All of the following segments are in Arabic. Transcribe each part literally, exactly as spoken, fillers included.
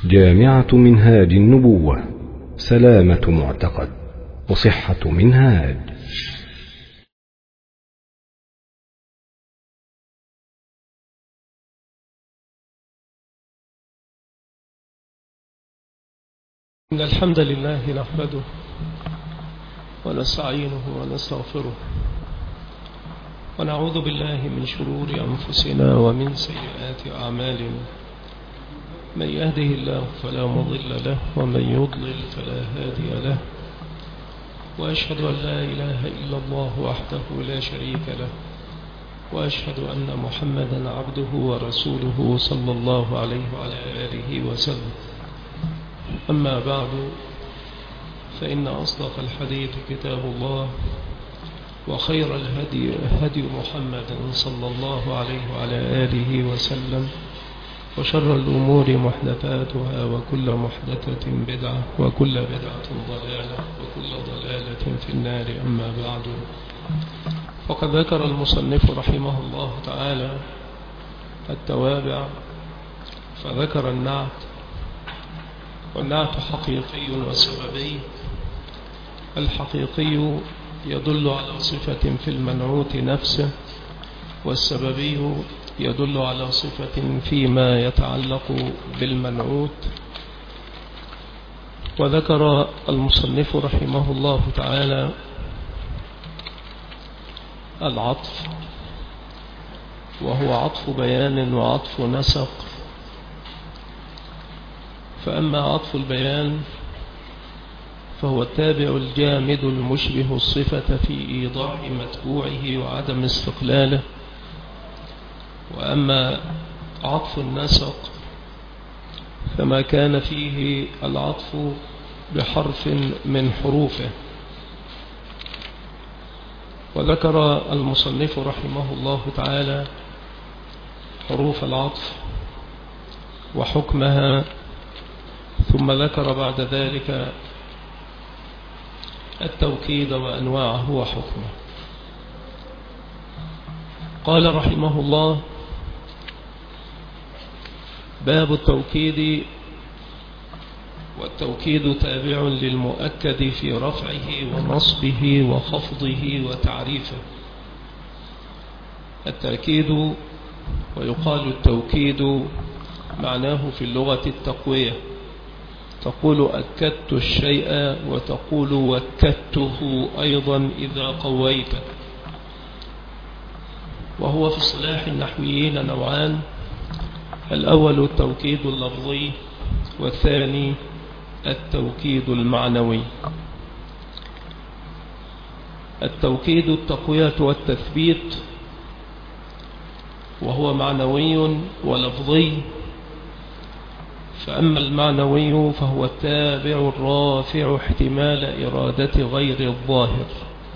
جامعة منهاج النبوة، سلامة معتقد وصحة منهاج. إن الحمد لله نحمده ونستعينه ونستغفره ونعوذ بالله من شرور أنفسنا ومن سيئات أعمالنا. من يهده الله فلا مضل له ومن يضلل فلا هادي له، وأشهد أن لا إله إلا الله وحده لا شريك له، وأشهد أن محمدا عبده ورسوله صلى الله عليه وعلى آله وسلم. أما بعد، فإن أصدق الحديث كتاب الله، وخير الهدي هدي محمد صلى الله عليه وعلى آله وسلم، وشر الأمور محدثاتها، وكل محدثة بدعة، وكل بدعة ضلالة، وكل ضلالة في النار. أما بعد، فقد ذكر المصنف رحمه الله تعالى التوابع، فذكر النعت، والنعت حقيقي وسببي. الحقيقي يدل على صفة في المنعوت نفسه، والسببي يدل على صفة فيما يتعلق بالمنعوت. وذكر المصنف رحمه الله تعالى العطف، وهو عطف بيان وعطف نسق. فأما عطف البيان فهو التابع الجامد المشبه الصفة في إيضاح متبوعه وعدم استقلاله. وأما عطف النسق فما كان فيه العطف بحرف من حروفه. وذكر المصنف رحمه الله تعالى حروف العطف وحكمها، ثم ذكر بعد ذلك التوكيد وأنواعه وحكمه. قال رحمه الله: باب التوكيد. والتوكيد تابع للمؤكد في رفعه ونصبه وخفضه وتعريفه. التأكيد، ويقال التوكيد، معناه في اللغة التقوية. تقول أكدت الشيء، وتقول وكدته أيضا إذا قويته. وهو في اصطلاح النحويين نوعان: الأول التوكيد اللفظي، والثاني التوكيد المعنوي. التوكيد التقوية والتثبيت، وهو معنوي ولفظي. فأما المعنوي فهو التابع الرافع احتمال إرادة غير الظاهر.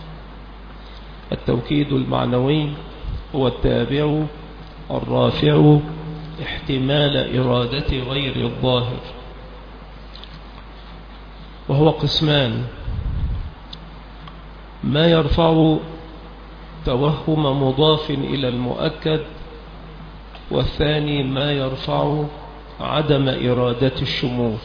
التوكيد المعنوي هو التابع الرافع احتمال إرادة غير الظاهر، وهو قسمان: ما يرفع توهم مضاف إلى المؤكد، والثاني ما يرفع عدم إرادة الشمول.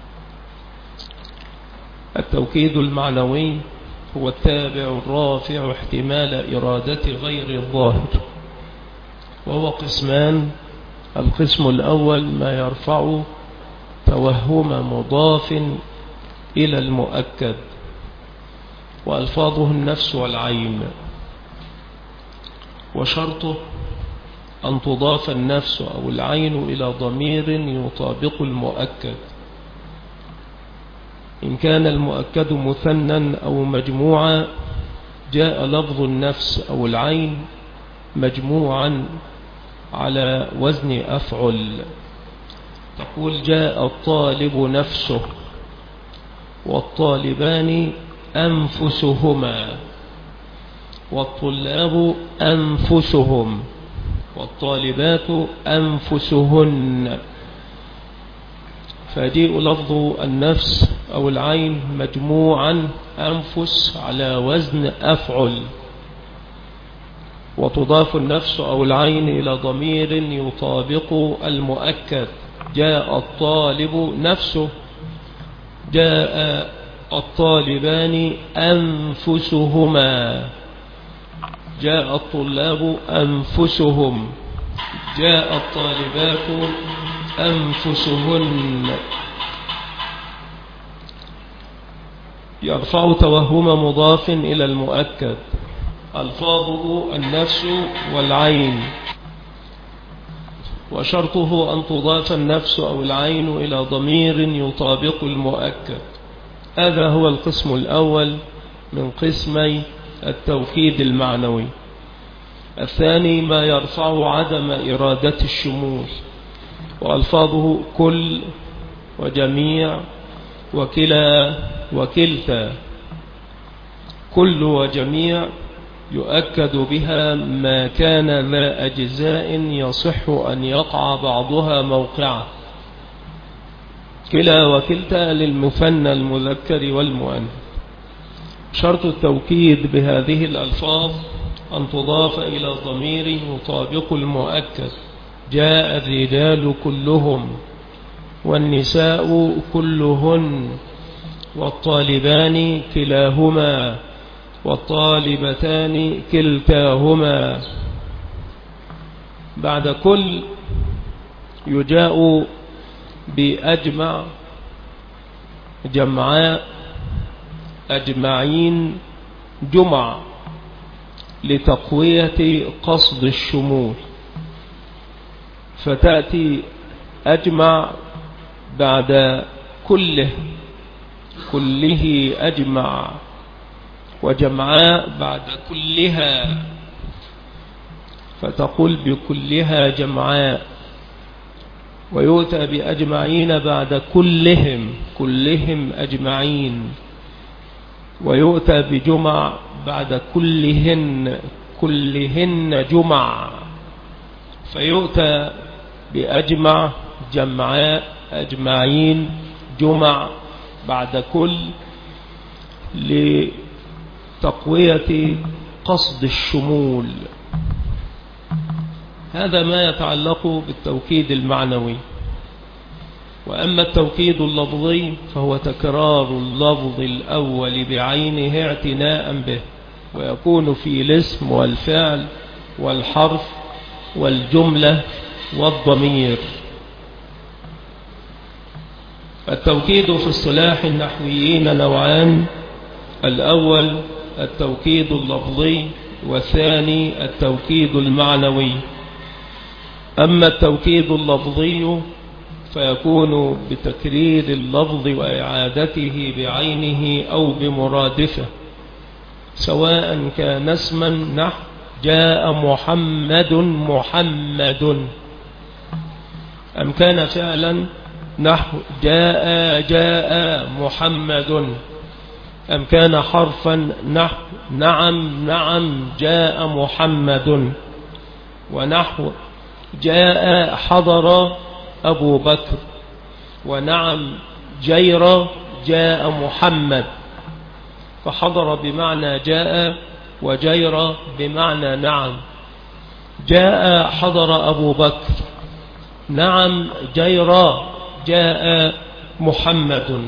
التوكيد المعنوي هو التابع الرافع احتمال إرادة غير الظاهر، وهو قسمان: القسم الأول ما يرفع توهم مضاف إلى المؤكد، وألفاظه النفس والعين، وشرطه أن تضاف النفس أو العين إلى ضمير يطابق المؤكد. إن كان المؤكد مثنى أو مجموعا جاء لفظ النفس أو العين مجموعا على وزن أفعل. تقول جاء الطالب نفسه، والطالبان أنفسهما، والطلاب أنفسهم، والطالبات أنفسهن. فيجيء لفظ النفس أو العين مجموعا أنفس على وزن أفعل، وتضاف النفس أو العين إلى ضمير يطابق المؤكد. جاء الطالب نفسه، جاء الطالبان أنفسهما، جاء الطلاب أنفسهم، جاء الطالبات أنفسهن. يرفع توهم مضاف إلى المؤكد. ألفاظه النفس والعين، وشرطه أن تضاف النفس أو العين إلى ضمير يطابق المؤكد. هذا هو القسم الأول من قسمي التوكيد المعنوي. الثاني ما يرفع عدم إرادة الشمول، وألفاظه كل وجميع وكلا وكلتا. كل وجميع يؤكد بها ما كان ذا أجزاء يصح أن يقع بعضها موقعه. كلا وكلتا للمثنى المذكر والمؤنث. شرط التوكيد بهذه الألفاظ أن تضاف إلى ضمير يطابق المؤكد. جاء الرجال كلهم، والنساء كلهن، والطالبان كلاهما، والطالبتان كلتاهما. بعد كل يجاء بأجمع، جمعاء، أجمعين، جمع، لتقوية قصد الشمول. فتأتي أجمع بعد كله، كله أجمع، وجمعاء بعد كلها، فتقول بكلها جمعاء. ويؤتى بأجمعين بعد كلهم، كلهم أجمعين. ويؤتى بجمع بعد كلهن، كلهن جمع. فيؤتى بأجمع، جمعاء، أجمعين، جمع بعد كل، لتقوية قصد الشمول. هذا ما يتعلق بالتوكيد المعنوي. وأما التوكيد اللفظي فهو تكرار اللفظ الأول بعينه اعتناء به، ويكون في الاسم والفعل والحرف والجملة والضمير. التوكيد في اصطلاح النحويين نوعان: الأول التوكيد اللفظي، والثاني التوكيد المعنوي. أما التوكيد اللفظي فيكون بتكرير اللفظ وإعادته بعينه أو بمرادفه، سواء كان اسما نحو جاء محمد محمد، أم كان فعلا نحو جاء جاء محمد، أم كان حرفا نحو نعم نعم جاء محمد، ونحو جاء حضر أبو بكر، ونعم جير جاء محمد. فحضر بمعنى جاء، وجير بمعنى نعم. جاء حضر أبو بكر، نعم جير جاء محمد.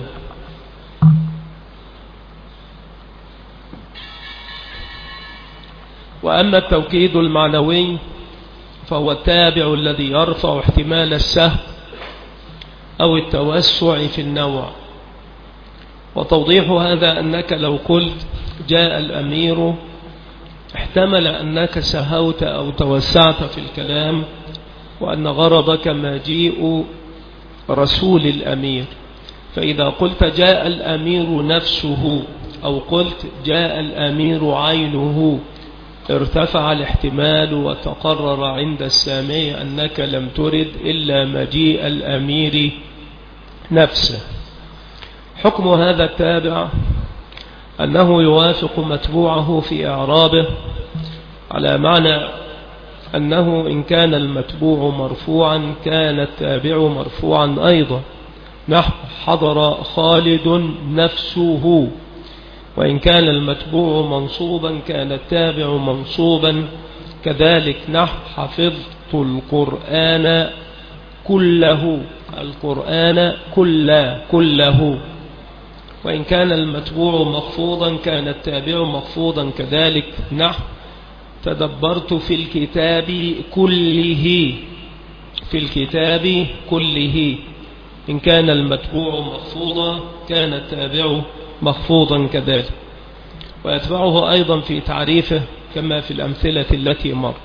وأما التوكيد المعنوي فهو التابع الذي يرفع احتمال السهو أو التوسع في النوع. وتوضيح هذا أنك لو قلت جاء الأمير احتمل أنك سهوت أو توسعت في الكلام، وأن غرضك مجيء رسول الأمير. فإذا قلت جاء الأمير نفسه، أو قلت جاء الأمير عينه، ارتفع الاحتمال وتقرر عند السامع أنك لم ترد إلا مجيء الأمير نفسه. حكم هذا التابع أنه يوافق متبوعه في إعرابه، على معنى أنه إن كان المتبوع مرفوعا كان التابع مرفوعا أيضا، نحو حضر خالد نفسه. وإن كان المتبوع منصوبا كان التابع منصوبا كذلك، نحو حفظت القرآن كله، القرآن كلا كله، وإن كان المتبوع مخفوضا كان التابع مخفوضا كذلك. نحو تدبرت في الكتاب كله، في الكتاب كله. إن كان المتبوع مخفوضا كان التابع مخفوضا كذلك. ويتبعه أيضا في تعريفه كما في الأمثلة التي مر.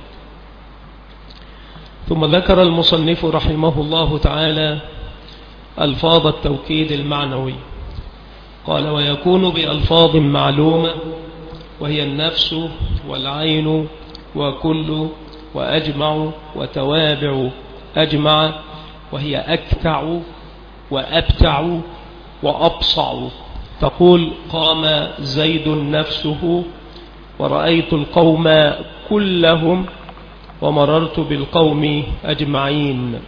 ثم ذكر المصنف رحمه الله تعالى ألفاظ التوكيد المعنوي. قال: ويكون بألفاظ معلومة، وهي النفس والعين وكل وأجمع وتوابع أجمع، وهي أكتع وأبتع وأبصع. تقول: قام زيد نفسه، ورأيت القوم كلهم، ومررت بالقوم أجمعين.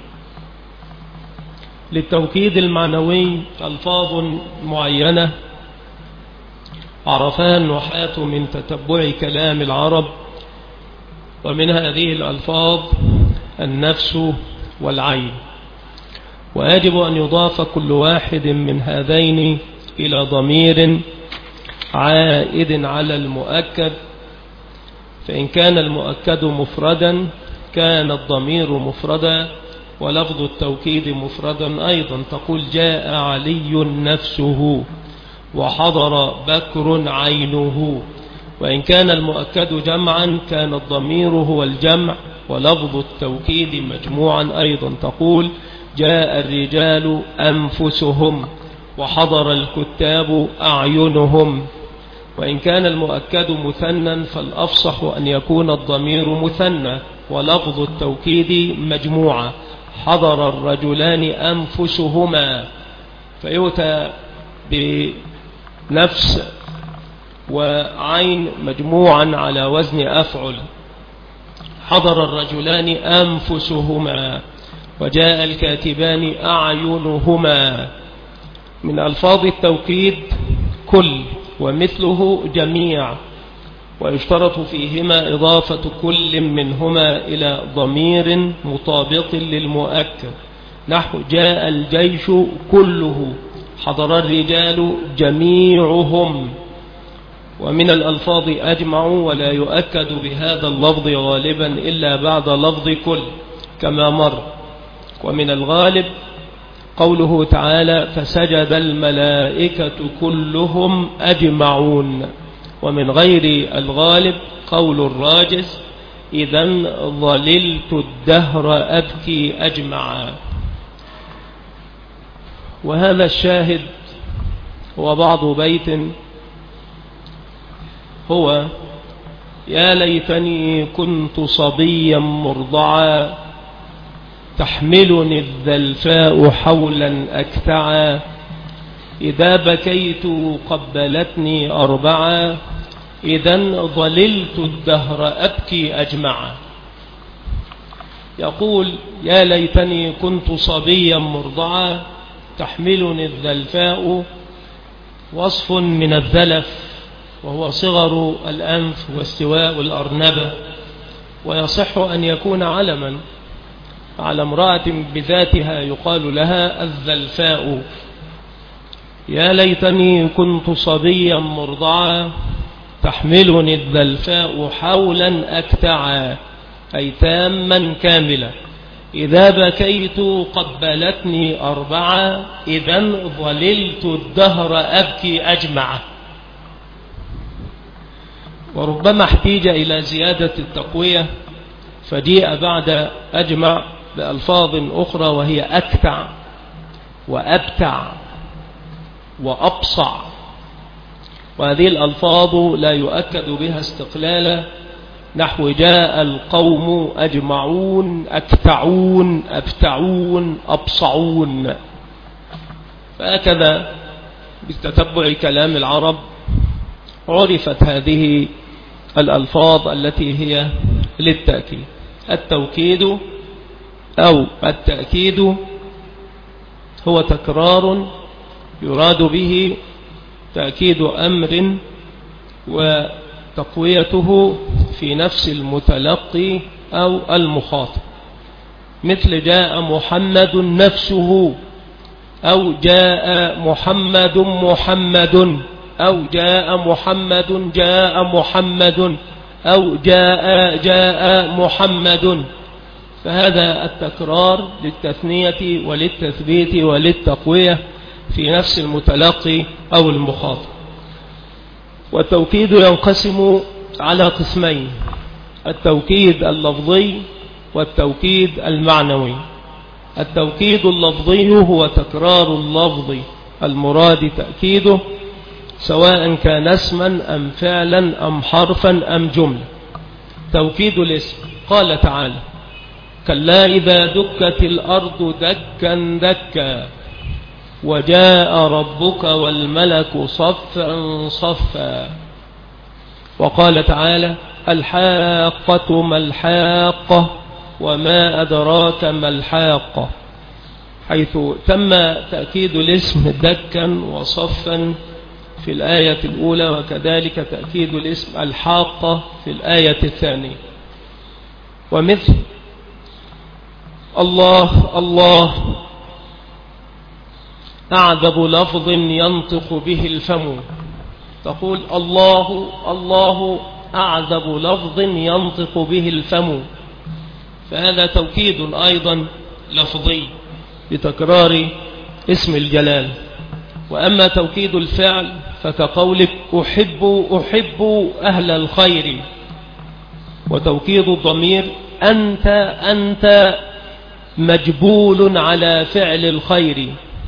للتوكيد المعنوي ألفاظ معينة عرفها النحاة من تتبع كلام العرب، ومن هذه الألفاظ النفس والعين. ويجب أن يضاف كل واحد من هذين إلى ضمير عائد على المؤكد، فإن كان المؤكد مفردا كان الضمير مفردا، ولفظ التوكيد مفردا أيضا. تقول: جاء علي نفسه، وحضر بكر عينه. وإن كان المؤكد جمعا كان الضمير هو الجمع، ولفظ التوكيد مجموعا أيضا. تقول: جاء الرجال أنفسهم، وحضر الكتاب أعينهم. وإن كان المؤكد مثنى فالأفصح أن يكون الضمير مثنى، ولفظ التوكيد مجموعة. حضر الرجلان أنفسهما، فيؤتى بنفس وعين مجموعا على وزن أفعل. حضر الرجلان أنفسهما، وجاء الكاتبان أعينهما. من ألفاظ التوكيد كل، ومثله جميع، ويشترط فيهما إضافة كل منهما إلى ضمير مطابق للمؤكد. نحو: جاء الجيش كله، حضر الرجال جميعهم. ومن الألفاظ أجمع، ولا يؤكد بهذا اللفظ غالبا إلا بعد لفظ كل كما مر. ومن الغالب قوله تعالى: فسجد الملائكة كلهم أجمعون. ومن غير الغالب قول الراجز: إذن ظللت الدهر أبكي أجمعا. وهذا الشاهد هو بعض بيت هو: يا ليتني كنت صبيا مرضعا، تحملني الذلفاء حولا أكتعا، إذا بكيت قبلتني أربعا، إذن ظللت الدهر أبكي أجمعا. يقول: يا ليتني كنت صبيا مرضعا، تحملني الذلفاء وصف من الذلف، وهو صغر الأنف واستواء الأرنبة، ويصح أن يكون علما على امرأة بذاتها يقال لها الذلفاء. يا ليتني كنت صبيا مرضعا، تحملني الذلفاء حولا أكتعا، أي تاما كاملا، إذا بكيت قبلتني أربعا، إذن ظللت الدهر أبكي أجمع. وربما احتيج إلى زيادة التقوية، فجيء بعد أجمع بألفاظ أخرى، وهي أكتع وأبتع وأبصع. وهذه الألفاظ لا يؤكد بها استقلالا. نحو: جاء القوم أجمعون، أكتعون، أبتعون، أبصعون. فهكذا بتتبع كلام العرب عرفت هذه الألفاظ التي هي للتأكيد. التوكيد أو التأكيد هو تكرار يراد به تأكيد أمر وتقويته في نفس المتلقي أو المخاطب. مثل جاء محمد نفسه، أو جاء محمد محمد، أو جاء محمد جاء محمد، أو جاء جاء محمد. فهذا التكرار للتثنية وللتثبيت وللتقوية في نفس المتلقي أو المخاطب. والتوكيد ينقسم على قسمين: التوكيد اللفظي والتوكيد المعنوي. التوكيد اللفظي هو تكرار اللفظ المراد تأكيده، سواء كان اسما أم فعلا أم حرفا أم جملة. توكيد الاسم قال تعالى: كلا إذا دكت الأرض دكا دكا وجاء ربك والملك صفا صفا. وقال تعالى: الحاقة ما الحاقة وما أدراك ما الحاقة، حيث تم تأكيد الاسم دكا وصفا في الآية الأولى، وكذلك تأكيد الاسم الحاقة في الآية الثانية. ومثل الله الله أعذب لفظ ينطق به الفم، تقول الله الله أعذب لفظ ينطق به الفم، فهذا توكيد أيضا لفظي بتكرار اسم الجلال. وأما توكيد الفعل فكقولك أحب أحب أهل الخير. وتوكيد الضمير أنت أنت مجبول على فعل الخير.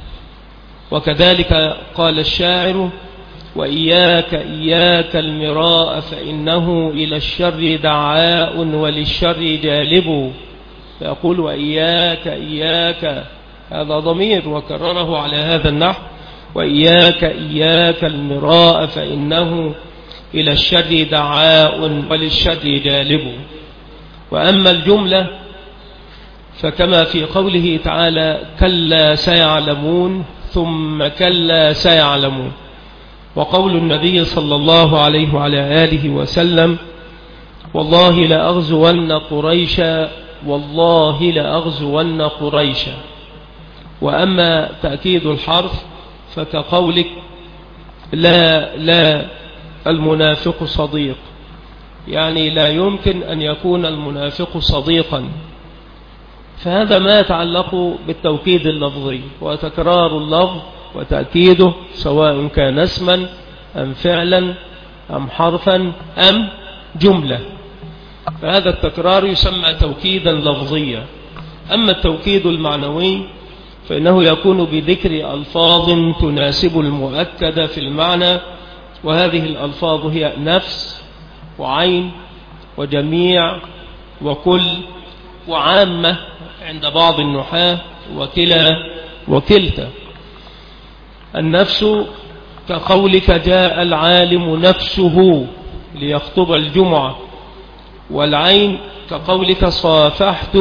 وكذلك قال الشاعر: وإياك إياك المراء فإنه إلى الشر دعاء وللشر جالب. فيقول وإياك إياك، هذا ضمير وكرره على هذا النحو: وإياك إياك المراء فإنه إلى الشر دعاء وللشر جالب. وأما الجملة فكما في قوله تعالى: كلا سيعلمون ثم كلا سيعلمون. وقول النبي صلى الله عليه وعلى آله وسلم: والله لأغزون قريشا والله لأغزون قريشا. وأما تأكيد الحرف فكقولك لا لا المنافق صديق، يعني لا يمكن أن يكون المنافق صديقا. فهذا ما يتعلق بالتوكيد اللفظي، وتكرار اللفظ وتأكيده سواء كان اسما أم فعلا أم حرفا أم جملة، فهذا التكرار يسمى توكيدا لفظيا. أما التوكيد المعنوي فإنه يكون بذكر ألفاظ تناسب المؤكد في المعنى، وهذه الألفاظ هي نفس وعين وجميع وكل وعامة عند بعض النحاة وكلا وكلتا. النفس كقولك جاء العالم نفسه ليخطب الجمعة، والعين كقولك صافحت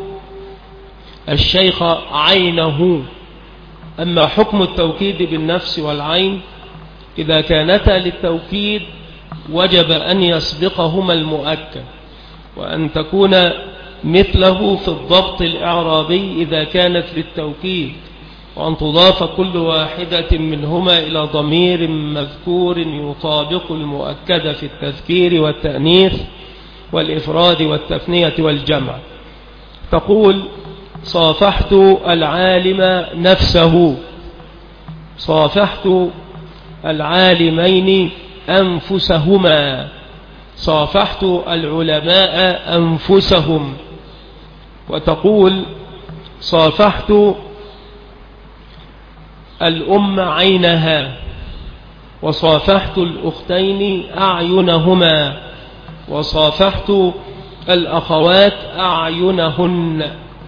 الشيخ عينه. أما حكم التوكيد بالنفس والعين إذا كانتا للتوكيد وجب أن يسبقهما المؤكد، وأن تكون مثله في الضبط الإعرابي إذا كانت للتوكيد، وأن تضاف كل واحدة منهما إلى ضمير مذكور يطابق المؤكد في التذكير والتأنيث والإفراد والتثنية والجمع. تقول صافحت العالم نفسه، صافحت العالمين أنفسهما، صافحت العلماء أنفسهم. وتقول صافحت الأم عينها، وصافحت الأختين أعينهما، وصافحت الأخوات أعينهن.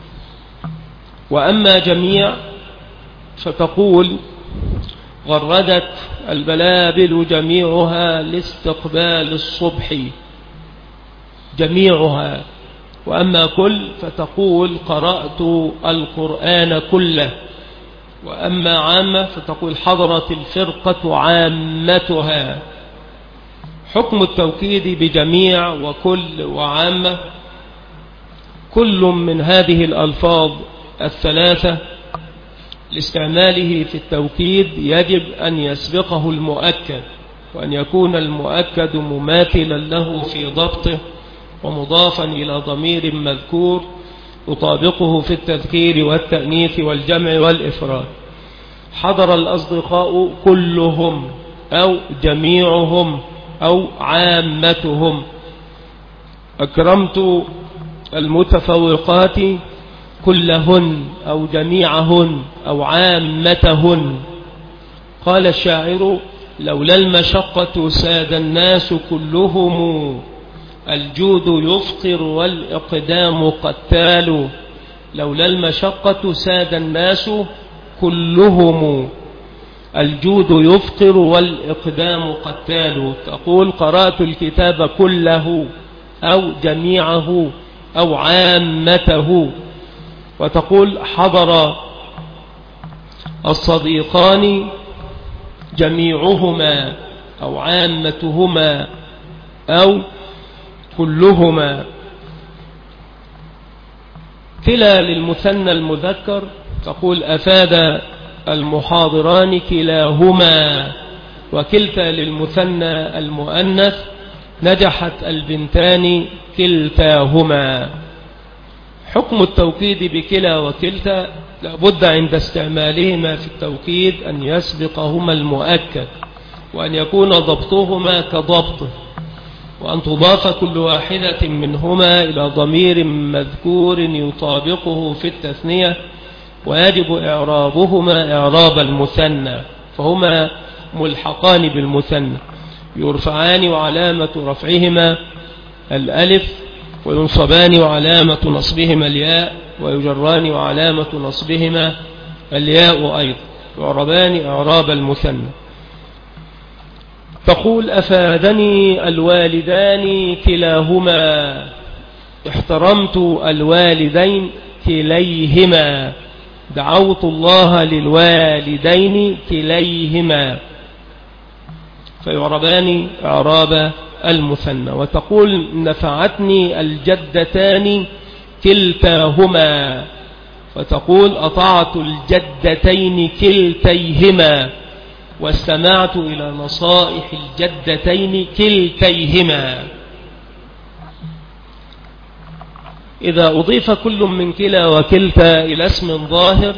وأما جميع فتقول غردت البلابل جميعها لاستقبال الصبح، جميعها. وأما كل فتقول قرأت القرآن كله. وأما عامة فتقول حضرت الفرقة عامتها. حكم التوكيد بجميع وكل وعامة: كل من هذه الألفاظ الثلاثة لاستعماله في التوكيد يجب أن يسبقه المؤكد، وأن يكون المؤكد مماثلا له في ضبطه ومضافا إلى ضمير مذكور يطابقه في التذكير والتأنيث والجمع والإفراد. حضر الأصدقاء كلهم أو جميعهم أو عامتهم. أكرمت المتفوقات كلهن أو جميعهن أو عامتهن. قال الشاعر: لولا المشقة ساد الناس كلهم، الجود يفقر والإقدام قتال. لولا المشقة ساد الناس كلهم، الجود يفقر والإقدام قتال. تقول: قرأت الكتاب كله أو جميعه أو عامته. وتقول: حضر الصديقان جميعهما أو عامتهما أو كلهما. كلا للمثنى المذكر، تقول: أفاد المحاضران كلاهما. وكلتا للمثنى المؤنث، نجحت البنتان كلتاهما. حكم التوكيد بكلا وكلتا: لابد عند استعمالهما في التوكيد أن يسبقهما المؤكد، وأن يكون ضبطهما كضبطه، وأن تضاف كل واحدة منهما إلى ضمير مذكور يطابقه في التثنية، ويجب إعرابهما إعراب المثنى، فهما ملحقان بالمثنى، يرفعان وعلامة رفعهما الألف، وينصبان وعلامة نصبهما الياء، ويجران وعلامة نصبهما الياء أيضا، يعربان إعراب المثنى. تقول: أفادني الوالدان كلاهما، احترمت الوالدين كليهما، دعوت الله للوالدين كليهما، فيعربان إعراب المثنى. وتقول: نفعتني الجدتان كلتاهما، فتقول: أطعت الجدتين كلتيهما، واستمعت إلى نصائح الجدتين كلتيهما. إذا أضيف كل من كلا وكلتا إلى اسم ظاهر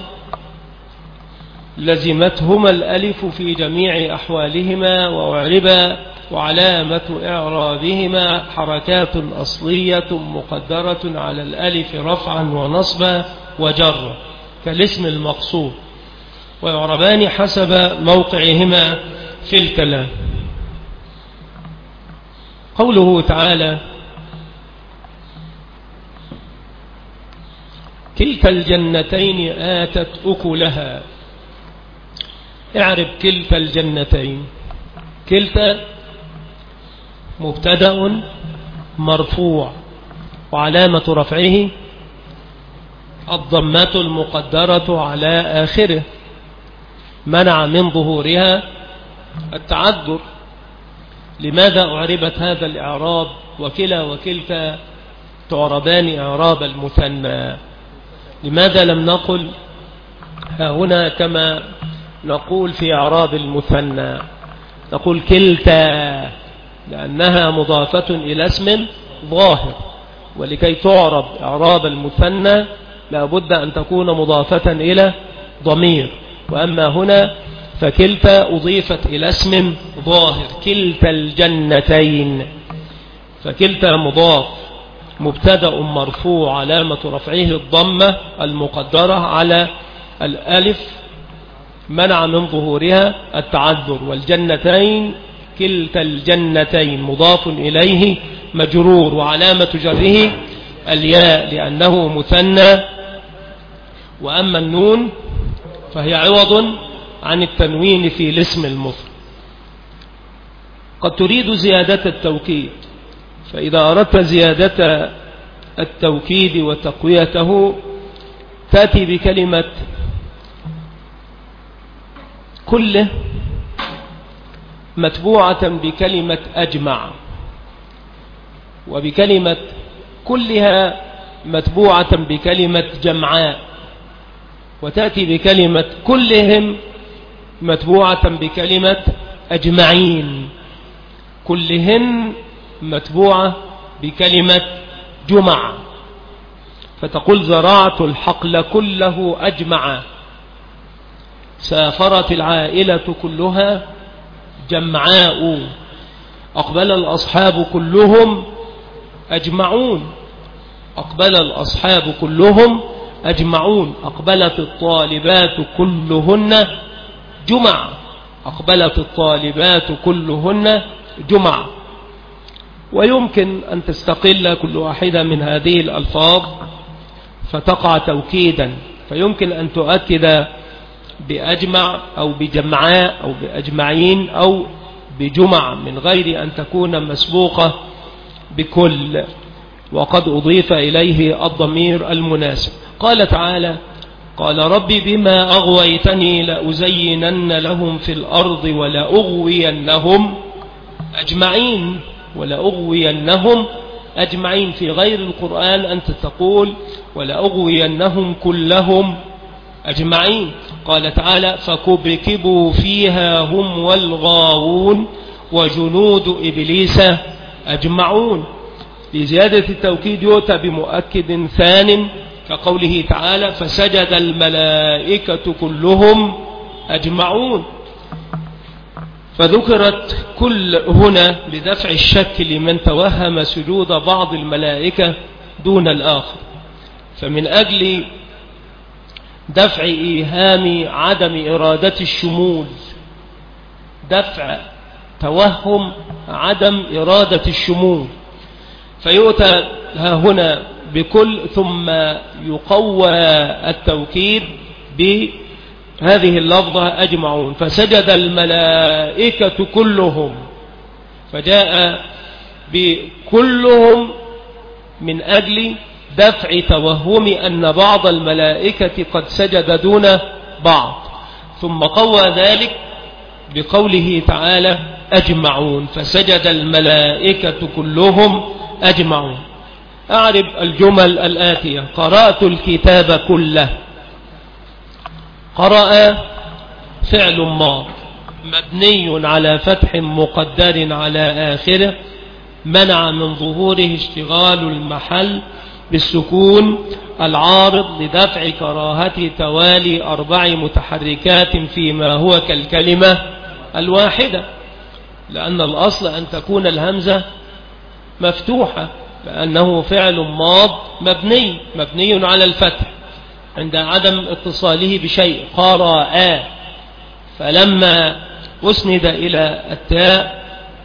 لزمتهما الألف في جميع أحوالهما، وأعربا، وعلامة إعرابهما حركات أصلية مقدرة على الألف رفعا ونصبا وجرا كالاسم المقصود، ويعربان حسب موقعهما في الكلام. قوله تعالى: كلتا الجنتين آتت أكلها. اعرب كلتا الجنتين. كلتا مبتدأ مرفوع، وعلامة رفعه الضمة المقدرة على آخره، منع من ظهورها التعذر. لماذا أعربت هذا الإعراب؟ وكلا وكلتا تعربان إعراب المثنى. لماذا لم نقل ها هنا كما نقول في إعراب المثنى؟ نقول كلتا لأنها مضافة إلى اسم ظاهر، ولكي تعرب إعراب المثنى لابد أن تكون مضافة إلى ضمير. وأما هنا فكلتا أضيفت إلى اسم ظاهر، كلتا الجنتين، فكلتا مضاف مبتدأ مرفوع علامة رفعه الضمة المقدرة على الألف منع من ظهورها التعذر، والجنتين كلتا الجنتين مضاف إليه مجرور، وعلامة جره الياء لأنه مثنى. وأما النون فهي عوض عن التنوين في الاسم المفرد. قد تريد زيادة التوكيد، فإذا أردت زيادة التوكيد وتقويته تأتي بكلمة كله متبوعة بكلمة أجمع، وبكلمة كلها متبوعة بكلمة جمعاء، وتأتي بكلمة كلهم متبوعة بكلمة أجمعين، كلهن متبوعة بكلمة جمع، فتقول زرعت الحقل كله أجمع، سافرت العائلة كلها جمعاء، أقبل الأصحاب كلهم أجمعون، أقبل الأصحاب كلهم أجمعون، أقبلت الطالبات كلهن جمع، أقبلت الطالبات كلهن جمع. ويمكن أن تستقل كل واحدة من هذه الألفاظ فتقع توكيدا، فيمكن أن تؤكد بأجمع أو بجمعاء أو بأجمعين أو بجمع من غير أن تكون مسبوقة بكل، وقد أضيف إليه الضمير المناسب. قال تعالى: قال ربي بما أغويتني لأزينن لهم في الأرض ولأغوينهم أجمعين، ولأغوينهم أجمعين. في غير القرآن أنت تقول ولأغوينهم كلهم أجمعين. قال تعالى: فكبكبوا فيها هم والغاوون وجنود إبليس أجمعون. لزيادة التوكيد يؤتى بمؤكد ثان كقوله تعالى: فسجد الملائكة كلهم أجمعون. فذكرت كل هنا لدفع الشك لمن توهم سجود بعض الملائكة دون الآخر، فمن أجل دفع إيهام عدم إرادة الشمول، دفع توهم عدم إرادة الشمول، فيؤتى ها هنا بكل ثم يقوى التوكيد بهذه اللفظة أجمعون. فسجد الملائكة كلهم، فجاء بكلهم من أجل دفع توهم أن بعض الملائكة قد سجد دون بعض، ثم قوى ذلك بقوله تعالى أجمعون، فسجد الملائكة كلهم أجمعون. أعرب الجمل الآتية: قرأت الكتاب كله. قرأ فعل ماض مبني على فتح مقدر على آخره، منع من ظهوره اشتغال المحل بالسكون العارض لدفع كراهة توالي أربع متحركات فيما هو كالكلمة الواحدة، لأن الأصل أن تكون الهمزة مفتوحة، لأنه فعل ماض مبني مبني على الفتح عند عدم اتصاله بشيء. قرأ، فلما أسند إلى التاء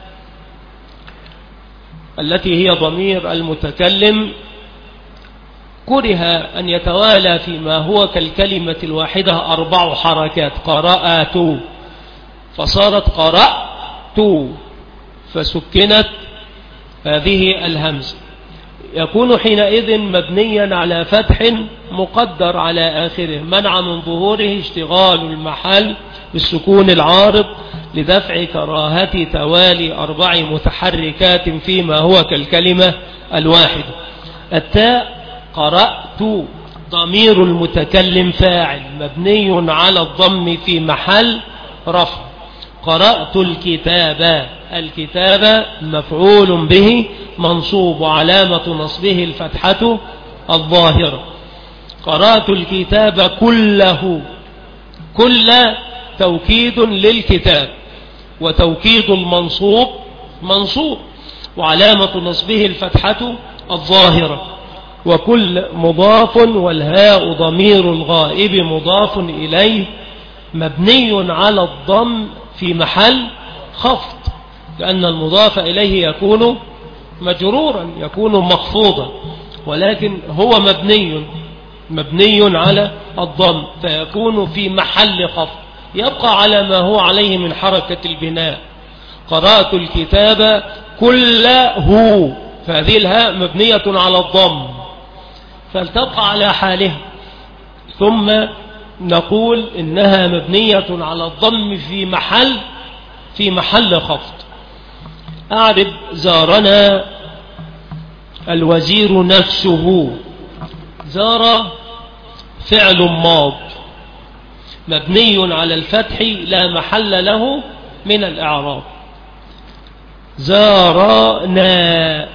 التي هي ضمير المتكلم كره أن يتوالى فيما هو كالكلمة الواحدة أربع حركات: قرأت، فصارت قرأت، فسكنت هذه الهمزة. يكون حينئذ مبنيا على فتح مقدر على آخره، منع من ظهوره اشتغال المحل بالسكون العارض لدفع كراهة توالي أربع متحركات فيما هو كالكلمة الواحدة. التاء قرأت ضمير المتكلم فاعل مبني على الضم في محل رفع. قرأت الكتاب، الكتاب مفعول به منصوب علامة نصبه الفتحة الظاهرة. قرأت الكتاب كله، كل توكيد للكتاب، وتوكيد المنصوب منصوب وعلامة نصبه الفتحة الظاهرة. وكل مضاف والهاء ضمير الغائب مضاف إليه مبني على الضم في محل خفض، لأن المضاف إليه يكون مجرورا يكون مخفوضا، ولكن هو مبني مبني على الضم فيكون في محل خفض، يبقى على ما هو عليه من حركة البناء. قرأت الكتاب كله، فهذه الهاء مبنية على الضم فلتبقى على حالها، ثم نقول إنها مبنية على الضم في محل في محل خفض. أعرب زارنا الوزير نفسه، زار فعل ماض مبني على الفتح لا محل له من الإعراب. زارنا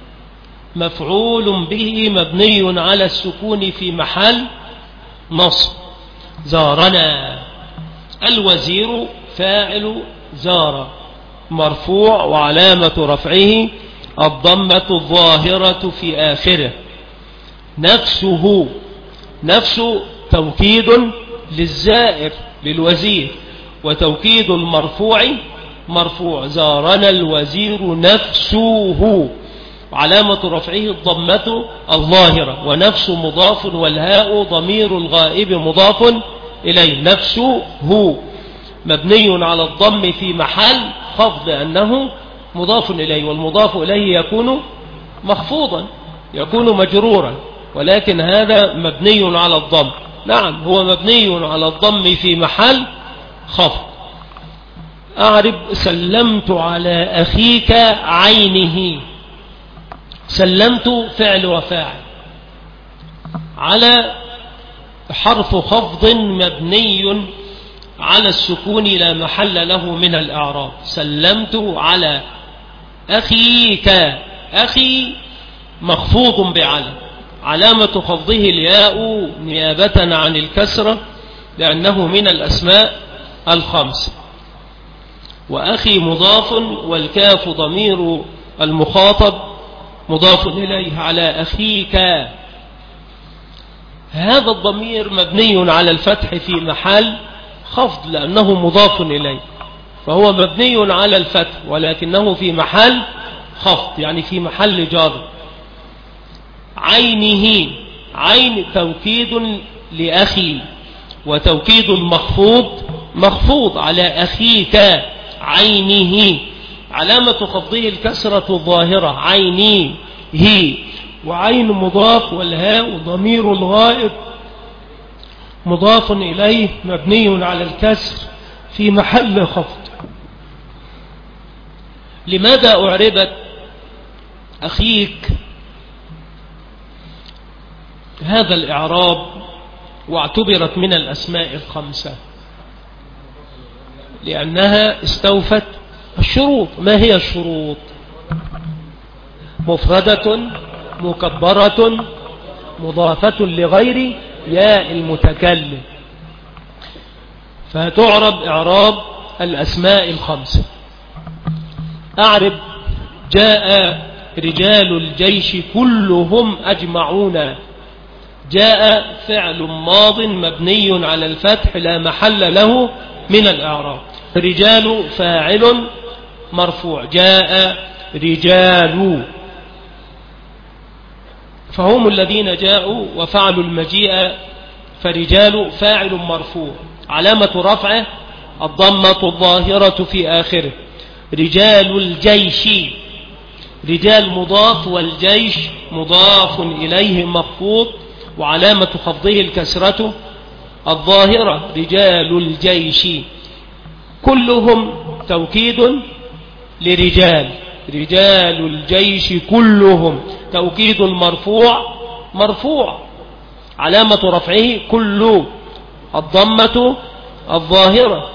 مفعول به مبني على السكون في محل نصب. زارنا. الوزير فاعل زار مرفوع وعلامة رفعه الضمة الظاهرة في آخره. نفسه. نفس توكيد للزائر للوزير، وتوكيد المرفوع مرفوع. زارنا الوزير نفسه وعلامة رفعه الضمة الظاهرة. ونفس مضاف والهاء ضمير الغائب مضاف إليه. نفسه مبني على الضم في محل خفض لأنه مضاف إليه، والمضاف إليه يكون مخفوضا يكون مجرورا، ولكن هذا مبني على الضم. نعم هو مبني على الضم في محل خفض. أعرب سلمت على أخيك عينه. سلمت فعل وفاعل على حرف خفض مبني على السكون لا محل له من الإعراب. سلمت على أخيك. أخي مخفوض بعلى، علامة خفضه الياء نيابة عن الكسرة لأنه من الأسماء الخمس. وأخي مضاف والكاف ضمير المخاطب مضاف إليه على أخيك. هذا الضمير مبني على الفتح في محل خفض لأنه مضاف إليه، فهو مبني على الفتح ولكنه في محل خفض يعني في محل جر. عينه. عين توكيد لأخي، وتوكيد المخفوض مخفوض على أخيك. عينه علامة خفضه الكسرة الظاهرة عيني هي. وعين مضاف والهاء ضمير الغائب مضاف إليه مبني على الكسر في محل خفض. لماذا أعربت أخيك هذا الإعراب واعتبرت من الأسماء الخمسة؟ لأنها استوفت الشروط. ما هي الشروط؟ مفردة مكبرة مضافة لغير ياء المتكلم، فتعرب إعراب الأسماء الخمسة. أعرب جاء رجال الجيش كلهم أجمعون. جاء فعل ماض مبني على الفتح لا محل له من الإعراب. رجال فاعل مرفوع. جاء رجال فهم الذين جاءوا وفعلوا المجيء، فرجال فاعل مرفوع علامة رفعه الضمة الظاهرة في آخره. رجال الجيش. رجال مضاف والجيش مضاف إليه مخفوض وعلامة خفضه الكسرة الظاهرة. رجال الجيش كلهم توكيد لرجال. رجال الجيش كلهم توكيد المرفوع مرفوع علامة رفعه كل الضمة الظاهرة.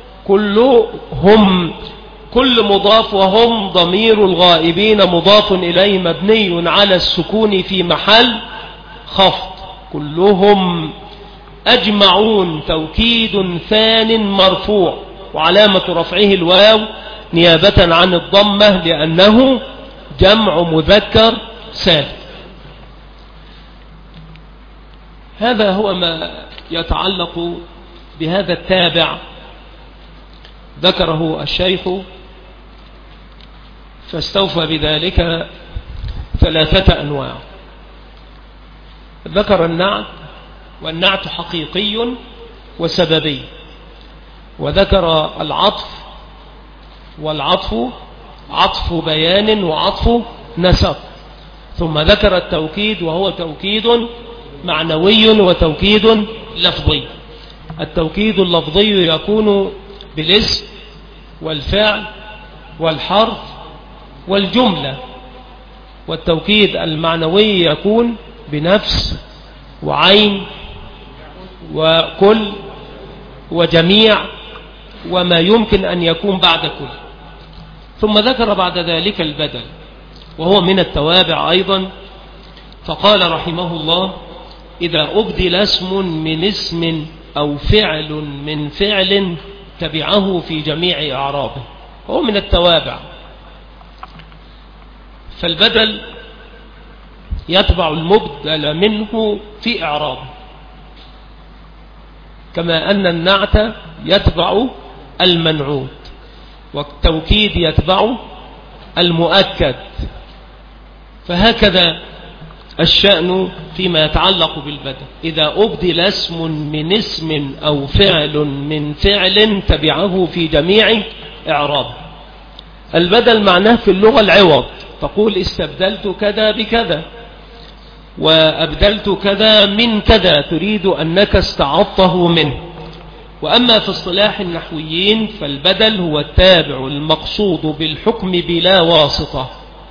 كلهم كل مضاف وهم ضمير الغائبين مضاف إليه مبني على السكون في محل خفض. كلهم أجمعون توكيد ثان مرفوع وعلامة رفعه الواو نيابة عن الضمة لأنه جمع مذكر سالم. هذا هو ما يتعلق بهذا التابع ذكره الشيخ، فاستوفى بذلك ثلاثة أنواع. ذكر النعت، والنعت حقيقي وسببي، وذكر العطف، والعطف عطف بيان وعطف نسق، ثم ذكر التوكيد وهو توكيد معنوي وتوكيد لفظي. التوكيد اللفظي يكون بالاسم والفعل والحرف والجملة، والتوكيد المعنوي يكون بنفس وعين وكل وجميع وما يمكن أن يكون بعد كل. ثم ذكر بعد ذلك البدل وهو من التوابع أيضا، فقال رحمه الله: إذا أبدل اسم من اسم أو فعل من فعل تبعه في جميع أعرابه، وهو من التوابع. فالبدل يتبع المبدل منه في إعرابه، كما أن النعت يتبع المنعوت، والتوكيد يتبع المؤكد. فهكذا الشأن فيما يتعلق بالبدل، إذا أبدل اسم من اسم أو فعل من فعل تبعه في جميع إعرابه. البدل معناه في اللغة العوض، تقول استبدلت كذا بكذا وأبدلت كذا من كذا، تريد أنك استعضته منه. وأما في اصطلاح النحويين فالبدل هو التابع المقصود بالحكم بلا واسطة،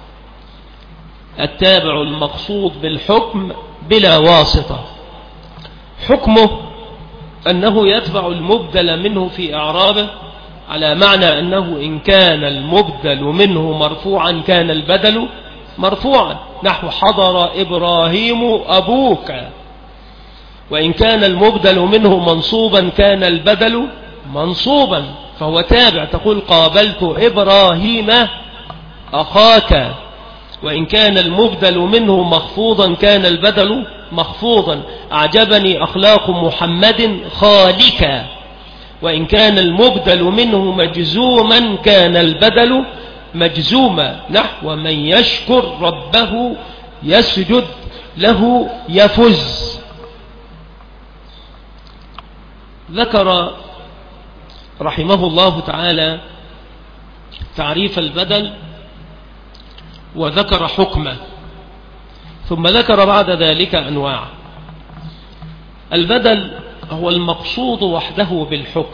التابع المقصود بالحكم بلا واسطة. حكمه أنه يتبع المبدل منه في إعرابه، على معنى أنه إن كان المبدل منه مرفوعا كان البدل مرفوعا، نحو حضر إبراهيم أبوك. وإن كان المبدل منه منصوبا كان البدل منصوبا، فهو تابع، تقول قابلت إبراهيم أخاك. وإن كان المبدل منه مخفوضا كان البدل مخفوضا، أعجبني أخلاق محمد خالك. وإن كان المبدل منه مجزوما كان البدل مجزوما، نحو من يشكر ربه يسجد له يفز. ذكر رحمه الله تعالى تعريف البدل وذكر حكمه، ثم ذكر بعد ذلك أنواع. البدل هو المقصود وحده بالحكم،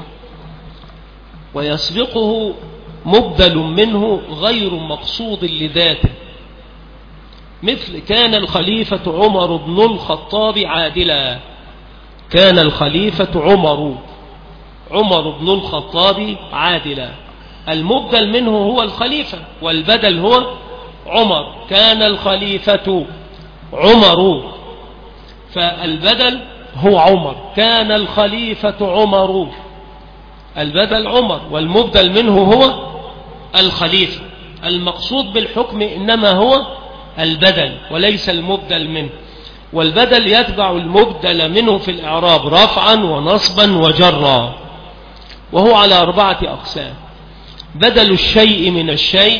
ويسبقه مبدل منه غير مقصود لذاته، مثل كان الخليفة عمر بن الخطاب عادلا. كان الخليفة عمر عمر بن الخطاب عادلا، المبدل منه هو الخليفة والبدل هو عمر. كان الخليفة عمر، فالبدل هو عمر. كان الخليفة عمر، البدل عمر، والمبدل منه هو الخليفة. المقصود بالحكم إنما هو البدل وليس المبدل منه، والبدل يتبع المبدل منه في الإعراب رفعا ونصبا وجرا، وهو على أربعة أقسام: بدل الشيء من الشيء،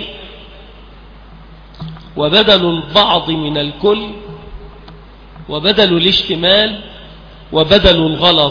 وبدل البعض من الكل، وبدل الاشتمال، وبدل الغلط.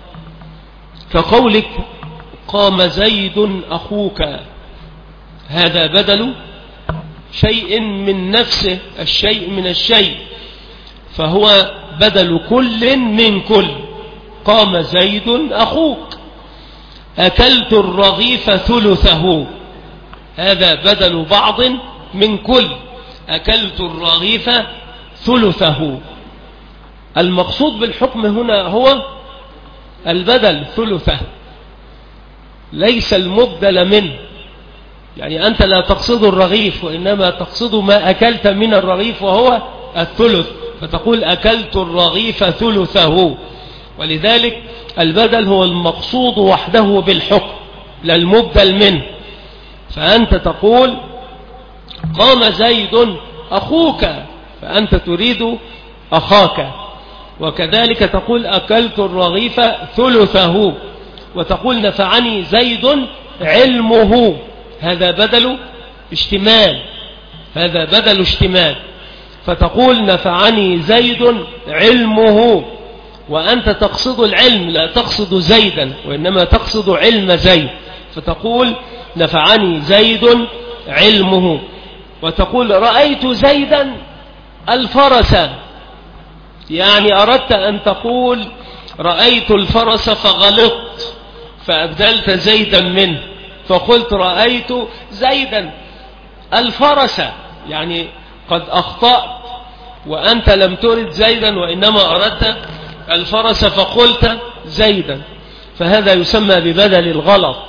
كقولك قام زيد أخوك، هذا بدل شيء من نفسه، الشيء من الشيء، فهو بدل كل من كل. قام زيد أخوك. أكلت الرغيف ثلثه، هذا بدل بعض من كل. أكلت الرغيف ثلثه. المقصود بالحكم هنا هو البدل ثلثه، ليس المبدل منه. يعني أنت لا تقصد الرغيف، وإنما تقصد ما أكلت من الرغيف وهو الثلث، فتقول أكلت الرغيف ثلثه. ولذلك البدل هو المقصود وحده بالحكم لا المبدل منه. فأنت تقول قام زيد أخوك، فأنت تريد أخاك. وكذلك تقول أكلت الرغيف ثلثه، وتقول نفعني زيد علمه، هذا بدل اشتمال، هذا بدل اشتمال. فتقول نفعني زيد علمه، وأنت تقصد العلم لا تقصد زيدا، وإنما تقصد علم زيد، فتقول نفعني زيد علمه. وتقول رأيت زيدا الفرس، يعني أردت أن تقول رأيت الفرس فغلطت فأبدلت زيدا منه، فقلت رأيت زيدا الفرس، يعني قد أخطأت وأنت لم ترد زيدا وإنما أردت الفرس فقلت زيدا، فهذا يسمى ببدل الغلط.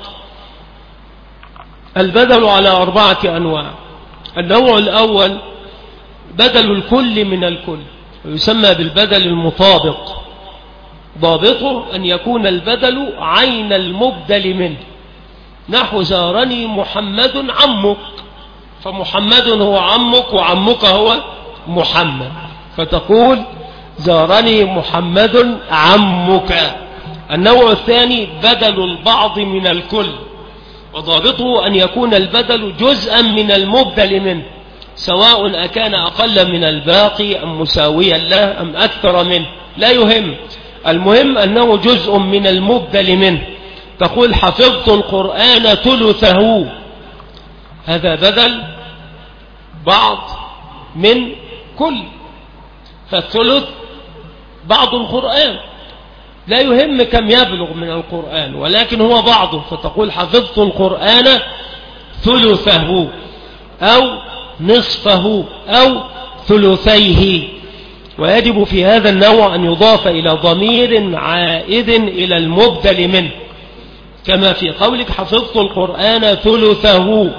البدل على أربعة أنواع. النوع الأول بدل الكل من الكل، ويسمى بالبدل المطابق. ضابطه أن يكون البدل عين المبدل منه، نحو زارني محمد عمك، فمحمد هو عمك وعمك هو محمد، فتقول زارني محمد عمك. النوع الثاني بدل البعض من الكل، وضابطه أن يكون البدل جزءا من المبدل منه، سواء أكان أقل من الباقي أم مساويا له أم أكثر منه، لا يهم، المهم أنه جزء من المبدل منه. تقول حفظت القرآن ثلثه، هذا بدل بعض من كل، فالثلث بعض القرآن، لا يهم كم يبلغ من القرآن ولكن هو بعضه، فتقول حفظت القرآن ثلثه أو نصفه أو ثلثيه. ويجب في هذا النوع أن يضاف إلى ضمير عائد إلى المبدل منه، كما في قولك حفظت القرآن ثلثه،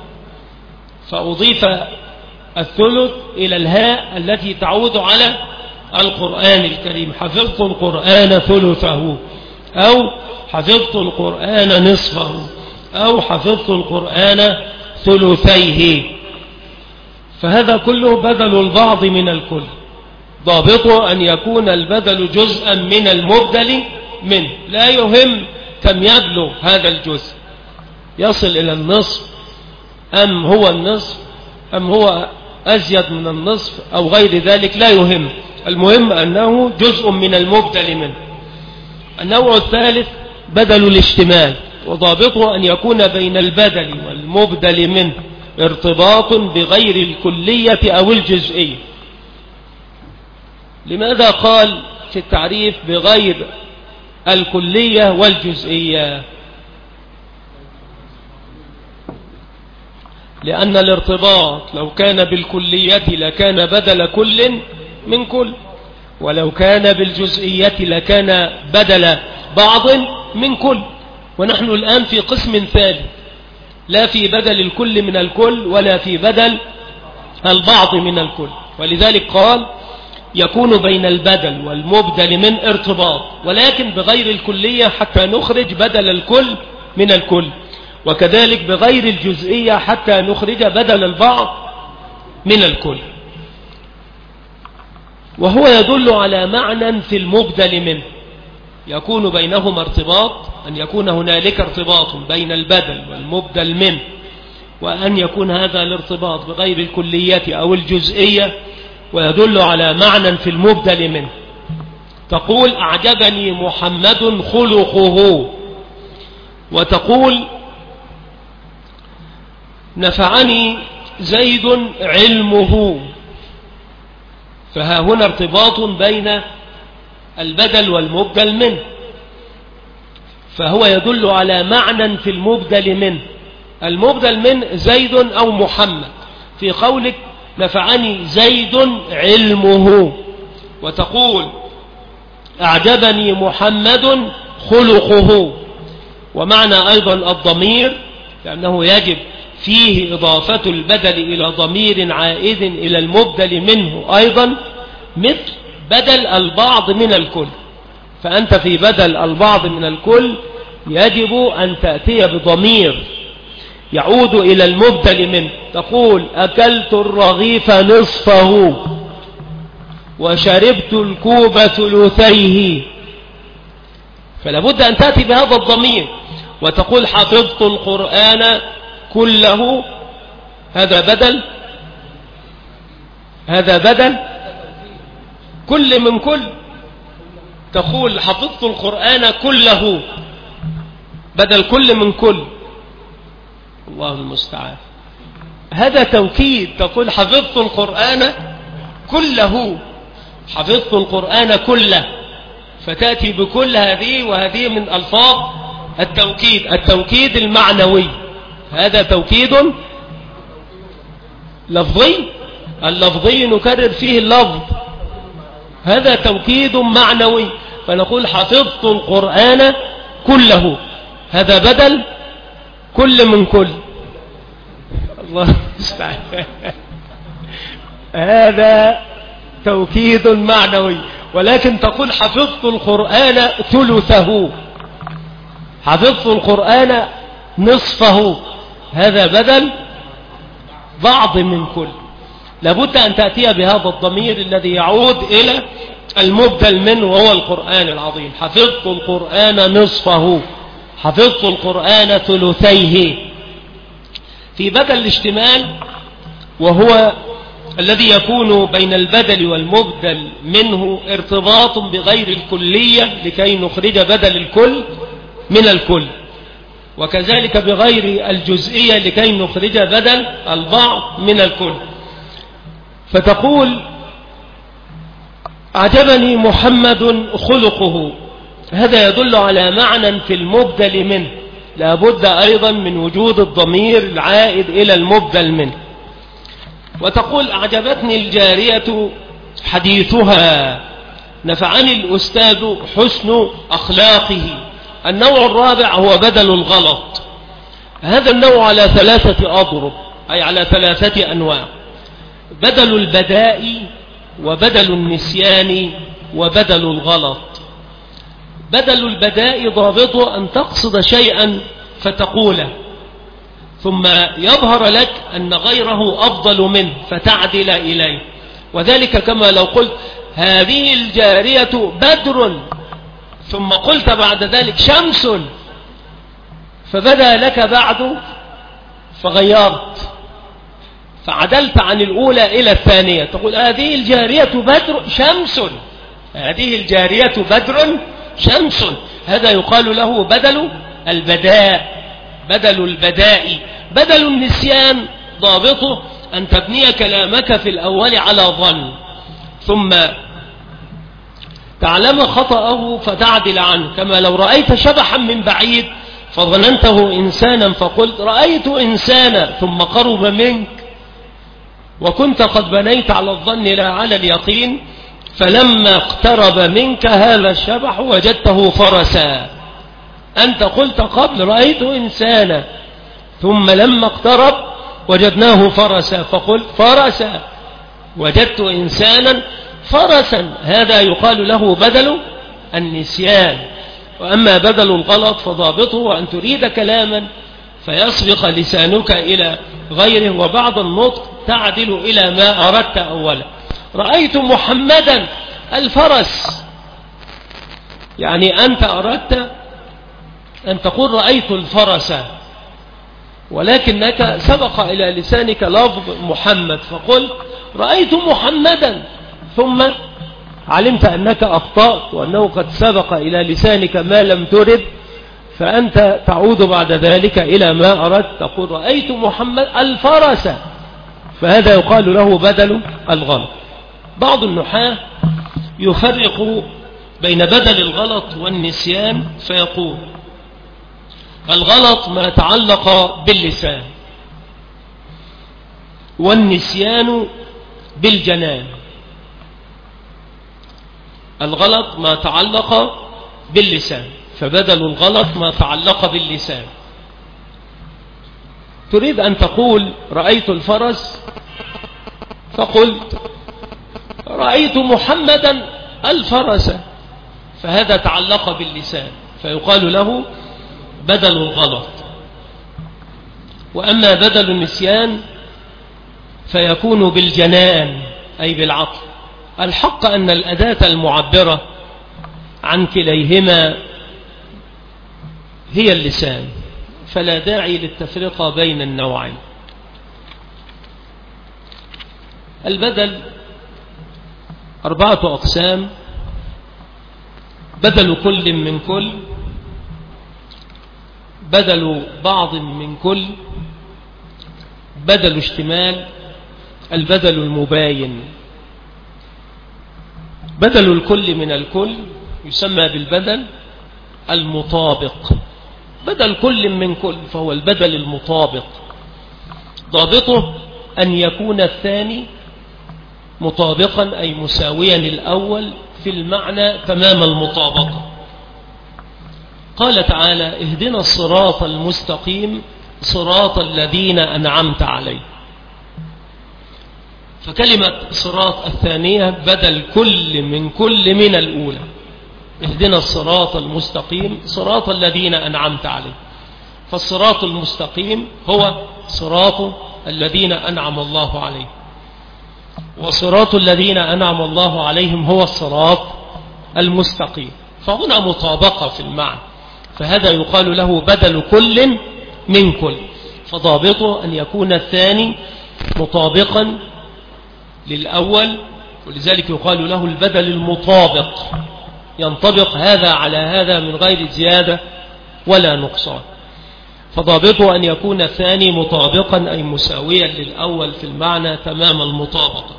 فأضيف الثلث إلى الهاء التي تعود على القرآن الكريم، حفظت القرآن ثلثه أو حفظت القرآن نصفه أو حفظت القرآن ثلثيه، فهذا كله بدل البعض من الكل. ضابطه أن يكون البدل جزءا من المبدل منه، لا يهم كم يبلغ هذا الجزء، يصل إلى النصف أم هو النصف أم هو أزيد من النصف أو غير ذلك، لا يهم، المهم أنه جزء من المبدل منه. النوع الثالث بدل الاشتمال، وضابطه أن يكون بين البدل والمبدل منه ارتباط بغير الكلية أو الجزئية. لماذا قال في التعريف بغير الكلية والجزئية؟ لأن الارتباط لو كان بالكلية لكان بدل كل من كل، ولو كان بالجزئية لكان بدل بعض من كل، ونحن الآن في قسم ثالث، لا في بدل الكل من الكل ولا في بدل البعض من الكل. ولذلك قال يكون بين البدل والمبدل من ارتباط، ولكن بغير الكلية حتى نخرج بدل الكل من الكل، وكذلك بغير الجزئية حتى نخرج بدل البعض من الكل. وهو يدل على معنى في المبدل منه، يكون بينهما ارتباط، أن يكون هنالك ارتباط بين البدل والمبدل منه، وأن يكون هذا الارتباط بغير الكلية أو الجزئية، ويدل على معنى في المبدل منه. تقول أعجبني محمد خلقه، وتقول نفعني زيد علمه، فها هنا ارتباط بين البدل والمبدل منه، فهو يدل على معنى في المبدل منه. المبدل من زيد أو محمد، في قولك نفعني زيد علمه، وتقول أعجبني محمد خلقه، ومعنى أيضا الضمير، لأنه يجب فيه إضافة البدل إلى ضمير عائد إلى المبدل منه أيضا، مثل بدل البعض من الكل. فأنت في بدل البعض من الكل يجب أن تأتي بضمير يعود إلى المبدل منه، تقول أكلت الرغيف نصفه وشربت الكوب ثلثيه، فلا بد أن تأتي بهذا الضمير، وتقول حفظت القرآن كله، هذا بدل، هذا بدل كل من كل، تقول حفظت القرآن كله بدل كل من كل، الله المستعان، هذا توكيد، تقول حفظت القرآن كله، حفظت القرآن كله، فتأتي بكل هذه، وهذه من ألفاظ التوكيد، التوكيد المعنوي، هذا توكيد لفظي اللفظي نكرر فيه اللفظ، هذا توكيد معنوي، فنقول حفظت القرآن كله، هذا بدل كل من كل. الله يستعان. هذا توكيد معنوي. ولكن تقول حفظت القرآن ثلثه، حفظت القرآن نصفه، هذا بدل بعض من كل. لابد أن تأتي بهذا الضمير الذي يعود إلى المبدل منه وهو القرآن العظيم. حفظت القرآن نصفه، حفظت القرآن ثلثيه. في بدل الاشتمال وهو الذي يكون بين البدل والمبدل منه ارتباط بغير الكلية لكي نخرج بدل الكل من الكل، وكذلك بغير الجزئية لكي نخرج بدل البعض من الكل. فتقول أعجبني محمد خلقه، هذا يدل على معنى في المبدل منه، لابد أيضا من وجود الضمير العائد إلى المبدل منه. وتقول أعجبتني الجارية حديثها، نفعني الأستاذ حسن أخلاقه. النوع الرابع هو بدل الغلط، هذا النوع على ثلاثة أضرب، أي على ثلاثة أنواع: بدل البداء، وبدل النسيان، وبدل الغلط. بدل البداء ضابطه أن تقصد شيئا فتقوله، ثم يظهر لك أن غيره أفضل منه فتعدل إليه، وذلك كما لو قلت هذه الجارية بدر، ثم قلت بعد ذلك شمس، فبدا لك بعد فغيرت، فعدلت عن الأولى إلى الثانية، تقول هذه الجارية بدر شمس، هذه الجارية بدر شمس. هذا يقال له بدل البداء، بدل البداء. بدل النسيان ضابطه أن تبني كلامك في الأول على ظن، ثم تعلم خطأه فتعدل عنه، كما لو رأيت شبحا من بعيد فظننته إنسانا فقلت رأيت إنسانا، ثم قرب منك وكنت قد بنيت على الظن لا على اليقين، فلما اقترب منك هذا الشبح وجدته فرسا. أنت قلت قبل رأيت إنسانا، ثم لما اقترب وجدناه فرسا، فقلت فرسا، وجدت إنسانا فرسا. هذا يقال له بدل النسيان. وأما بدل الغلط فضابطه أن تريد كلاما فيسبق لسانك إلى غيره، وبعض النطق تعدل إلى ما أردت أولا. رأيت محمدا الفرس، يعني أنت أردت أن تقول رأيت الفرس، ولكنك سبق إلى لسانك لفظ محمد فقلت رأيت محمدا، ثم علمت أنك أخطأت وأنه قد سبق إلى لسانك ما لم ترد، فأنت تعود بعد ذلك إلى ما أردت، تقول رأيت محمد الفرس، فهذا يقال له بدل الغلط. بعض النحاة يفرق بين بدل الغلط والنسيان فيقول الغلط ما تعلق باللسان، والنسيان بالجنان. الغلط ما تعلق باللسان، فبدل الغلط ما تعلق باللسان. تريد أن تقول رأيت الفرس فقلت رأيت محمدا الفرس، فهذا تعلق باللسان فيقال له بدل الغلط. وأما بدل النسيان فيكون بالجنان أي بالعقل. الحق أن الأداة المعبرة عن كليهما هي اللسان، فلا داعي للتفرقة بين النوعين. البدل أربعة أقسام: بدل كل من كل، بدل بعض من كل، بدل اشتمال، البدل المباين. بدل الكل من الكل يسمى بالبدل المطابق، بدل كل من كل فهو البدل المطابق. ضابطه أن يكون الثاني مطابقا أي مساويا للأول في المعنى تمام المطابقة. قال تعالى اهدنا الصراط المستقيم صراط الذين أنعمت عليهم. فكلمة صراط الثانية بدل كل من كل من الأولى. اهدنا الصراط المستقيم صراط الذين أنعمت عليهم. فالصراط المستقيم هو صراط الذين أنعم الله عليهم، وصراط الذين أنعم الله عليهم هو الصراط المستقيم. فهنا مطابقة في المعنى، فهذا يقال له بدل كل من كل. فضابطه أن يكون الثاني مطابقا للأول، ولذلك يقال له البدل المطابق، ينطبق هذا على هذا من غير زيادة ولا نقصان. فضابطه أن يكون الثاني مطابقا أي مساويا للأول في المعنى تمام المطابقة.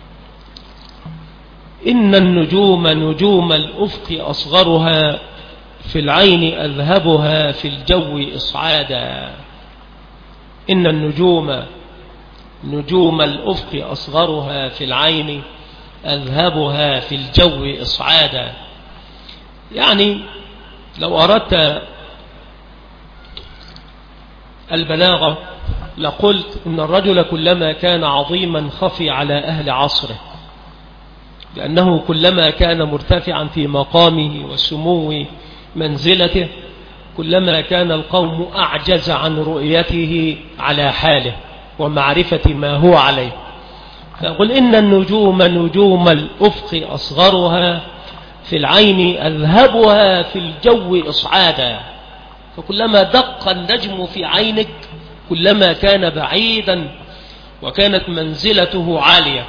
إن النجوم نجوم الأفق أصغرها في العين أذهبها في الجو إصعادا. إن النجوم نجوم الأفق أصغرها في العين أذهبها في الجو إصعادا. يعني لو أردت البلاغة لقلت إن الرجل كلما كان عظيما خفي على أهل عصره، لأنه كلما كان مرتفعا في مقامه وسمو منزلته كلما كان القوم أعجز عن رؤيته على حاله ومعرفة ما هو عليه. فأقول إن النجوم نجوم الأفق أصغرها في العين أذهبها في الجو إصعادا. فكلما دق النجم في عينك كلما كان بعيدا وكانت منزلته عالية.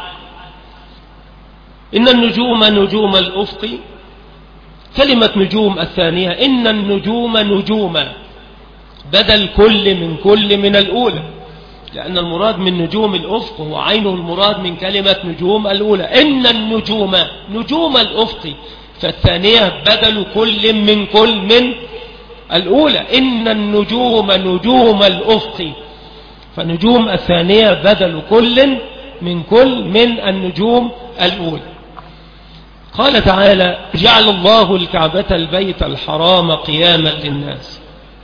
إن النجوم نجوم الأفق. كلمة نجوم الثانية إن النجوم نجوم بدل كل من كل من الأولى، لأن المراد من نجوم الأفق هو عينه المراد من كلمة نجوم الأولى. إن النجوم نجوم الأفق، فالثانية بدل كل من كل من الأولى. إن النجوم نجوم الأفق، فنجوم الثانية بدل كل من كل من النجوم الأولى. قال تعالى جعل الله الكعبة البيت الحرام قياما للناس.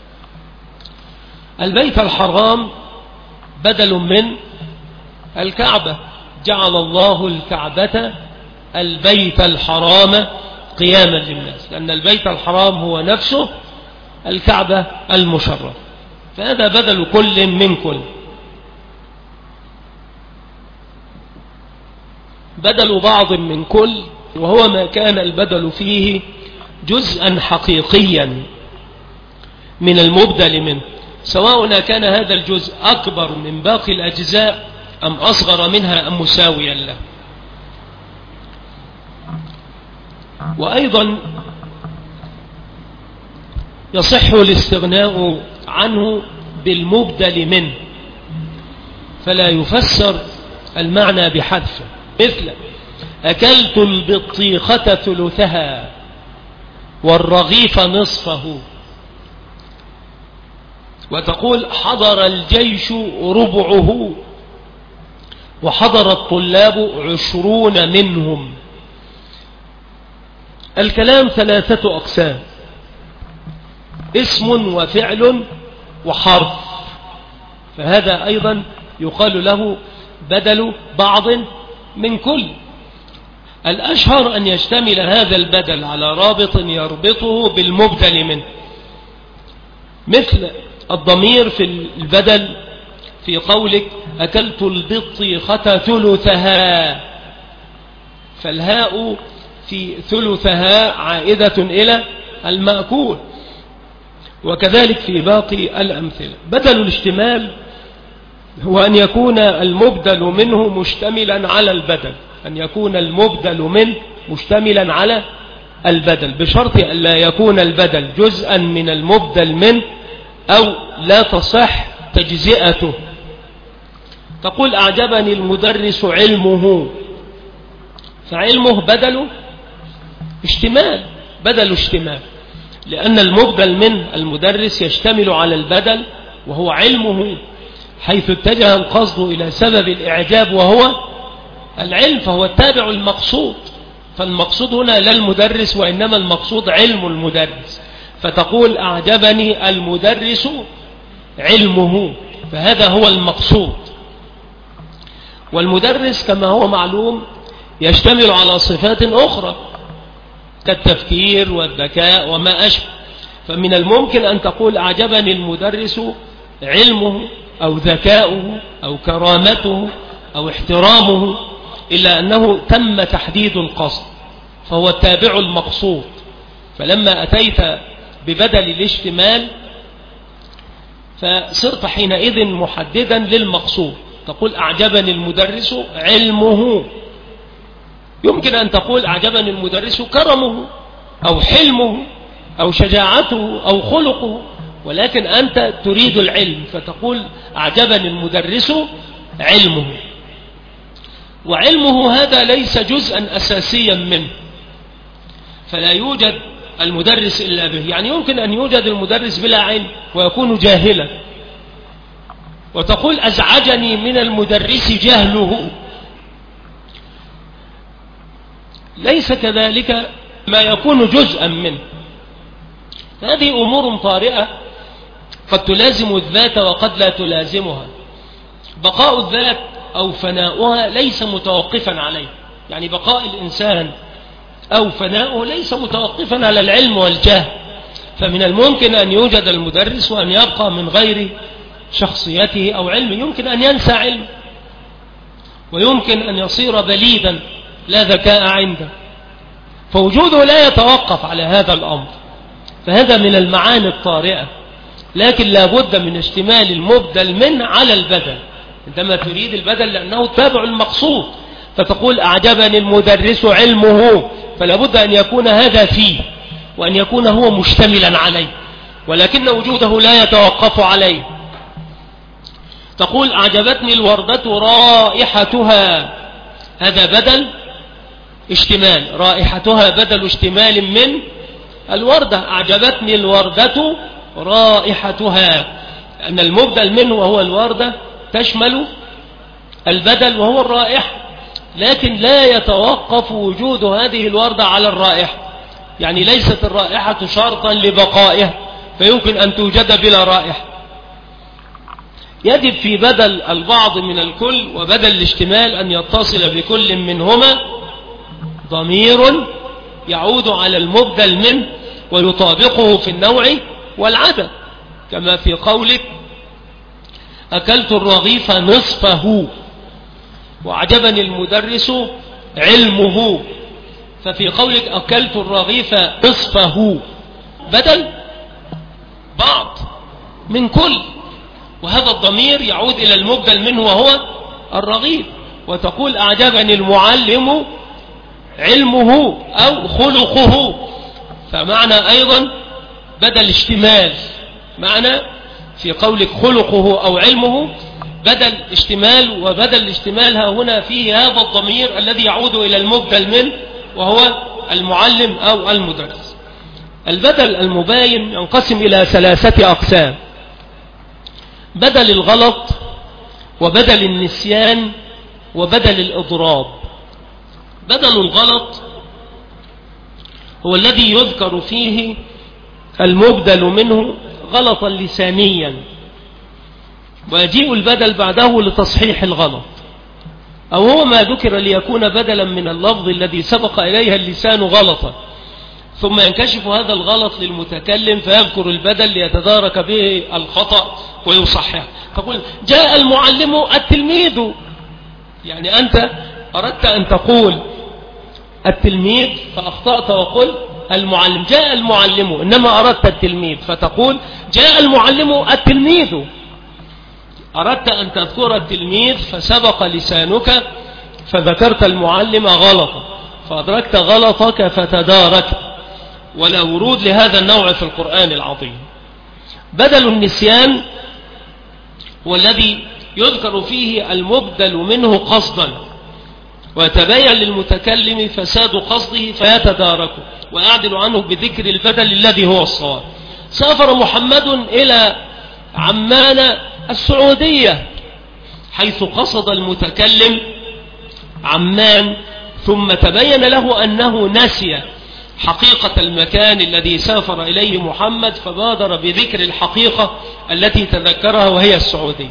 البيت الحرام بدل من الكعبة. جعل الله الكعبة البيت الحرام قياما للناس، لأن البيت الحرام هو نفسه الكعبة المشرفة، فهذا بدل كل من كل. بدل بعض من كل، وهو ما كان البدل فيه جزءا حقيقيا من المبدل منه، سواء كان هذا الجزء أكبر من باقي الأجزاء أم أصغر منها أم مساويا له. وأيضا يصح الاستغناء عنه بالمبدل منه، فلا يفسر المعنى بحذفه، مثل أكلت البطيخة ثلثها والرغيف نصفه، وتقول حضر الجيش ربعه وحضر الطلاب عشرون منهم. الكلام ثلاثة أقسام: اسم وفعل وحرف، فهذا أيضا يقال له بدل بعض من كل. الأشهر أن يشتمل هذا البدل على رابط يربطه بالمبدل منه، مثل الضمير في البدل في قولك أكلت البطيخة ثلثها، فالهاء في ثلثها عائدة إلى المأكول، وكذلك في باقي الأمثلة. بدل الاشتمال هو أن يكون المبدل منه مشتملا على البدل، أن يكون المبدل منه مشتملا على البدل، بشرط أن لا يكون البدل جزءا من المبدل منه أو لا تصح تجزئته. تقول أعجبني المدرس علمه، فعلمه بدل اشتمال، بدل اشتمال، لأن المبدل من المدرس يشتمل على البدل وهو علمه، حيث اتجه القصد إلى سبب الإعجاب وهو العلم، فهو التابع المقصود. فالمقصود هنا لا المدرس، وإنما المقصود علم المدرس. فتقول أعجبني المدرس علمه، فهذا هو المقصود. والمدرس كما هو معلوم يشتمل على صفات أخرى كالتفكير والذكاء وما أشبه. فمن الممكن أن تقول أعجبني المدرس علمه أو ذكاؤه أو كرامته أو احترامه، إلا أنه تم تحديد القصد، فهو التابع المقصود. فلما أتيت ببدل الاشتمال فصرت حينئذ محددا للمقصود. تقول أعجبني المدرس علمه، يمكن أن تقول أعجبني المدرس كرمه أو حلمه أو شجاعته أو خلقه، ولكن أنت تريد العلم فتقول أعجبني المدرس علمه. وعلمه هذا ليس جزءا أساسيا منه، فلا يوجد المدرس إلا به. يعني يمكن أن يوجد المدرس بلا علم ويكون جاهلا، وتقول أزعجني من المدرس جهله. ليس كذلك ما يكون جزءا منه. هذه أمور طارئة قد تلازم الذات وقد لا تلازمها. بقاء الذات أو فناؤها ليس متوقفا عليه، يعني بقاء الإنسان أو فناؤه ليس متوقفا على العلم والجهل. فمن الممكن أن يوجد المدرس وأن يبقى من غير شخصيته أو علمه، يمكن أن ينسى علم، ويمكن أن يصير بليدا لا ذكاء عنده، فوجوده لا يتوقف على هذا الأمر. فهذا من المعاني الطارئة، لكن لا بد من اشتمال المبدل منه على البدل عندما تريد البدل، لأنه تابع المقصود. فتقول أعجبني المدرس علمه، فلا بد أن يكون هذا فيه وأن يكون هو مشتملا عليه، ولكن وجوده لا يتوقف عليه. تقول أعجبتني الوردة رائحتها، هذا بدل اشتمال، رائحتها بدل اشتمال من الوردة. أعجبتني الوردة رائحتها، أن المبدل منه وهو الوردة تشمل البدل وهو الرائحة، لكن لا يتوقف وجود هذه الوردة على الرائحة. يعني ليست الرائحة شرطا لبقائها، فيمكن أن توجد بلا رائحة. يجب في بدل البعض من الكل وبدل الاشتمال أن يتصل بكل منهما ضمير يعود على المبدل منه ويطابقه في النوع والعدد، كما في قولك أكلت الرغيف نصفه، وعجبني المدرس علمه. ففي قولك أكلت الرغيف نصفه بدل بعض من كل، وهذا الضمير يعود إلى المبدل منه وهو الرغيف. وتقول أعجبني المعلم علمه أو خلقه، فمعنى أيضا بدل اشتمال، معنى في قولك خلقه أو علمه بدل اشتمال، وبدل الاشتمال ها هنا فيه هذا الضمير الذي يعود إلى المبدل منه وهو المعلم أو المدرس. البدل المباين ينقسم إلى ثلاثة أقسام: بدل الغلط، وبدل النسيان، وبدل الإضراب. بدل الغلط هو الذي يذكر فيه المبدل منه غلطا لسانيا، ويجيء البدل بعده لتصحيح الغلط، أو هو ما ذكر ليكون بدلا من اللفظ الذي سبق إليها اللسان غلطا، ثم ينكشف هذا الغلط للمتكلم فيذكر البدل ليتدارك به الخطأ ويصحح. تقول جاء المعلم التلميذ، يعني أنت أردت أن تقول التلميذ فأخطأت وقل المعلم. جاء المعلم، إنما أردت التلميذ فتقول جاء المعلم التلميذ. أردت أن تذكر التلميذ فسبق لسانك فذكرت المعلم غلطا، فأدركت غلطك فتداركت، ولا ورود لهذا النوع في القرآن العظيم. بدل النسيان هو الذي يذكر فيه المبدل منه قصدا، ويتبين للمتكلم فساد قصده فيتداركه ويعدل عنه بذكر البدل الذي هو الصواب. سافر محمد إلى عمان السعودية، حيث قصد المتكلم عمان، ثم تبين له أنه نسي حقيقة المكان الذي سافر إليه محمد، فبادر بذكر الحقيقة التي تذكرها وهي السعودية.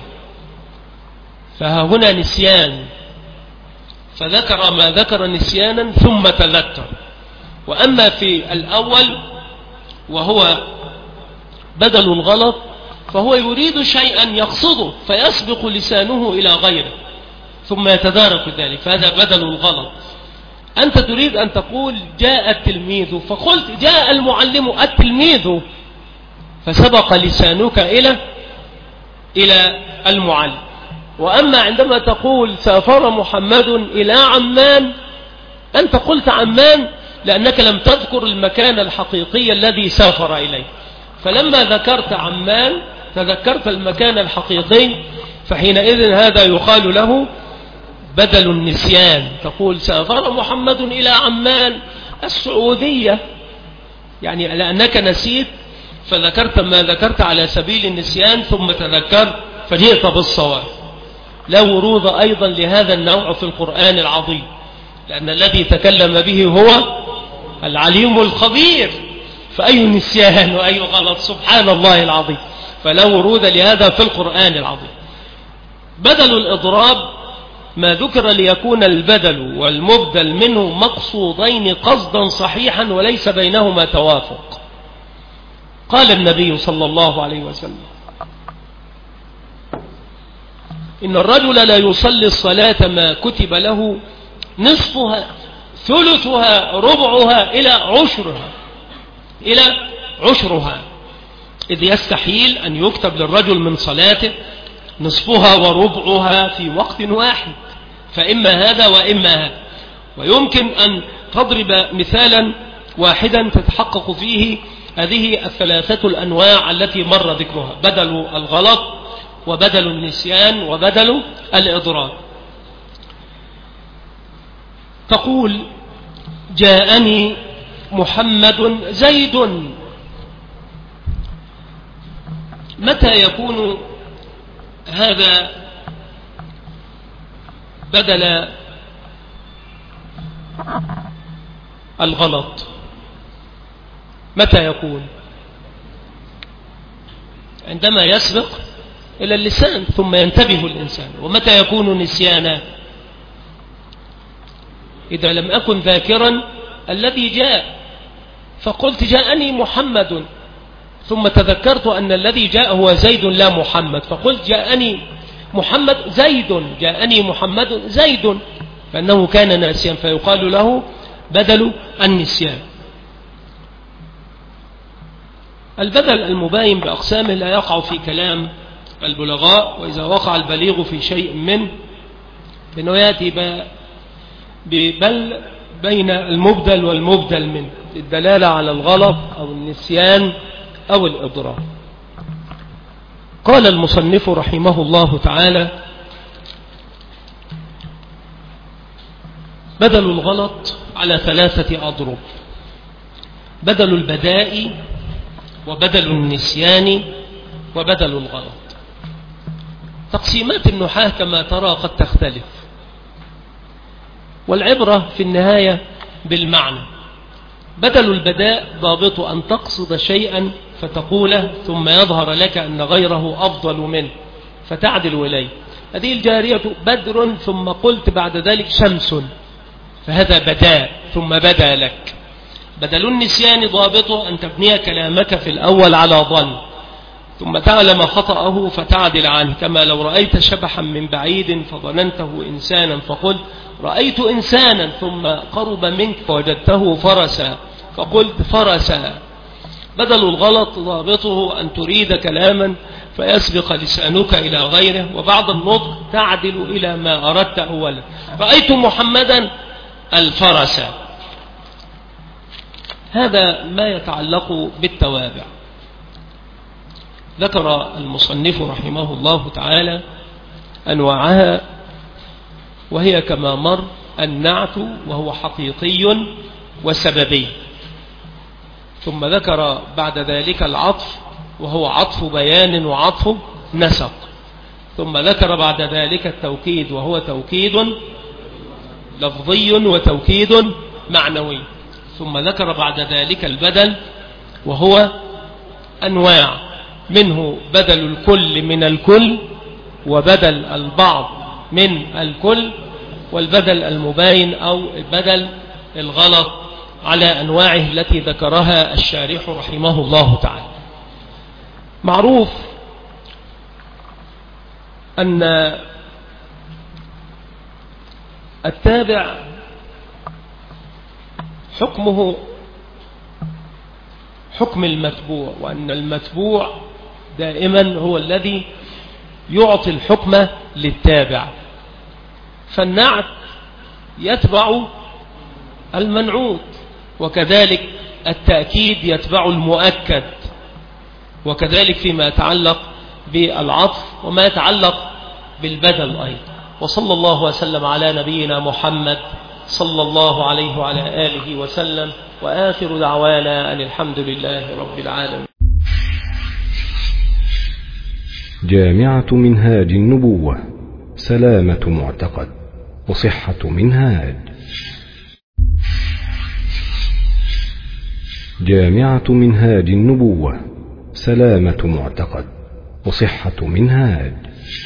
فهنا نسيان، فذكر ما ذكر نسيانا ثم تذكر. وأما في الأول وهو بدل الغلط فهو يريد شيئا يقصده فيسبق لسانه إلى غيره ثم يتدارك ذلك، فهذا بدل الغلط. أنت تريد أن تقول جاء التلميذ فقلت جاء المعلم التلميذ، فسبق لسانك إلى إلى المعلم. وأما عندما تقول سافر محمد إلى عمان، أنت قلت عمان لأنك لم تذكر المكان الحقيقي الذي سافر إليه، فلما ذكرت عمان تذكرت المكان الحقيقي، فحينئذ هذا يقال له بدل النسيان. تقول سافر محمد إلى عمان السعودية، يعني لأنك نسيت فذكرت ما ذكرت على سبيل النسيان ثم تذكرت فجئت بالصواب. لا ورود أيضا لهذا النوع في القرآن العظيم، لأن الذي تكلم به هو العليم الخبير، فأي نسيان وأي غلط، سبحان الله العظيم. فلا ورود لهذا في القرآن العظيم. بدل الإضراب ما ذكر ليكون البدل والمبدل منه مقصودين قصدا صحيحا وليس بينهما توافق. قال النبي صلى الله عليه وسلم إن الرجل لا يصلي الصلاة ما كتب له نصفها ثلثها ربعها إلى عشرها إلى عشرها إذ يستحيل أن يكتب للرجل من صلاته نصفها وربعها في وقت واحد، فإما هذا وإما هذا. ويمكن أن تضرب مثالا واحدا تتحقق فيه هذه الثلاثة الأنواع التي مر ذكرها: بدل الغلط وبدل النسيان وبدل الإضراب. تقول جاءني محمد زيد، متى يكون هذا بدل الغلط؟ متى يكون؟ عندما يسبق إلى اللسان ثم ينتبه الإنسان. ومتى يكون نسيانا؟ إذا لم أكن ذاكرا الذي جاء فقلت جاءني محمد ثم تذكرت أن الذي جاء هو زيد لا محمد، فقلت جاءني محمد زيد، جاءني محمد زيد، فإنه كان ناسيا فيقال له بدل النسيان. البدل المباين بأقسامه لا يقع في كلام البلغاء، وإذا وقع البليغ في شيء منه فإنه يأتي بل بين المبدل والمبدل منه الدلالة على الغلط أو النسيان أو الإضرار. قال المصنف رحمه الله تعالى: بدل الغلط على ثلاثة أضرب: بدل البداء وبدل النسيان وبدل الغلط. تقسيمات النحاة كما ترى قد تختلف، والعبرة في النهاية بالمعنى. بدل البداء ضابط أن تقصد شيئا فتقوله ثم يظهر لك أن غيره أفضل منه فتعدل إليه. هذه الجارية بدر ثم قلت بعد ذلك شمس، فهذا بداء ثم بدا لك. بدل النسيان ضابطه أن تبني كلامك في الأول على ظن ثم تعلم خطأه فتعدل عنه، كما لو رأيت شبحا من بعيد فظننته إنسانا فقلت رأيت إنسانا، ثم قرب منك فوجدته فرسا فقلت فرسا. بدل الغلط ضابطه أن تريد كلاما فيسبق لسانك إلى غيره، وبعد النطق تعدل إلى ما أردت أولا. رأيت محمدا الفرس. هذا ما يتعلق بالتوابع. ذكر المصنف رحمه الله تعالى أنواعها، وهي كما مر: النعت وهو حقيقي وسببي، ثم ذكر بعد ذلك العطف وهو عطف بيان وعطف نسق، ثم ذكر بعد ذلك التوكيد وهو توكيد لفظي وتوكيد معنوي. ثم ذكر بعد ذلك البدل، وهو أنواع، منه بدل الكل من الكل، وبدل البعض من الكل، والبدل المباين أو البدل الغلط على أنواعه التي ذكرها الشارح رحمه الله تعالى. معروف أن التابع حكمه حكم المتبوع، وأن المتبوع دائما هو الذي يعطي الحكم للتابع. فالنعت يتبع المنعوت، وكذلك التأكيد يتبع المؤكد، وكذلك فيما يتعلق بالعطف وما يتعلق بالبدل أيضا. وصلى الله وسلم على نبينا محمد صلى الله عليه وعلى آله وسلم، وآخر دعوانا أن الحمد لله رب العالمين. جامعة منهاج النبوة، سلامة معتقد وصحة منهاج. جامعة منهاج النبوة، سلامة معتقد وصحة منهاج.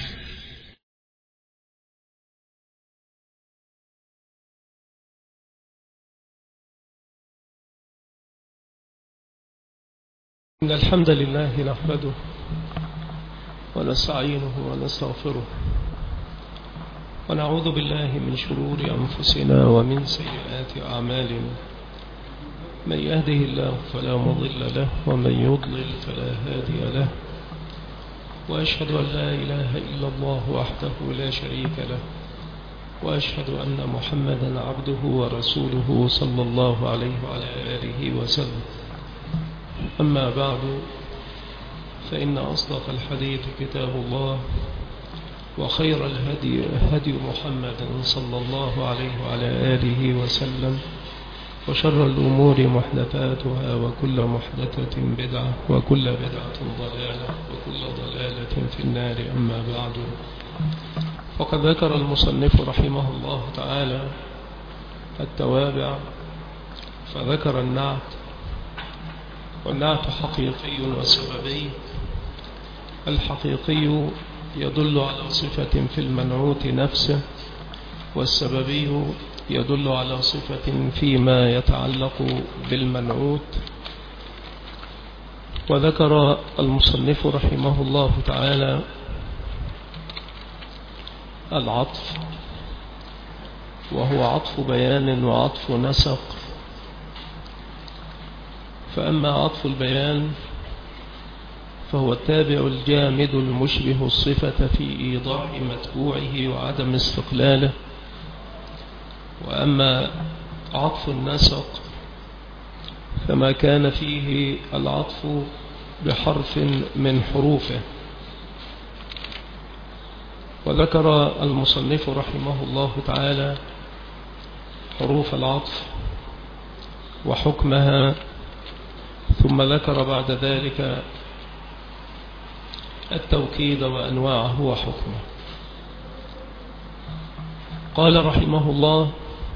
إن الحمد لله نحمده ونستعينه ونستغفره، ونعوذ بالله من شرور أنفسنا ومن سيئات أعمالنا. من يهده الله فلا مضل له، ومن يضلل فلا هادي له، وأشهد أن لا إله إلا الله وحده لا شريك له، وأشهد أن محمدا عبده ورسوله صلى الله عليه وعلى آله وسلم. أما بعد، فإن أصدق الحديث كتاب الله، وخير الهدي هدي محمد صلى الله عليه وعلى آله وسلم، وشر الأمور محدثاتها، وكل محدثة بدعة، وكل بدعة ضلالة، وكل ضلالة في النار. أما بعد، فقد ذكر المصنف رحمه الله تعالى التوابع، فذكر النعت، والنعت حقيقي وسببي. الحقيقي يدل على صفة في المنعوت نفسه، والسببي يدل على صفة فيما يتعلق بالمنعوت. وذكر المصنف رحمه الله تعالى العطف، وهو عطف بيان وعطف نسق. فأما عطف البيان فهو التابع الجامد المشبه الصفة في إيضاح متبوعه وعدم استقلاله. وأما عطف النسق فما كان فيه العطف بحرف من حروفه. وذكر المصنف رحمه الله تعالى حروف العطف وحكمها، ثم ذكر بعد ذلك التوكيد وأنواعه وحكمه. قال رحمه الله: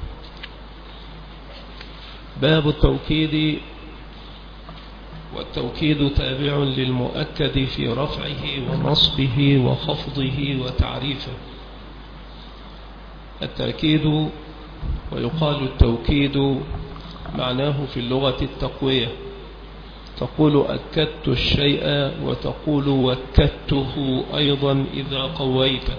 باب التوكيد. والتوكيد تابع للمؤكد في رفعه ونصبه وخفضه وتعريفه. التأكيد، ويقال التوكيد، معناه في اللغة التقوية. تقول أكدت الشيء، وتقول وكدته أيضا إذا قويته.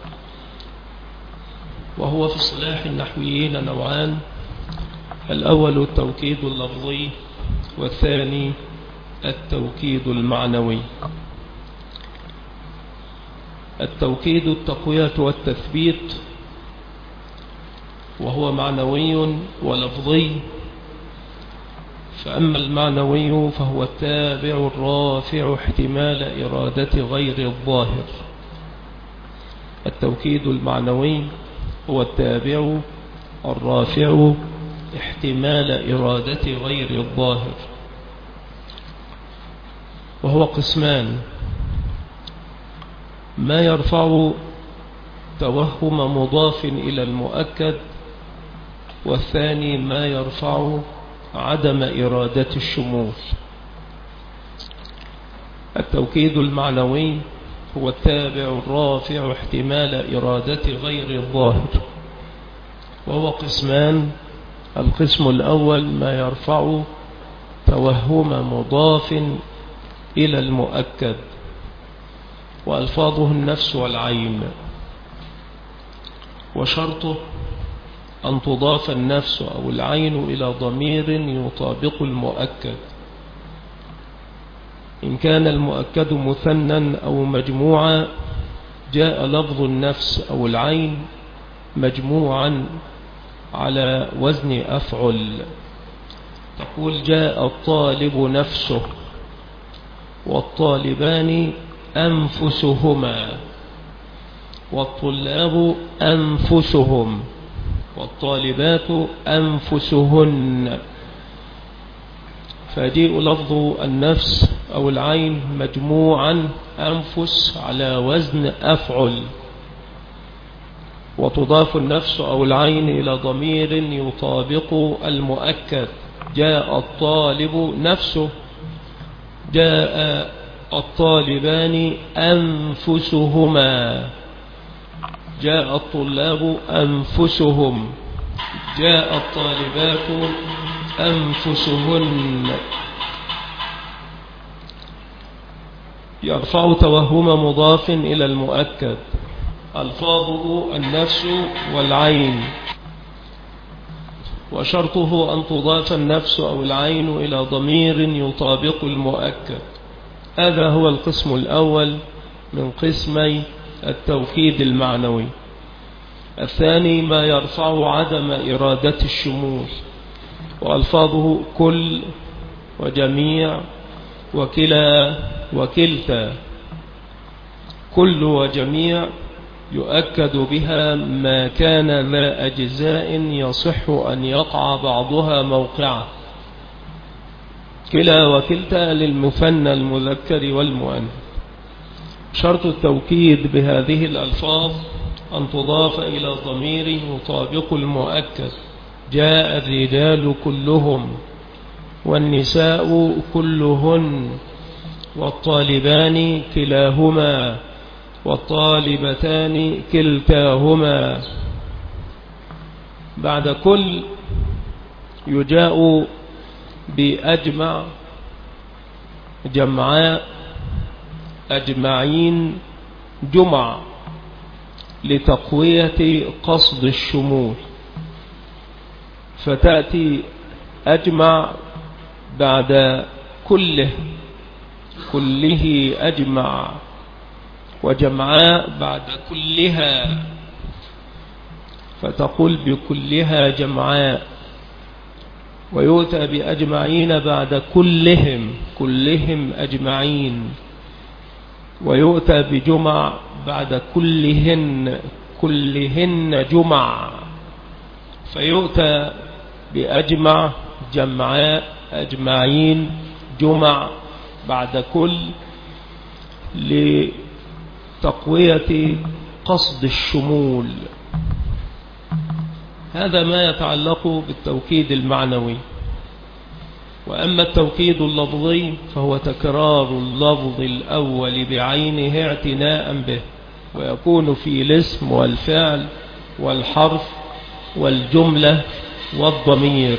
وهو في اصطلاح النحويين نوعان: الأول التوكيد اللفظي، والثاني التوكيد المعنوي. التوكيد التقوية والتثبيت، وهو معنوي ولفظي. فأما المعنوي فهو التابع الرافع احتمال إرادة غير الظاهر. التوكيد المعنوي هو التابع الرافع احتمال إرادة غير الظاهر، وهو قسمان: ما يرفع توهم مضاف إلى المؤكد والثاني ما يرفع عدم إرادة الشمول. التوكيد المعنوي هو التابع الرافع احتمال إرادة غير الظاهر، وهو قسمان. القسم الأول ما يرفع توهم مضاف إلى المؤكد، وألفاظه النفس والعين، وشرطه أن تضاف النفس أو العين إلى ضمير يطابق المؤكد. إن كان المؤكد مثنى أو مجموعا جاء لفظ النفس أو العين مجموعا على وزن أفعل. تقول جاء الطالب نفسه، والطالبان أنفسهما، والطلاب أنفسهم، والطالبات أنفسهن. فيجيء لفظ النفس أو العين مجموعا أنفس على وزن أفعل، وتضاف النفس أو العين إلى ضمير يطابق المؤكد. جاء الطالب نفسه، جاء الطالبان أنفسهما، جاء الطلاب أنفسهم، جاء الطالبات أنفسهن. يرفع توهم مضاف إلى المؤكد، ألفاظه النفس والعين، وشرطه أن تضاف النفس أو العين إلى ضمير يطابق المؤكد. هذا هو القسم الأول من قسمي التوكيد المعنوي. الثاني ما يرفع عدم إرادة الشمول، وألفاظه كل وجميع وكلا وكلتا. كل وجميع يؤكد بها ما كان ذا أجزاء يصح أن يقع بعضها موقعه. كلا وكلتا للمثنى المذكر والمؤنث. شرط التوكيد بهذه الألفاظ أن تضاف إلى ضمير يطابق المؤكد. جاء الرجال كلهم، والنساء كلهن، والطالبان كلاهما، والطالبتان كلتاهما. بعد كل يجاء بأجمع، جمعاء، أجمعين، جمع، لتقوية قصد الشمول. فتأتي أجمع بعد كله، كله أجمع، وجمعاء بعد كلها، فتقول بكلها جمعاء. ويؤتى بأجمعين بعد كلهم، كلهم أجمعين. ويؤتى بجمع بعد كلهن، كلهن جمع. فيؤتى بأجمع، جمعاء، أجمعين، جمع بعد كل، لتقوية قصد الشمول. هذا ما يتعلق بالتوكيد المعنوي. وأما التوكيد اللفظي فهو تكرار اللفظ الأول بعينه اعتناء به، ويكون في الاسم والفعل والحرف والجملة والضمير.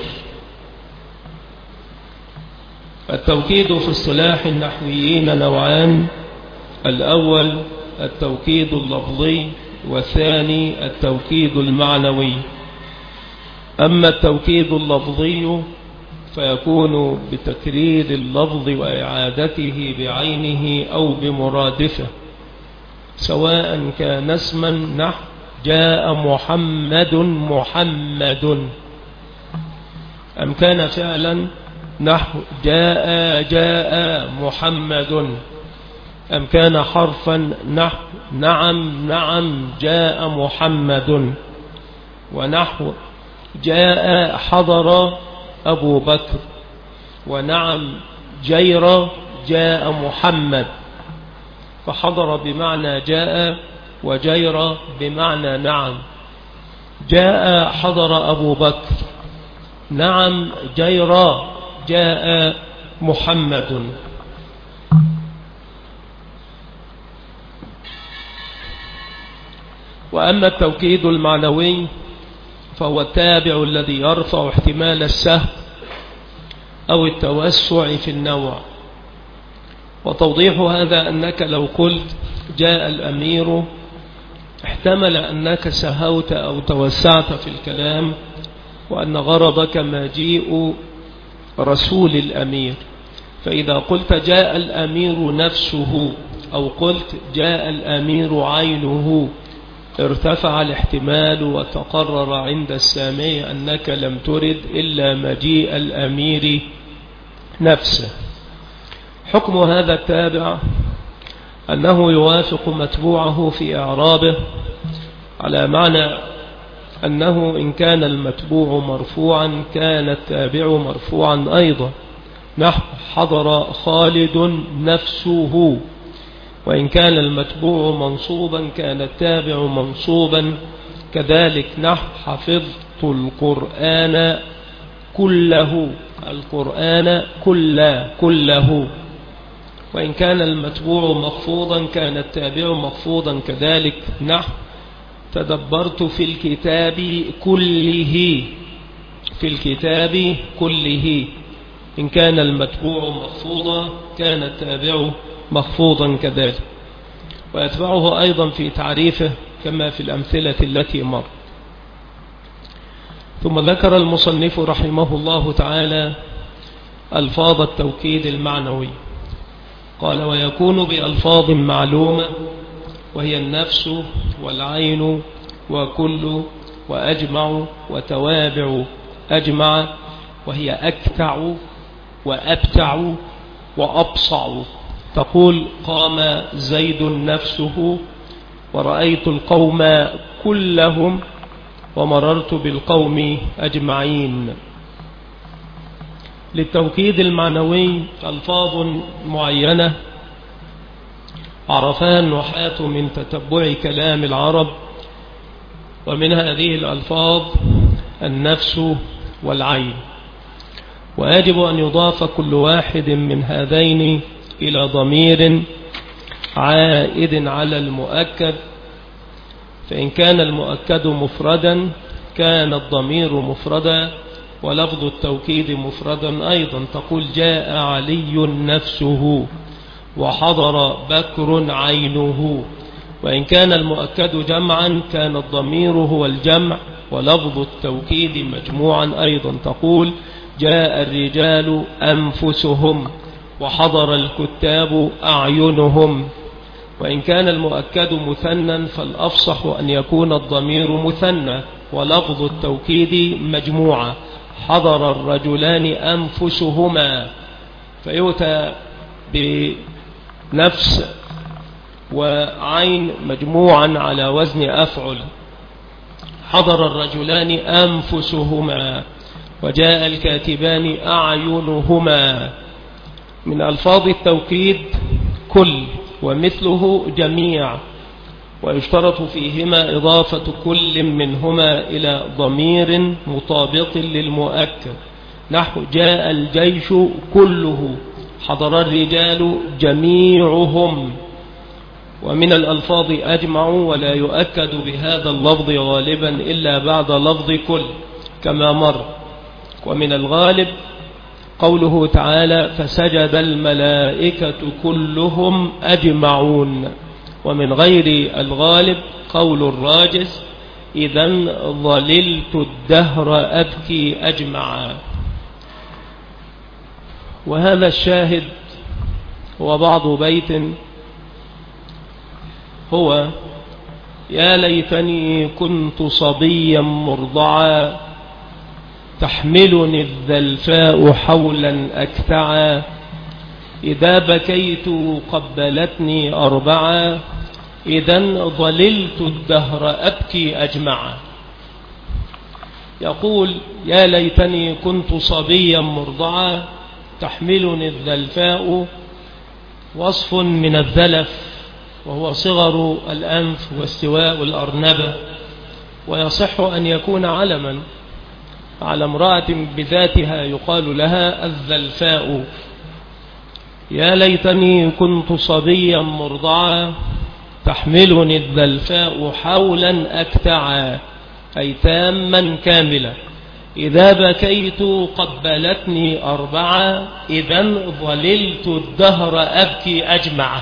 التوكيد في اصطلاح النحويين نوعان: الأول التوكيد اللفظي، والثاني التوكيد المعنوي. أما التوكيد اللفظي فيكون بتكرير اللفظ وإعادته بعينه أو بمرادفه، سواء كان اسما نحو جاء محمد محمد، أم كان فعلا نحو جاء جاء محمد، أم كان حرفا نحو نعم نعم جاء محمد، ونحو جاء حضر أبو بكر، ونعم جير جاء محمد. فحضر بمعنى جاء، وجير بمعنى نعم. جاء حضر أبو بكر. نعم جيرا جاء محمد. وأما التوكيد المعنوي فهو التابع الذي يرفع احتمال السهو أو التوسع في النوع. وتوضيح هذا أنك لو قلت جاء الأمير احتمل أنك سهوت أو توسعت في الكلام، وأن غرضك مجيء رسول الأمير. فإذا قلت جاء الأمير نفسه أو قلت جاء الأمير عينه ارتفع الاحتمال، وتقرر عند السامع أنك لم ترد إلا مجيء الأمير نفسه. حكم هذا التابع أنه يوافق متبوعه في إعرابه، على معنى أنه إن كان المتبوع مرفوعا كان التابع مرفوعا أيضا، نحو حضر خالد نفسه. وإن كان المتبوع منصوبا كان التابع منصوبا كذلك، نحو حفظت القرآن كله، القرآن كله كله. وإن كان المتبوع مخفوضا كان التابع مخفوضا كذلك، نحو تدبرت في الكتاب كله، في الكتاب كله. إن كان المتبوع مخفوضا كان التابع مخفوضا كذلك. ويتبعه أيضا في تعريفه كما في الأمثلة التي مر. ثم ذكر المصنف رحمه الله تعالى ألفاظ التوكيد المعنوي. قال ويكون بألفاظ معلومة، وهي النفس والعين وكل وأجمع وتوابع أجمع، وهي أكتع وأبتع وأبصع. تقول قام زيد نفسه، ورأيت القوم كلهم، ومررت بالقوم أجمعين. للتوكيد المعنوي ألفاظ معينة عرفها النحاة من تتبع كلام العرب، ومن هذه الألفاظ النفس والعين. ويجب أن يضاف كل واحد من هذين إلى ضمير عائد على المؤكد، فإن كان المؤكد مفردا كان الضمير مفردا، ولفظ التوكيد مفردا أيضا. تقول جاء علي نفسه، وحضر بكر عينه. وإن كان المؤكد جمعا كان الضمير هو الجمع، ولفظ التوكيد مجموعا أيضا. تقول جاء الرجال أنفسهم، وحضر الكتاب أعينهم. وإن كان المؤكد مثنى فالأفصح أن يكون الضمير مثنى، ولفظ التوكيد مجموعة. حضر الرجلان أنفسهما، فيؤتى بنفس وعين مجموعا على وزن أفعل. حضر الرجلان أنفسهما، وجاء الكاتبان أعينهما. من ألفاظ التوكيد كل، ومثله جميع، ويشترط فيهما إضافة كل منهما إلى ضمير مطابق للمؤكد، نحو جاء الجيش كله، حضر الرجال جميعهم. ومن الألفاظ أجمع، ولا يؤكد بهذا اللفظ غالبا إلا بعد لفظ كل كما مر. ومن الغالب قوله تعالى فسجد الملائكة كلهم أجمعون. ومن غير الغالب قول الراجز إذن ظللت الدهر أبكي أجمعا. وهذا الشاهد هو بعض بيت هو يا ليتني كنت صبيا مرضعا، تحملني الذلفاء حولا أكتعا، إذا بكيت قبلتني أربعا، إذن ظللت الدهر أبكي أجمعا. يقول يا ليتني كنت صبيا مرضعا، تحملني الذلفاء وصف من الذلف، وهو صغر الأنف واستواء الأرنبة، ويصح أن يكون علما على امرأة بذاتها يقال لها الذلفاء. يا ليتني كنت صبيا مرضعا تحملني الذلفاء حولا أكتعا، أي تاما كاملا. إذا بكيت قبلتني أربعة، إذا ظللت الدهر أبكي أجمع.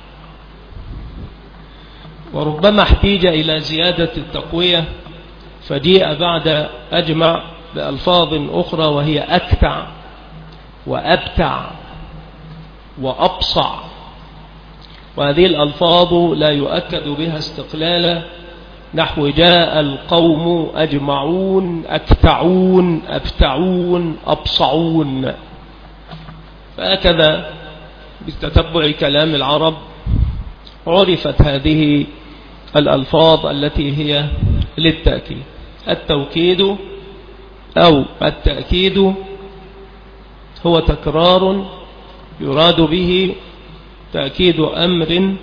وربما احتيج إلى زيادة التقوية فجيء بعد أجمع بألفاظ أخرى وهي أكتع وأبتع وأبصع، وهذه الألفاظ لا يؤكد بها استقلالا، نحو جاء القوم أجمعون أكتعون أبتعون أبصعون. فهكذا بتتبع كلام العرب عرفت هذه الألفاظ التي هي للتأكيد. التوكيد أو التأكيد هو تكرار يراد به تأكيد أمر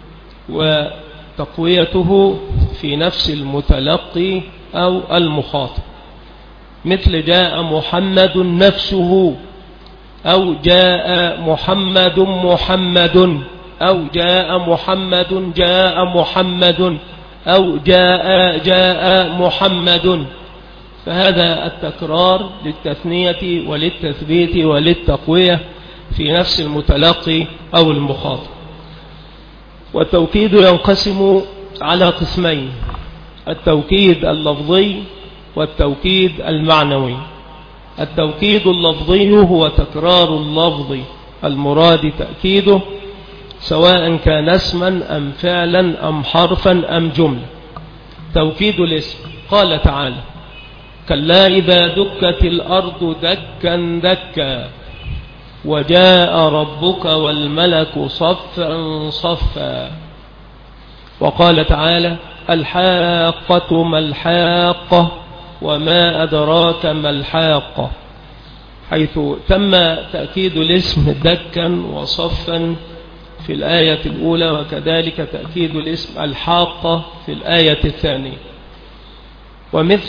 وتقويته في نفس المتلقي أو المخاطب، مثل جاء محمد نفسه، أو جاء محمد محمد، أو جاء محمد جاء محمد، أو جاء جاء محمد. فهذا التكرار للتثنية وللتثبيت وللتقوية في نفس المتلقي أو المخاطب. والتوكيد ينقسم على قسمين: التوكيد اللفظي والتوكيد المعنوي. التوكيد اللفظي هو تكرار اللفظ المراد تأكيده، سواء كان اسما أم فعلا أم حرفا أم جملة. توكيد الاسم قال تعالى: كلا إذا دكت الأرض دكا دكا وجاء ربك والملك صفا صفا. وقال تعالى: الحاقة ما الحاقة وما أدراك ما الحاقة، حيث تم تأكيد الاسم دكا وصفا في الآية الأولى، وكذلك تأكيد الاسم الحاقة في الآية الثانية. ومثل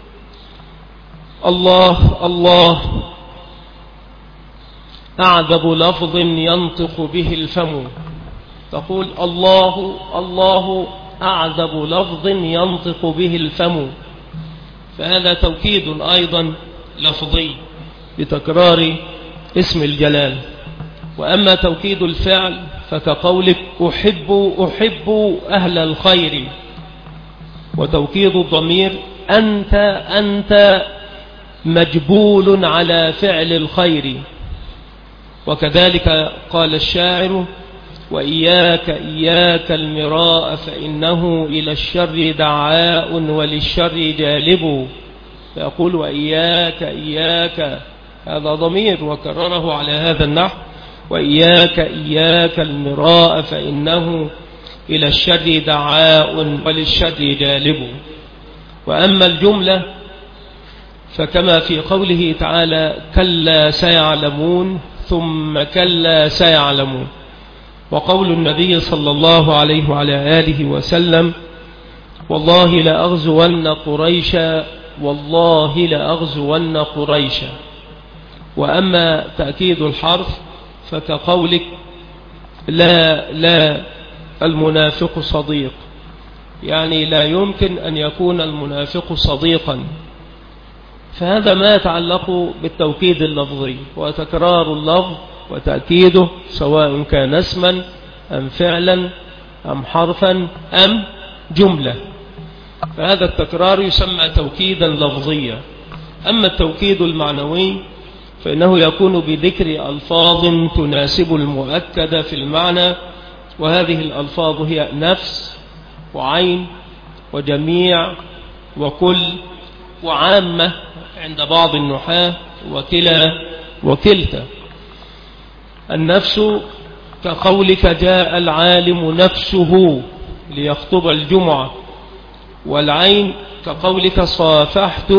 الله الله أعذب لفظ ينطق به الفم، تقول الله الله أعذب لفظ ينطق به الفم، فهذا توكيد أيضا لفظي بتكرار اسم الجلال. وأما توكيد الفعل فكقولك أحب أحب أهل الخير. وتوكيد الضمير أنت أنت مجبول على فعل الخير. وكذلك قال الشاعر: وإياك إياك المراء فإنه إلى الشر دعاء وللشر جالب. فيقول وإياك إياك، هذا ضمير وكرره على هذا النحو: وإياك إياك المراء فإنه إلى الشر دعاء وللشر جالب. وأما الجملة فكما في قوله تعالى: كلا سيعلمون ثم كلا سيعلمون. وقول النبي صلى الله عليه وعلى آله وسلم: والله لأغزون قريشا والله لأغزون قريشا. وأما تأكيد الحرف فكقولك لا لا المنافق صديق، يعني لا يمكن أن يكون المنافق صديقا. فهذا ما يتعلق بالتوكيد اللفظي، وتكرار اللفظ وتأكيده سواء كان اسما أم فعلا أم حرفا أم جملة، فهذا التكرار يسمى توكيدا لفظيا. أما التوكيد المعنوي فإنه يكون بذكر ألفاظ تناسب المؤكد في المعنى، وهذه الألفاظ هي نفس وعين وجميع وكل وعامة عند بعض النحاة وكلا وكلتا. النفس كقولك جاء العالم نفسه ليخطب الجمعة، والعين كقولك صافحت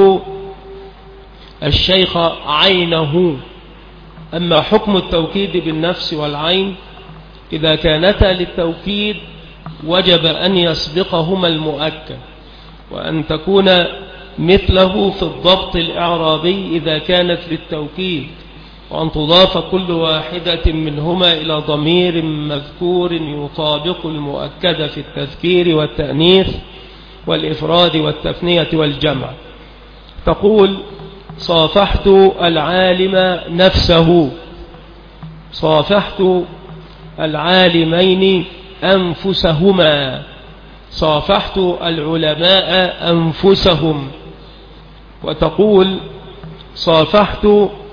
الشيخ عينه. أما حكم التوكيد بالنفس والعين إذا كانتا للتوكيد وجب أن يسبقهما المؤكد، وأن تكون مثله في الضبط الإعرابي إذا كانت للتوكيد، وأن تضاف كل واحدة منهما إلى ضمير مذكور يطابق المؤكد في التذكير والتأنيث والإفراد والتثنية والجمع. تقول: صافحت العالم نفسه، صافحت العالمين أنفسهما، صافحت العلماء أنفسهم. وتقول: صافحت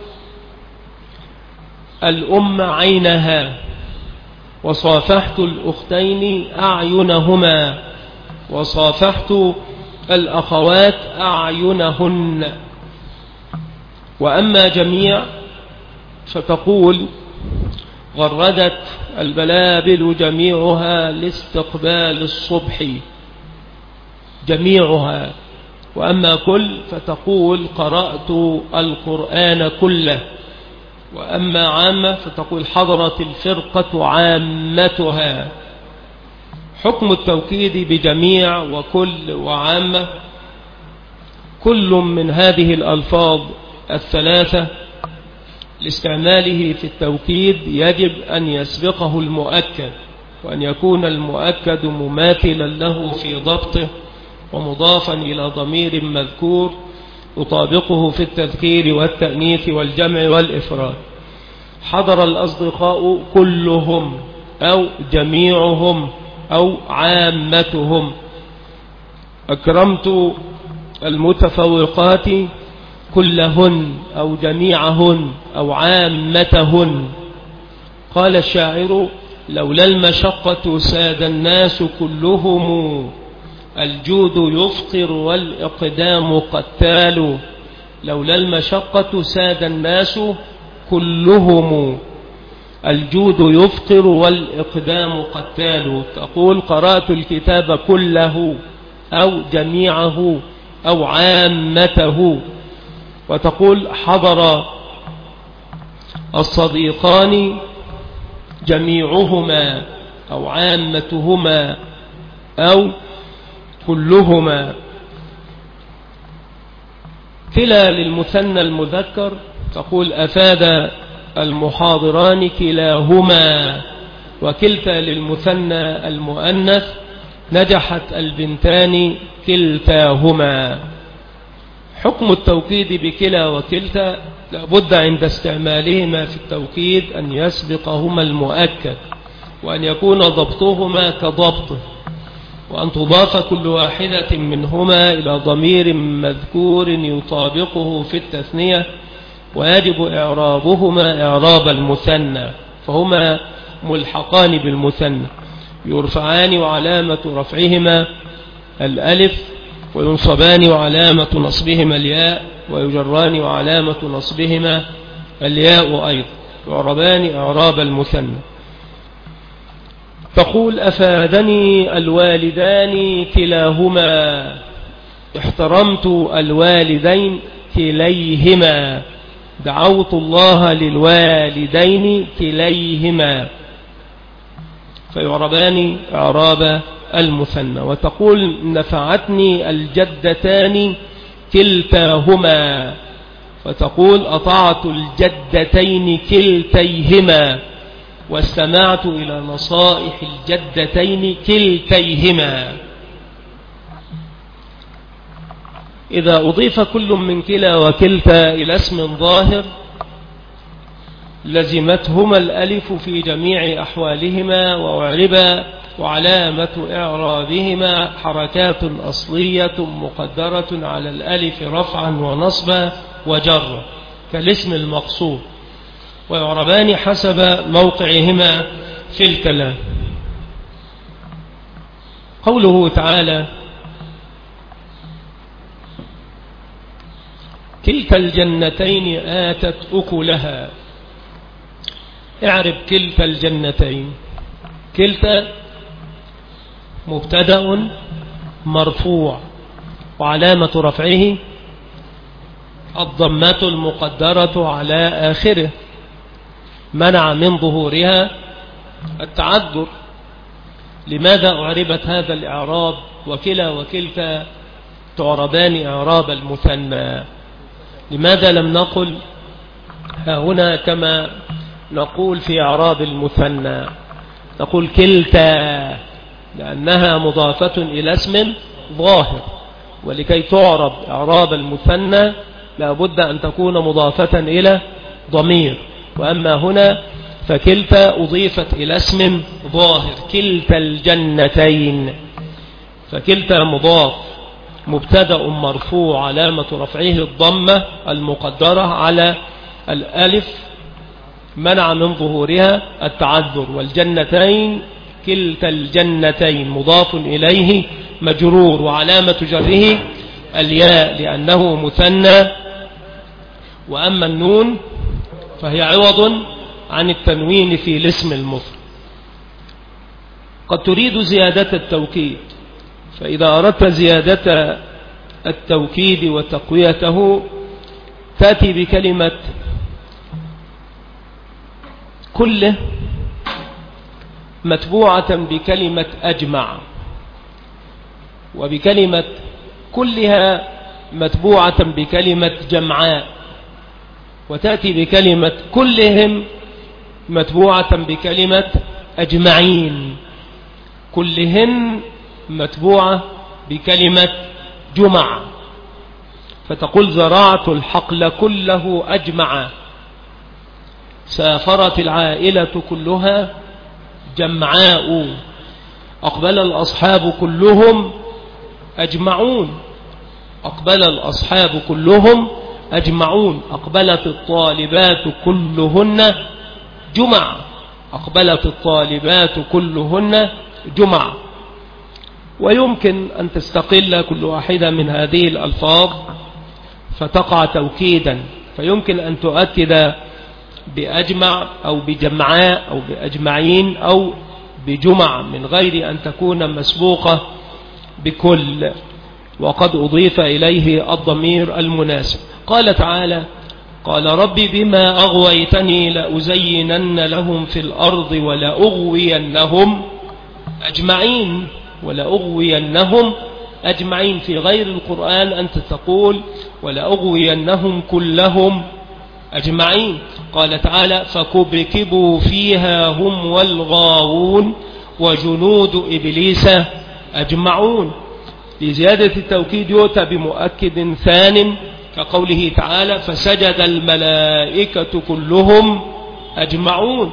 الأم عينها، وصافحت الأختين أعينهما، وصافحت الأخوات أعينهن. وأما جميع فتقول: غردت البلابل جميعها لاستقبال الصبح، جميعها. وأما كل فتقول: قرأت القرآن كله. وأما عامة فتقول: حضرت الفرقة عامتها. حكم التوكيد بجميع وكل وعامة: كل من هذه الألفاظ الثلاثة لاستعماله في التوكيد يجب أن يسبقه المؤكد، وأن يكون المؤكد مماثلا له في ضبطه ومضافا إلى ضمير مذكور يطابقه في التذكير والتأنيث والجمع والإفراد. حضر الأصدقاء كلهم أو جميعهم أو عامتهم. أكرمت المتفوقات كلهن أو جميعهن أو عامتهن. قال الشاعر: لولا المشقة ساد الناس كلهم، الجود يفطر والإقدام قتال. لولا المشقة ساد الناس كلهم، الجود يفطر والإقدام قتال. تقول: قرأت الكتاب كله أو جميعه أو عامته. وتقول: حضر الصديقان جميعهما أو عامتهما أو كلهما. كلا للمثنى المذكر، تقول: أفاد المحاضران كلاهما. وكلتا للمثنى المؤنث، نجحت البنتان كلتاهما. حكم التوكيد بكلا وكلتا: لابد عند استعمالهما في التوكيد أن يسبقهما المؤكد، وأن يكون ضبطهما كضبطه، وأن تضاف كل واحدة منهما إلى ضمير مذكور يطابقه في التثنية، ويجب إعرابهما إعراب المثنى، فهما ملحقان بالمثنى، يرفعان وعلامة رفعهما الألف، وينصبان وعلامة نصبهما الياء، ويجران وعلامة نصبهما الياء أيضا، يعربان إعراب المثنى. تقول: أفادني الوالدان كلاهما، احترمت الوالدين كليهما، دعوت الله للوالدين كليهما، فيعربان إعراب المثنى. وتقول: نفعتني الجدتان كلتاهما، فتقول: أطعت الجدتين كلتيهما، واستمعت إلى نصائح الجدتين كلتيهما. إذا أضيف كل من كلا وكلتا إلى اسم ظاهر لزمتهما الألف في جميع أحوالهما، وأعربا، وعلامة إعرابهما حركات أصلية مقدرة على الألف رفعا ونصبا وجرا كالاسم المقصود، ويعربان حسب موقعهما في الكلام. قوله تعالى: كلتا الجنتين آتت أكلها. اعرب كلتا الجنتين. كلتا مبتدأ مرفوع، وعلامة رفعه الضمة المقدرة على آخره، منع من ظهورها التعذر. لماذا أعربت هذا الإعراب وكلا وكلتا تعربان إعراب المثنى. لماذا لم نقل ها هنا كما نقول في إعراب المثنى؟ نقول كلتا لأنها مضافة إلى اسم ظاهر، ولكي تعرب إعراب المثنى لابد أن تكون مضافة إلى ضمير. وأما هنا فكلتا أضيفت إلى اسم ظاهر، كلتا الجنتين. فكلتا مضاف مبتدأ مرفوع علامة رفعه الضمة المقدرة على الألف منع من ظهورها التعذر، والجنتين كلتا الجنتين مضاف إليه مجرور وعلامة جره الياء لأنه مثنى. وأما النون فهي عوض عن التنوين في الاسم المفرد. قد تريد زيادة التوكيد، فإذا أردت زيادة التوكيد وتقويته تأتي بكلمة كله متبوعة بكلمة أجمع، وبكلمة كلها متبوعة بكلمة جمعاء، وتأتي بكلمة كلهم متبوعة بكلمة أجمعين، كلهن متبوعة بكلمة جمع. فتقول زرعت الحقل كله أجمع، سافرت العائلة كلها جمعاء، أقبل الأصحاب كلهم أجمعون، أقبل الأصحاب كلهم أجمعون، أقبلت الطالبات كلهن جمع، أقبلت الطالبات كلهن جمع. ويمكن أن تستقل كل واحدة من هذه الألفاظ فتقع توكيدا، فيمكن أن تؤكد بأجمع أو بجمعاء أو بأجمعين أو بجمع من غير أن تكون مسبوقة بكل، وقد أضيف إليه الضمير المناسب. قال تعالى: قال ربي بما أغويتني لأزينن لهم في الأرض ولأغوينهم أجمعين، ولأغوينهم أجمعين. في غير القرآن أنت تقول ولأغوينهم كلهم أجمعين. قال تعالى: فكبكبوا فيها هم والغاوون وجنود إبليس أجمعون. لزيادة التوكيد يؤتى بمؤكد ثان كقوله تعالى: فسجد الملائكة كلهم أجمعون.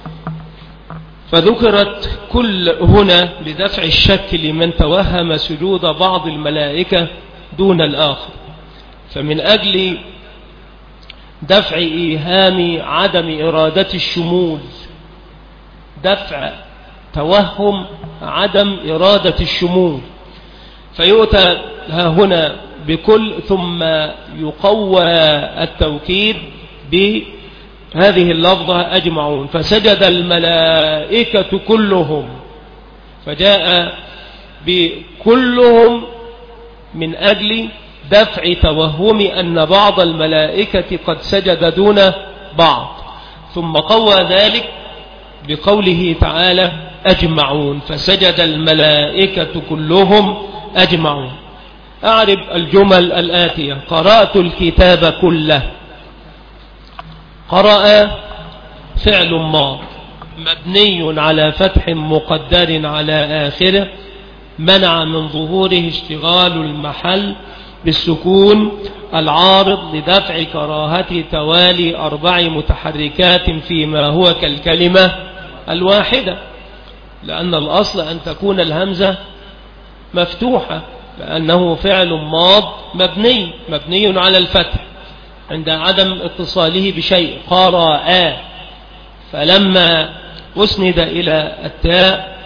فذكرت كل هنا لدفع الشك لمن توهم سجود بعض الملائكة دون الآخر، فمن أجل دفع إيهام عدم إرادة الشمول، دفع توهم عدم إرادة الشمول، فيؤتى ها هنا بكل ثم يقوى التوكيد بهذه اللفظة أجمعون. فسجد الملائكة كلهم، فجاء بكلهم من أجل دفع توهم أن بعض الملائكة قد سجد دون بعض، ثم قوى ذلك بقوله تعالى أجمعون، فسجد الملائكة كلهم أجمعون. أعرب الجمل الآتية: قرأت الكتاب كله. قرأ فعل ماض مبني على فتح مقدر على آخره منع من ظهوره اشتغال المحل بالسكون العارض لدفع كراهة توالي أربع متحركات فيما هو كالكلمة الواحدة، لأن الأصل أن تكون الهمزة مفتوحة، لأنه فعل ماض مبني مبني على الفتح عند عدم اتصاله بشيء. قرأ، فلما أسند إلى التاء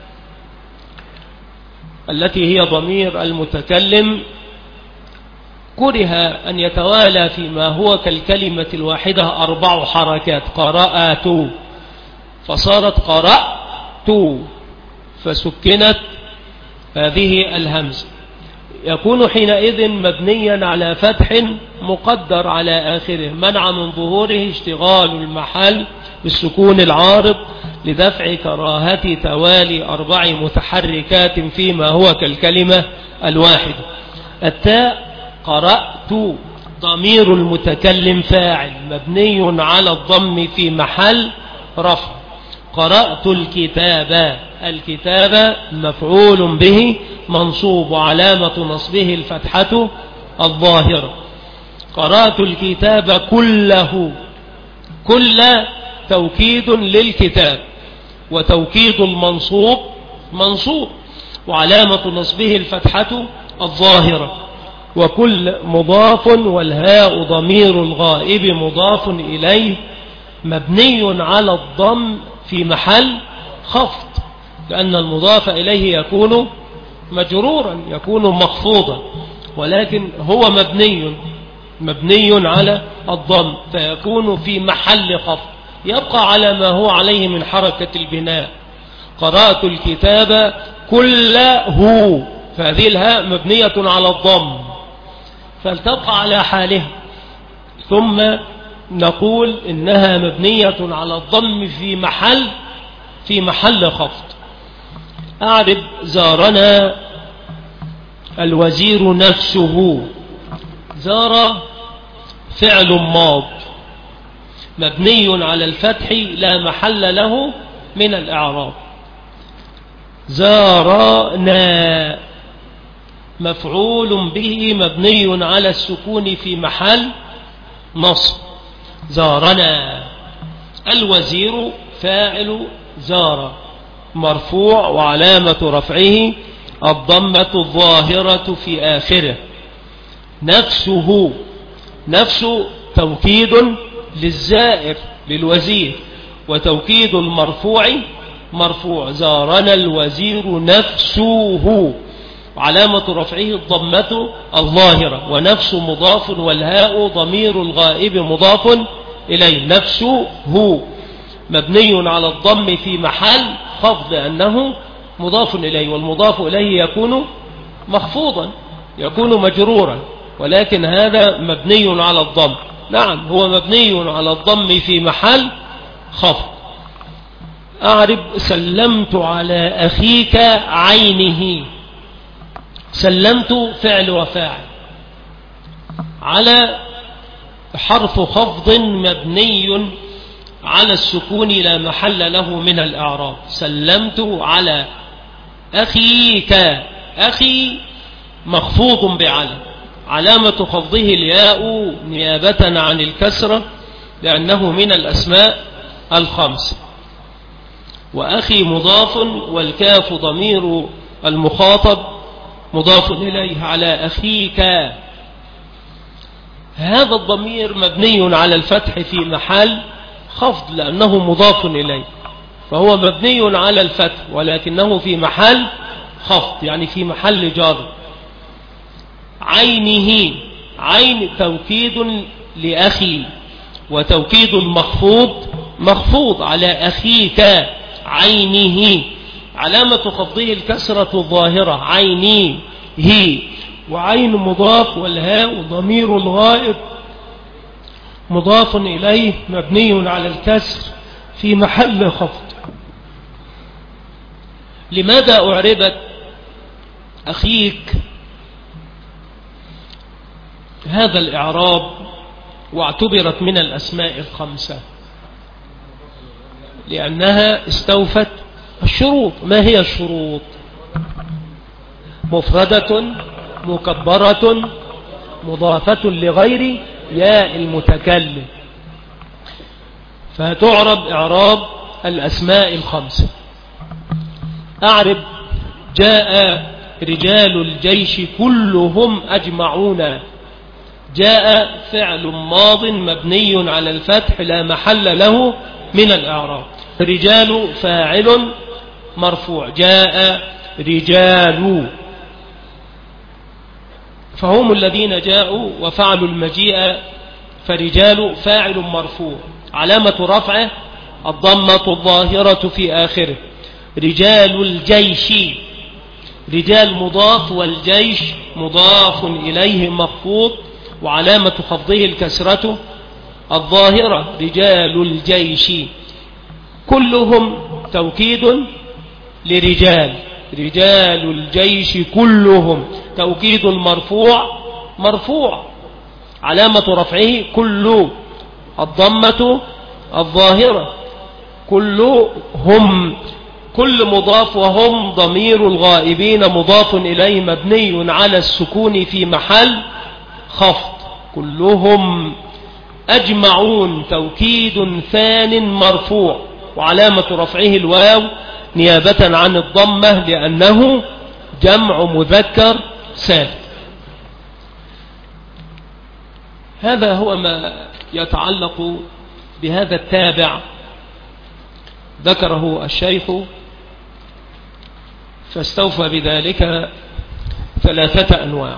التي هي ضمير المتكلم كره أن يتوالى فيما هو كالكلمة الواحدة أربع حركات. قرأت فصارت قرأت، فسكنت هذه الهمزة، يكون حينئذ مبنيا على فتح مقدر على آخره منع من ظهوره اشتغال المحل بالسكون العارض لدفع كراهة توالي أربع متحركات فيما هو كالكلمة الواحدة. التاء قرأت ضمير المتكلم فاعل مبني على الضم في محل رفع. قرأت الكتاب، الكتاب مفعول به منصوب وعلامة نصبه الفتحة الظاهرة. قرأت الكتاب كله، كل توكيد للكتاب، وتوكيد المنصوب منصوب وعلامة نصبه الفتحة الظاهرة. وكل مضاف والهاء ضمير الغائب مضاف إليه مبني على الضم في محل خفض، لأن المضاف إليه يكون مجرورا يكون مخفوضا، ولكن هو مبني مبني على الضم فيكون في محل خفض، يبقى على ما هو عليه من حركة البناء. قرأت الكتاب كله، فهذه الهاء مبنية على الضم فلتبقى على حالها، ثم نقول إنها مبنية على الضم في محل في محل خفض. أعرب زارنا الوزير نفسه. زار فعل ماض مبني على الفتح لا محل له من الإعراب. زارنا مفعول به مبني على السكون في محل نصب. زارنا الوزير فاعل زار مرفوع وعلامة رفعه الضمة الظاهرة في آخره. نفسه، نفس توكيد للزائر للوزير، وتوكيد المرفوع مرفوع. زارنا الوزير نفسه وعلامة رفعه الضمة الظاهرة. ونفس مضاف والهاء ضمير الغائب مضاف إليه. نفسه مبني على الضم في محل خفض لأنه مضاف إليه، والمضاف إليه يكون مخفوضا يكون مجرورا، ولكن هذا مبني على الضم. نعم هو مبني على الضم في محل خفض. أعرب سلمت على أخيك عينه. سلمت فعل وفاعل على حرف خفض مبني على السكون لا محل له من الإعراب. سلمت على أخيك، أخي مخفوض بعلى، علامة خفضه الياء نيابة عن الكسرة لأنه من الأسماء الخمس. وأخي مضاف والكاف ضمير المخاطب مضاف إليه على أخيك. هذا الضمير مبني على الفتح في محل خفض لأنه مضاف إليه، فهو مبني على الفتح ولكنه في محل خفض يعني في محل جر. عينه، عين توكيد لأخي، وتوكيد المخفوض مخفوض على أخيك عينه، علامة خفضه الكسرة الظاهرة عيني هي. وعين مضاف والهاء ضمير الغائب مضاف إليه مبني على الكسر في محل خفض. لماذا أعربت أخيك هذا الإعراب واعتبرت من الأسماء الخمسة؟ لأنها استوفت الشروط. ما هي الشروط؟ مفردة مكبرة مضافة لغير ياء المتكلم، فتعرب إعراب الأسماء الخمسة. أعرب جاء رجال الجيش كلهم أجمعون. جاء فعل ماض مبني على الفتح لا محل له من الإعراب. رجال فاعل مرفوع. جاء رجال فهم الذين جاءوا وفعلوا المجيء، فرجال فاعل مرفوع علامة رفعه الضمة الظاهرة في آخره. رجال الجيش، رجال مضاف والجيش مضاف إليه مخفوض وعلامة خفضه الكسرة الظاهرة. رجال الجيش كلهم توكيد لرجال رجال الجيش كلهم. توكيد المرفوع مرفوع علامة رفعه كل، الضمة الظاهرة، كلهم، كل مضاف، وهم ضمير الغائبين مضاف إليه مبني على السكون في محل خفض. كلهم أجمعون توكيد ثان مرفوع وعلامة رفعه الواو نيابة عن الضمة لأنه جمع مذكر سالم. هذا هو ما يتعلق بهذا التابع، ذكره الشيخ فاستوفى بذلك ثلاثة أنواع.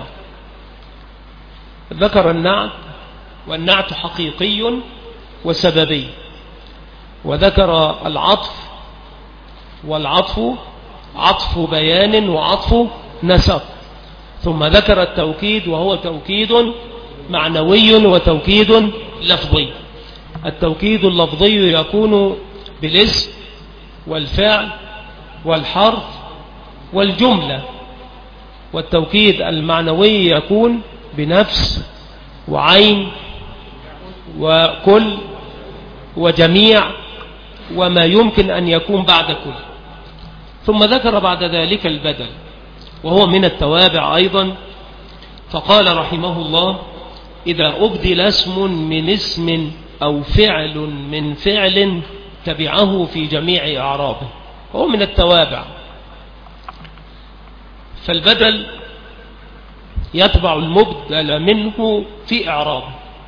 ذكر النعت، والنعت حقيقي وسببي، وذكر العطف، والعطف عطف بيان وعطف نسق، ثم ذكر التوكيد وهو توكيد معنوي وتوكيد لفظي. التوكيد اللفظي يكون بالاسم والفعل والحرف والجملة، والتوكيد المعنوي يكون بنفس وعين وكل وجميع وما يمكن أن يكون بعد كل. ثم ذكر بعد ذلك البدل وهو من التوابع أيضا، فقال رحمه الله: إذا أبدل اسم من اسم أو فعل من فعل تبعه في جميع أعرابه، هو من التوابع. فالبدل يتبع المبدل منه في إعرابه،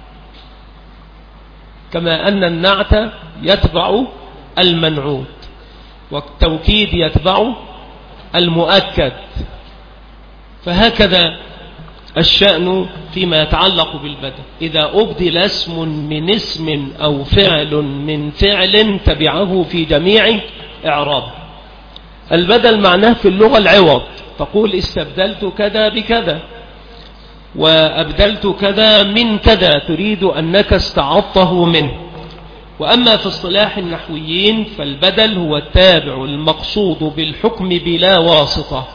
كما أن النعت يتبع المنعوت، والتوكيد يتبع المؤكد. فهكذا الشأن فيما يتعلق بالبدل، إذا أبدل اسم من اسم أو فعل من فعل تبعه في جميع إعرابه. البدل معناه في اللغة العوض، تقول استبدلت كذا بكذا وأبدلت كذا من كذا، تريد أنك استعضته منه. وأما في اصطلاح النحويين فالبدل هو التابع المقصود بالحكم بلا واسطة،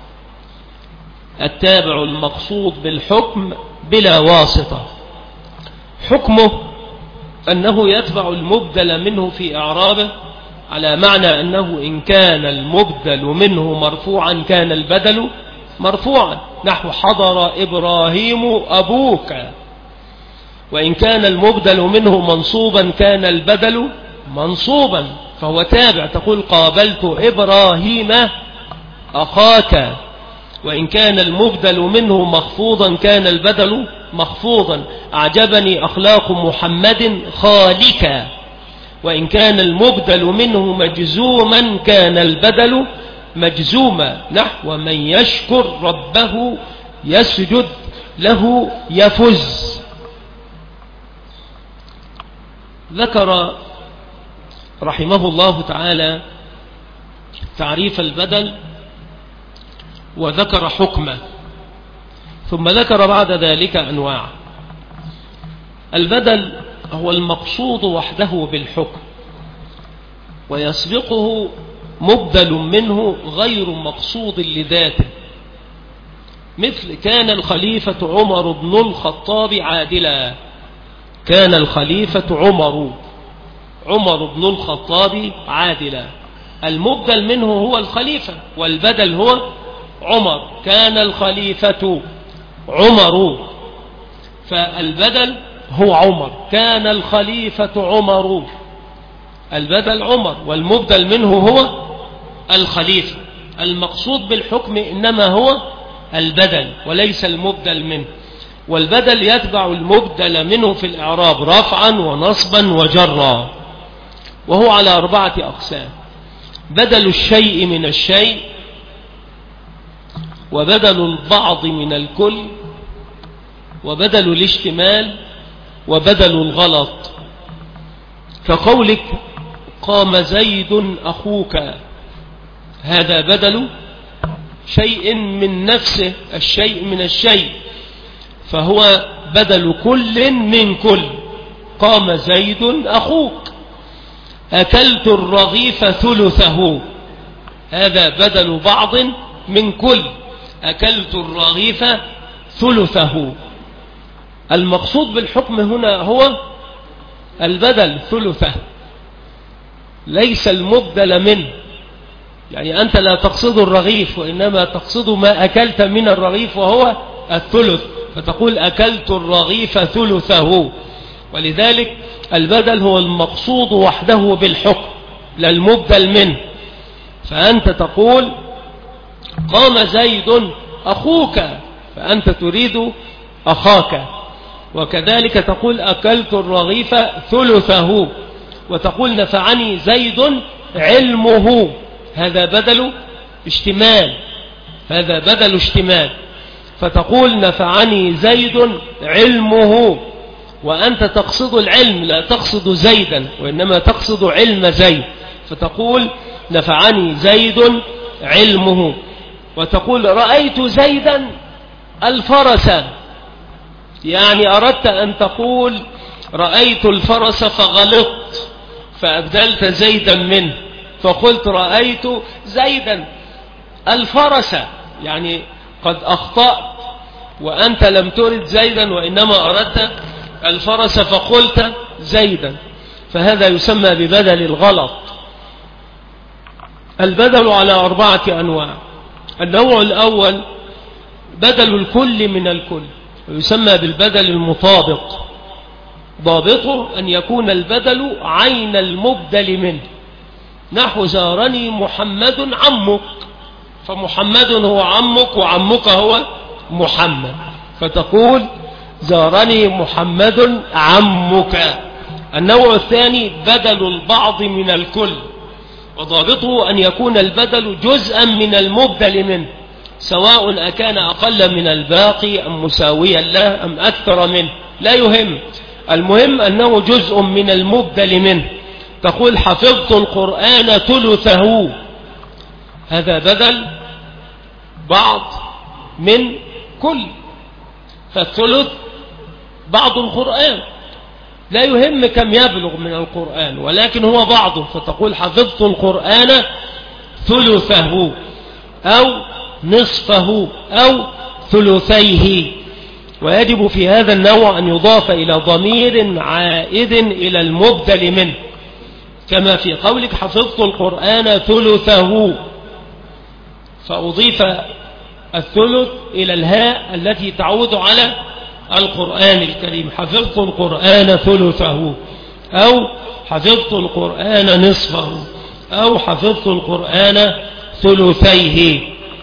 التابع المقصود بالحكم بلا واسطة. حكمه أنه يتبع المبدل منه في إعرابه، على معنى أنه إن كان المبدل منه مرفوعا كان البدل مرفوعا، نحو حضر إبراهيم أبوك. وإن كان المبدل منه منصوبا كان البدل منصوبا، فهو تابع، تقول قابلت إبراهيم أخاك. وإن كان المبدل منه مخفوضا كان البدل مخفوضا، أعجبني أخلاق محمد خالك. وإن كان المبدل منه مجزوما كان البدل مجزوما، نحو من يشكر ربه يسجد له يفز. ذكر رحمه الله تعالى تعريف البدل وذكر حكمه، ثم ذكر بعد ذلك أنواع. البدل هو المقصود وحده بالحكم، ويسبقه مبدل منه غير مقصود لذاته، مثل كان الخليفة عمر بن الخطاب عادلا. كان الخليفة عمر عمر بن الخطاب عادلا، المبدل منه هو الخليفة، والبدل هو عمر. كان الخليفة عمر، فالبدل هو عمر. كان الخليفة عمر، البدل عمر، والمبدل منه هو الخليفة. المقصود بالحكم إنما هو البدل وليس المبدل منه، والبدل يتبع المبدل منه في الإعراب رفعا ونصبا وجرا، وهو على أربعة أقسام: بدل الشيء من الشيء، وبدل البعض من الكل، وبدل الاشتمال، وبدل الغلط. كقولك قام زيد أخوك، هذا بدل شيء من نفسه، الشيء من الشيء، فهو بدل كل من كل. قام زيد أخوك. أكلت الرغيف ثلثه، هذا بدل بعض من كل. أكلت الرغيف ثلثه. المقصود بالحكم هنا هو البدل ثلثه، ليس المبدل منه. يعني أنت لا تقصد الرغيف، وإنما تقصد ما أكلت من الرغيف وهو الثلث، فتقول أكلت الرغيف ثلثه. ولذلك البدل هو المقصود وحده بالحكم، لا المبدل منه. فأنت تقول قام زيد أخوك، فأنت تريد أخاك. وكذلك تقول أكلت الرغيف ثلثه، وتقول نفعني زيد علمه. هذا بدل اشتمال، هذا بدل اشتمال. فتقول نفعني زيد علمه، وأنت تقصد العلم لا تقصد زيدا، وإنما تقصد علم زيد، فتقول نفعني زيد علمه. وتقول رأيت زيدا الفرس، يعني أردت أن تقول رأيت الفرس فغلطت فأبدلت زيدا منه، فقلت رأيت زيدا الفرس، يعني قد أخطأت وأنت لم ترد زيدا وإنما أردت الفرس فقلت زيدا. فهذا يسمى ببدل الغلط. البدل على أربعة أنواع. النوع الأول بدل الكل من الكل، ويسمى بالبدل المطابق. ضابطه أن يكون البدل عين المبدل منه، نحو زارني محمد عمك، فمحمد هو عمك وعمك هو محمد، فتقول زارني محمد عمك. النوع الثاني بدل البعض من الكل، وضابطه أن يكون البدل جزءا من المبدل منه، سواء أكان أقل من الباقي أم مساويا له أم أكثر منه، لا يهم، المهم أنه جزء من المبدل منه. تقول حفظت القرآن ثلثه، هذا بدل بعض من كل، فالثلث بعض القرآن، لا يهم كم يبلغ من القرآن، ولكن هو بعضه، فتقول حفظت القرآن ثلثه أو نصفه أو ثلثيه. ويجب في هذا النوع أن يضاف إلى ضمير عائد إلى المبدل منه، كما في قولك حفظت القرآن ثلثه، فأضيف الثلث إلى الهاء التي تعود على القرآن الكريم، حفظت القرآن ثلثه أو حفظت القرآن نصفه أو حفظت القرآن ثلثيه.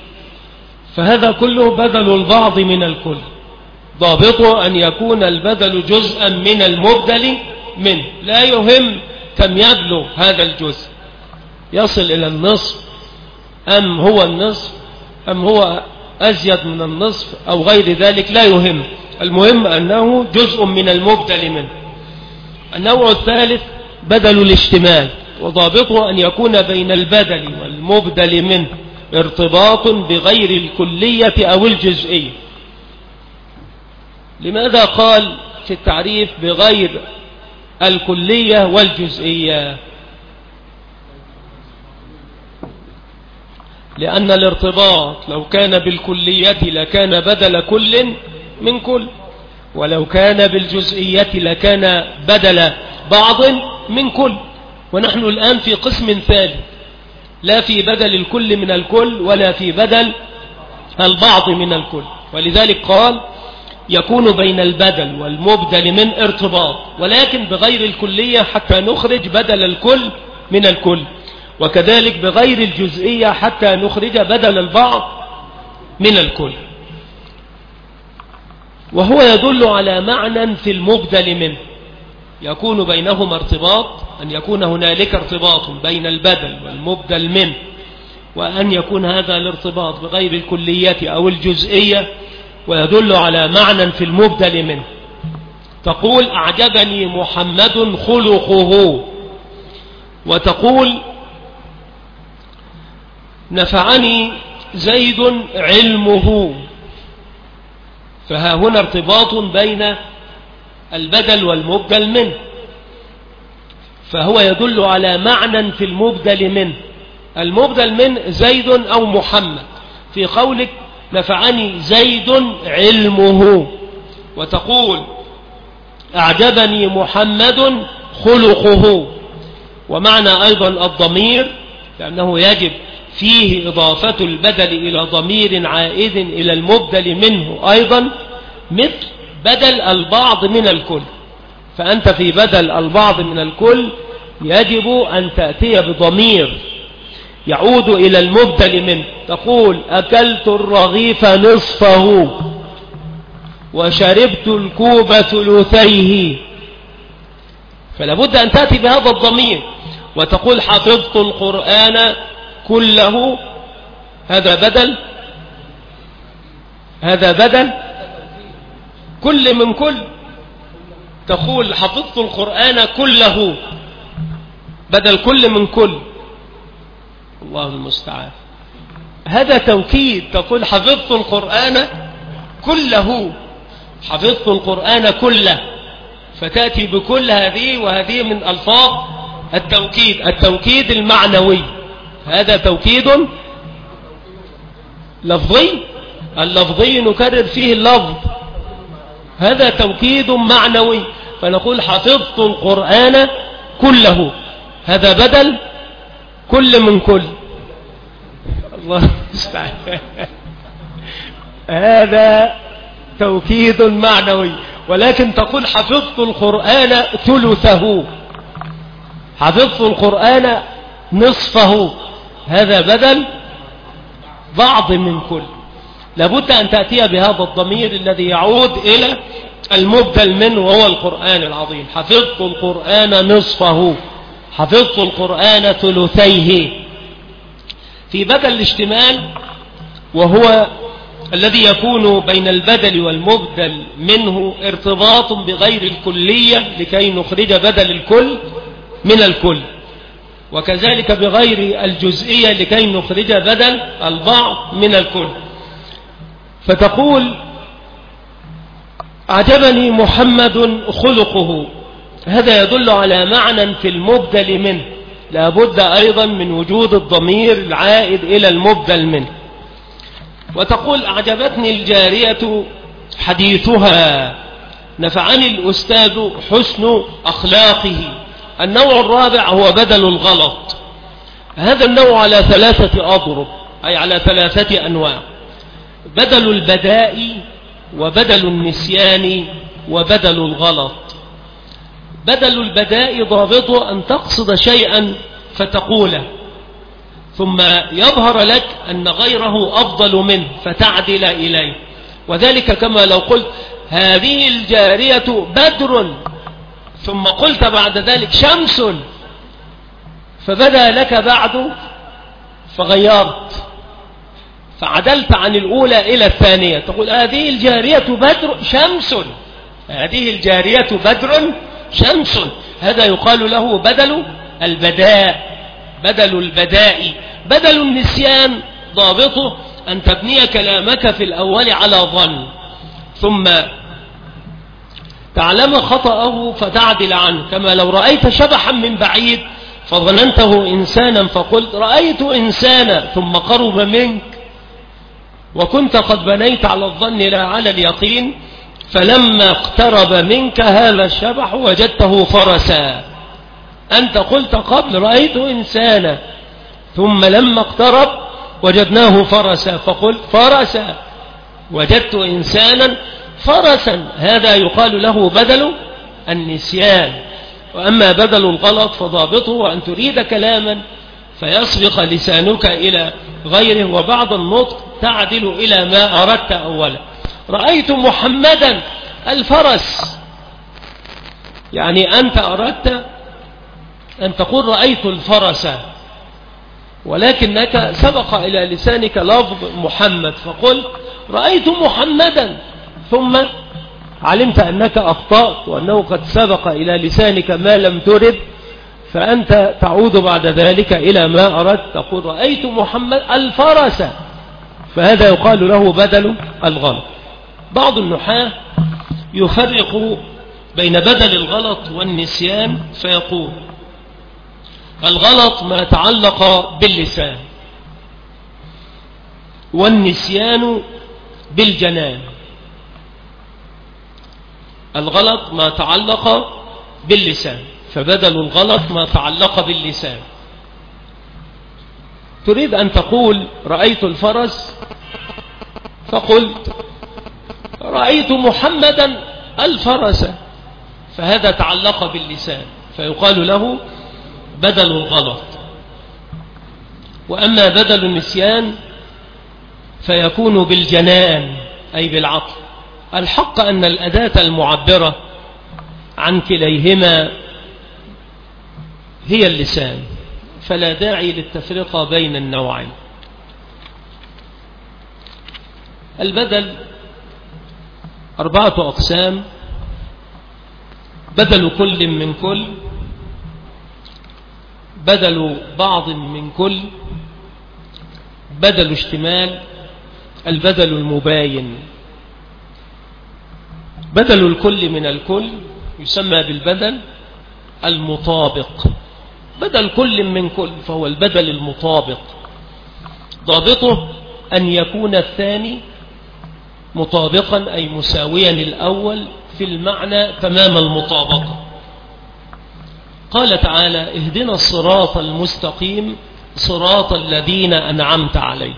فهذا كله بدل البعض من الكل، ضابطه أن يكون البدل جزءا من المبدل منه، لا يهم كم يبلغ هذا الجزء، يصل إلى النصف أم هو النصف أم هو أزيد من النصف أو غير ذلك، لا يهم، المهم أنه جزء من المبدل منه. النوع الثالث بدل الاشتمال، وضابطه أن يكون بين البدل والمبدل منه ارتباط بغير الكلية أو الجزئية. لماذا قال في التعريف بغير الكلية والجزئية؟ لأن الارتباط لو كان بالكلية لكان بدل كل من كل، ولو كان بالجزئية لكان بدل بعض من كل. ونحن الآن في قسم ثالث، لا في بدل الكل من الكل ولا في بدل البعض من الكل. ولذلك قال يكون بين البدل والمبدل من ارتباط، ولكن بغير الكلية حتى نخرج بدل الكل من الكل، وكذلك بغير الجزئية حتى نخرج بدل البعض من الكل. وهو يدل على معنى في المبدل منه، يكون بينهما ارتباط، أن يكون هنالك ارتباط بين البدل والمبدل منه، وأن يكون هذا الارتباط بغير الكلية أو الجزئية، ويدل على معنى في المبدل منه. تقول أعجبني محمد خلقه، وتقول نفعني زيد علمه. فها هنا ارتباط بين البدل والمبدل منه، فهو يدل على معنى في المبدل منه، المبدل من زيد أو محمد في قولك نفعني زيد علمه، وتقول أعجبني محمد خلقه. ومعنى أيضا الضمير لأنه يجب فيه إضافة البدل إلى ضمير عائد إلى المبدل منه أيضا، مثل بدل البعض من الكل. فأنت في بدل البعض من الكل يجب أن تأتي بضمير يعود إلى المبدل منه، تقول أكلت الرغيف نصفه وشربت الكوب ثلثيه، فلا بد أن تأتي بهذا الضمير. وتقول حفظت القرآن كله، هذا بدل، هذا بدل كل من كل. تقول حفظت القرآن كله بدل كل من كل، الله المستعان. هذا توكيد، تقول حفظت القرآن كله، حفظت القرآن كله، فتأتي بكل هذه، وهذه من ألفاظ التوكيد، التوكيد المعنوي. هذا توكيد لفظي، اللفظي نكرر فيه اللفظ، هذا توكيد معنوي. فنقول حفظت القرآن كله، هذا بدل كل من كل، الله المستعان. هذا توكيد معنوي. ولكن تقول حفظت القرآن ثلثه، حفظت القرآن نصفه، هذا بدل بعض من كل. لابد أن تأتي بهذا الضمير الذي يعود إلى المبدل منه وهو القرآن العظيم. حفظت القرآن نصفه، حفظت القرآن ثلثيه. في بدل الاشتمال وهو الذي يكون بين البدل والمبدل منه ارتباط بغير الكلية لكي نخرج بدل الكل من الكل، وكذلك بغير الجزئية لكي نخرج بدل البعض من الكل. فتقول أعجبني محمد خلقه، هذا يدل على معنى في المبدل منه، لابد أيضا من وجود الضمير العائد إلى المبدل منه. وتقول أعجبتني الجارية حديثها، نفعني الأستاذ حسن أخلاقه. النوع الرابع هو بدل الغلط. هذا النوع على ثلاثة أضرب، أي على ثلاثة أنواع: بدل البداء، وبدل النسيان، وبدل الغلط. بدل البداء ضابطه أن تقصد شيئا فتقوله، ثم يظهر لك أن غيره أفضل منه فتعدل إليه، وذلك كما لو قلت هذه الجارية بدر، ثم قلت بعد ذلك شمس، فبدا لك بعد فغيرت، فعدلت عن الأولى إلى الثانية، تقول هذه الجارية بدر شمس، هذه الجارية بدر شمس. هذا يقال له بدل البداء، بدل البداء. بدل النسيان ضابطه أن تبني كلامك في الأول على ظن، ثم تعلم خطأه فتعدل عنه، كما لو رأيت شبحا من بعيد فظننته إنسانا فقلت رأيت إنسانا، ثم قرب منك وكنت قد بنيت على الظن لا على اليقين، فلما اقترب منك هذا الشبح وجدته فرسا. أنت قلت قبل رأيت إنسانا، ثم لما اقترب وجدناه فرسا، فقلت فرسا وجدت إنسانا فرسا. هذا يقال له بدل النسيان. وأما بدل الغلط فضابطه أن تريد كلاما فيسبق لسانك إلى غيره، وبعض النطق تعدل إلى ما أردت أولا. رأيت محمدا الفرس، يعني أنت أردت أن تقول رأيت الفرس، ولكنك سبق إلى لسانك لفظ محمد فقلت رأيت محمدا، ثم علمت أنك أخطأت وأنه قد سبق إلى لسانك ما لم ترد، فأنت تعود بعد ذلك إلى ما أردت، تقول رأيت محمد الفرس، فهذا يقال له بدل الغلط. بعض النحاة يفرق بين بدل الغلط والنسيان فيقول الغلط ما تعلق باللسان، والنسيان بالجنان. الغلط ما تعلق باللسان، فبدل الغلط ما تعلق باللسان. تريد أن تقول رأيت الفرس، فقلت رأيت محمدا الفرس، فهذا تعلق باللسان، فيقال له بدل الغلط. وأما بدل النسيان فيكون بالجنان أي بالعقل. الحق أن الأداة المعبرة عن كليهما هي اللسان، فلا داعي للتفرقة بين النوعين. البدل أربعة أقسام: بدل كل من كل، بدل بعض من كل، بدل اشتمال، البدل المباين. بدل الكل من الكل يسمى بالبدل المطابق. بدل كل من كل فهو البدل المطابق، ضابطه أن يكون الثاني مطابقا أي مساويا للأول في المعنى تمام المطابقة. قال تعالى: اهدنا الصراط المستقيم صراط الذين أنعمت عليهم.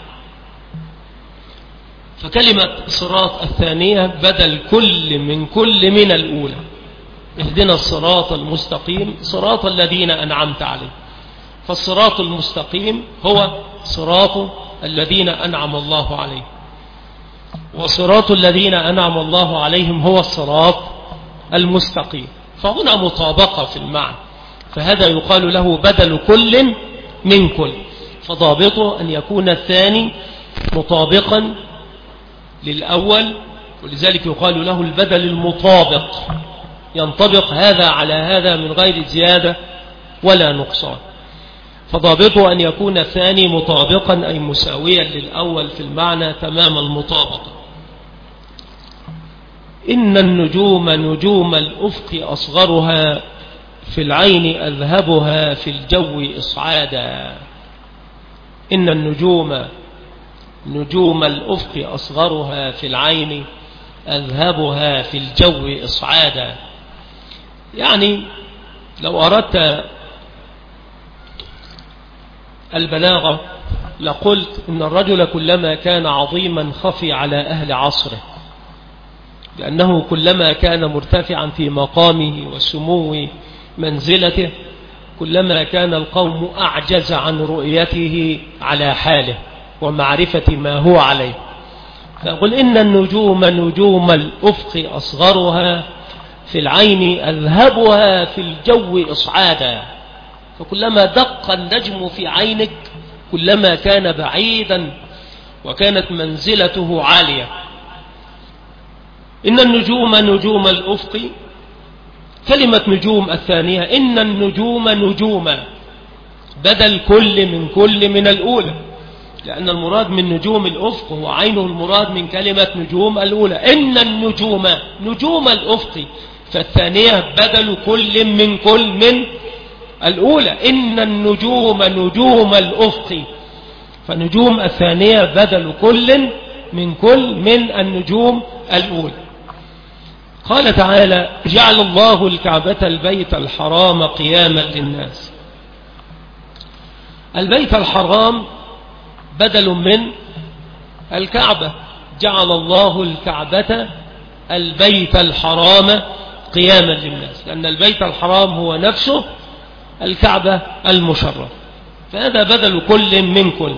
فكلمة صراط الثانية بدل كل من كل من الأولى. اهدنا الصراط المستقيم صراط الذين أنعمت عليهم، فالصراط المستقيم هو صراط الذين أنعم الله عليهم، وصراط الذين أنعم الله عليهم هو الصراط المستقيم. فهنا مطابقة في المعنى، فهذا يقال له بدل كل من كل، فضابطه أن يكون الثاني مطابقا للأول، ولذلك يقال له البدل المطابق، ينطبق هذا على هذا من غير زيادة ولا نقصان. فضابطه أن يكون الثاني مطابقا أي مساويا للأول في المعنى تمام المطابقة. إن النجوم نجوم الأفق أصغرها في العين أذهبها في الجو إصعادا. إن النجوم نجوم الأفق أصغرها في العين أذهبها في الجو إصعادا. يعني لو أردت البلاغة لقلت إن الرجل كلما كان عظيما خفي على أهل عصره، لأنه كلما كان مرتفعا في مقامه وسمو منزلته كلما كان القوم أعجز عن رؤيته على حاله ومعرفة ما هو عليه. فأقول إن النجوم نجوم الأفق أصغرها في العين أذهبها في الجو إصعادا. فكلما دق النجم في عينك كلما كان بعيدا وكانت منزلته عالية. إن النجوم نجوم الأفق، كلمة نجوم الثانية إن النجوم نجوم بدل كل من كل من الأولى، لأن المراد من نجوم الأفق هو عينه المراد من كلمة نجوم الأولى. إن النجوم نجوم الأفق، فالثانية بدل كل من كل من الأولى. إن النجوم نجوم الأفق، فنجوم الثانية بدل كل من كل من النجوم الأولى. قال تعالى: جعل الله الكعبة البيت الحرام قياما للناس. البيت الحرام بدل من الكعبة. جعل الله الكعبة البيت الحرام قياما للناس، لأن البيت الحرام هو نفسه الكعبة المشرفة، فهذا بدل كل من كل.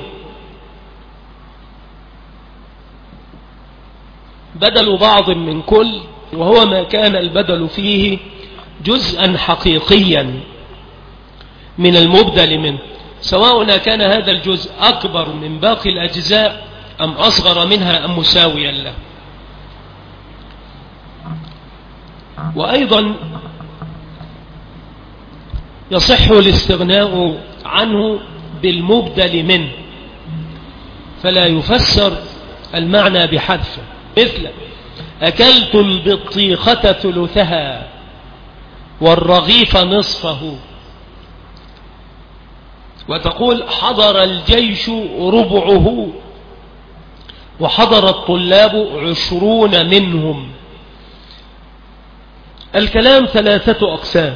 بدل بعض من كل، وهو ما كان البدل فيه جزءا حقيقيا من المبدل منه، سواء كان هذا الجزء أكبر من باقي الأجزاء أم أصغر منها أم مساويا له. وأيضا يصح الاستغناء عنه بالمبدل منه، فلا يفسر المعنى بحذفه، مثل أكلت البطيخة ثلثها والرغيف نصفه. وتقول حضر الجيش ربعه وحضر الطلاب عشرون منهم. الكلام ثلاثة أقسام: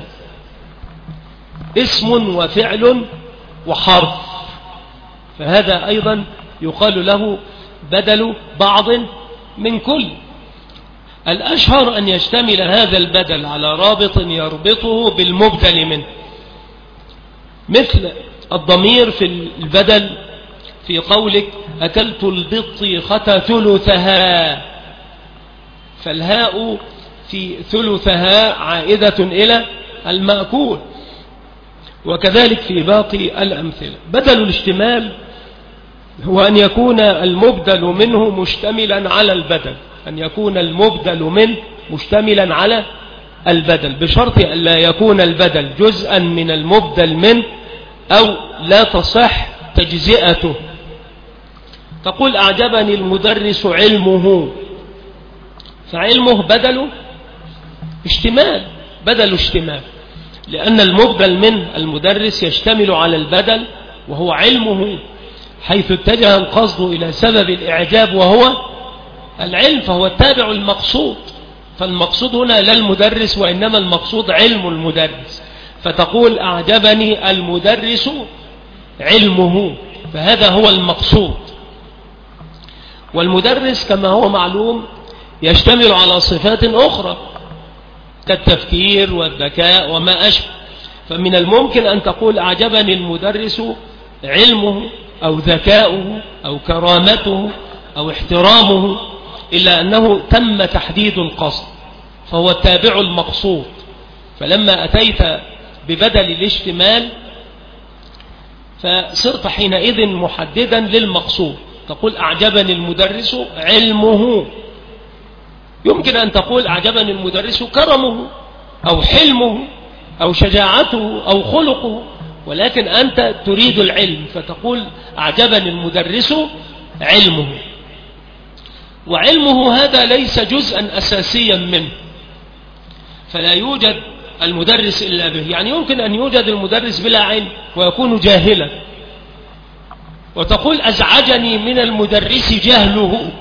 اسم وفعل وحرف، فهذا أيضا يقال له بدل بعض من كل. الأشهر أن يشتمل هذا البدل على رابط يربطه بالمبدل منه، مثل الضمير في البدل في قولك أكلت البطيخة ثلثها، فالهاء في ثلثها عائدة إلى المأكول. وكذلك في باقي الأمثلة. بدل الاشتمال هو أن يكون المبدل منه مشتملا على البدل، أن يكون المبدل منه مشتملا على البدل، بشرط أن لا يكون البدل جزءا من المبدل منه أو لا تصح تجزئته. تقول أعجبني المدرس علمه، فعلمه بدل اشتمال، بدل اشتمال، لأن المبدل من المدرس يشتمل على البدل وهو علمه، حيث اتجه القصد إلى سبب الإعجاب وهو العلم، فهو التابع المقصود. فالمقصود هنا لا المدرس وإنما المقصود علم المدرس، فتقول أعجبني المدرس علمه، فهذا هو المقصود. والمدرس كما هو معلوم يشتمل على صفات أخرى كالتفكير والذكاء وما أشبه، فمن الممكن أن تقول أعجبني المدرس علمه أو ذكاؤه أو كرامته أو احترامه، إلا أنه تم تحديد القصد فهو التابع المقصود. فلما أتيت ببدل الاشتمال فصرت حينئذ محددا للمقصود، تقول أعجبني المدرس علمه. يمكن أن تقول أعجبني المدرس كرمه أو حلمه أو شجاعته أو خلقه، ولكن أنت تريد العلم فتقول أعجبني المدرس علمه. وعلمه هذا ليس جزءا أساسيا منه، فلا يوجد المدرس إلا به. يعني يمكن أن يوجد المدرس بلا علم ويكون جاهلا، وتقول أزعجني من المدرس جهله.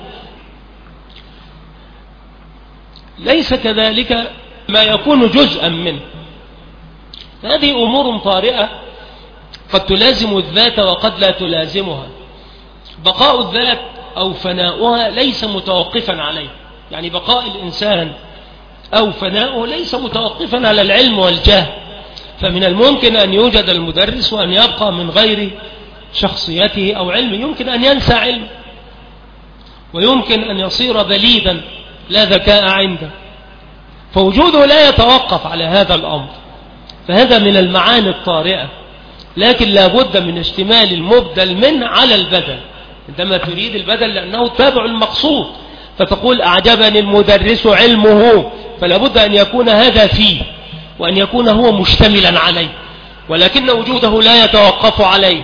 ليس كذلك ما يكون جزءا منه. هذه أمور طارئة قد تلازم الذات وقد لا تلازمها. بقاء الذات أو فناؤها ليس متوقفا عليه، يعني بقاء الإنسان أو فناؤه ليس متوقفا على العلم والجهل، فمن الممكن أن يوجد المدرس وأن يبقى من غير شخصيته أو علمه. يمكن أن ينسى علم، ويمكن أن يصير بليدا لا ذكاء عنده، فوجوده لا يتوقف على هذا الأمر. فهذا من المعاني الطارئة، لكن لا بد من اشتمال المبدل من على البدل عندما تريد البدل، لأنه تابع المقصود. فتقول أعجبني المدرس علمه، فلا بد أن يكون هذا فيه وأن يكون هو مشتملا عليه، ولكن وجوده لا يتوقف عليه.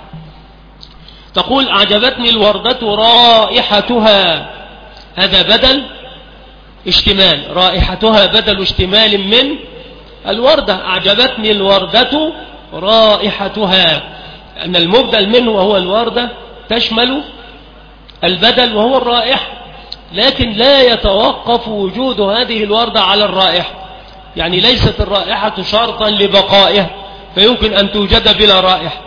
تقول أعجبتني الوردة رائحتها، هذا بدل اشتمال، رائحتها بدل اشتمال من الوردة. أعجبتني الوردة رائحتها، أن المبدل منه وهو الوردة تشمل البدل وهو الرائحة، لكن لا يتوقف وجود هذه الوردة على الرائحة. يعني ليست الرائحة شرطا لبقائها، فيمكن أن توجد بلا رائحة.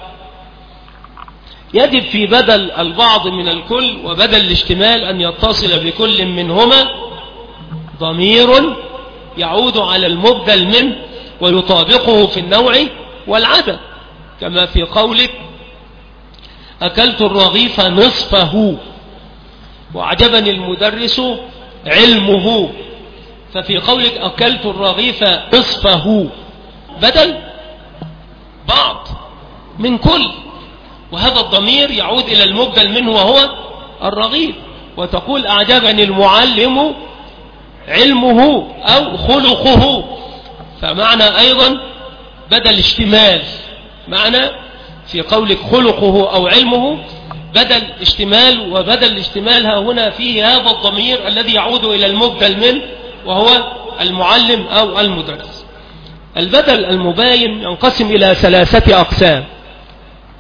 يجب في بدل البعض من الكل وبدل الاشتمال أن يتصل بكل منهما ضمير يعود على المبدل منه ويطابقه في النوع والعدد، كما في قولك أكلت الرغيف نصفه، وعجبني المدرس علمه. ففي قولك أكلت الرغيف نصفه بدل بعض من كل، وهذا الضمير يعود إلى المبدل منه وهو الرغيف. وتقول أعجبني المعلم علمه أو خلقه، فمعنى أيضا بدل اشتمال، معنى في قولك خلقه أو علمه بدل اشتمال، وبدل الاشتمال ها هنا فيه هذا الضمير الذي يعود إلى المبدل منه وهو المعلم أو المدرس. البدل المباين ينقسم إلى ثلاثة أقسام: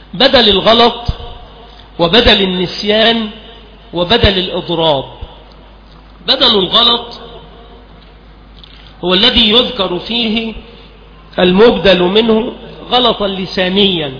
بدل الغلط وبدل النسيان وبدل الإضراب. بدل الغلط هو الذي يذكر فيه المبدل منه غلطا لسانيا،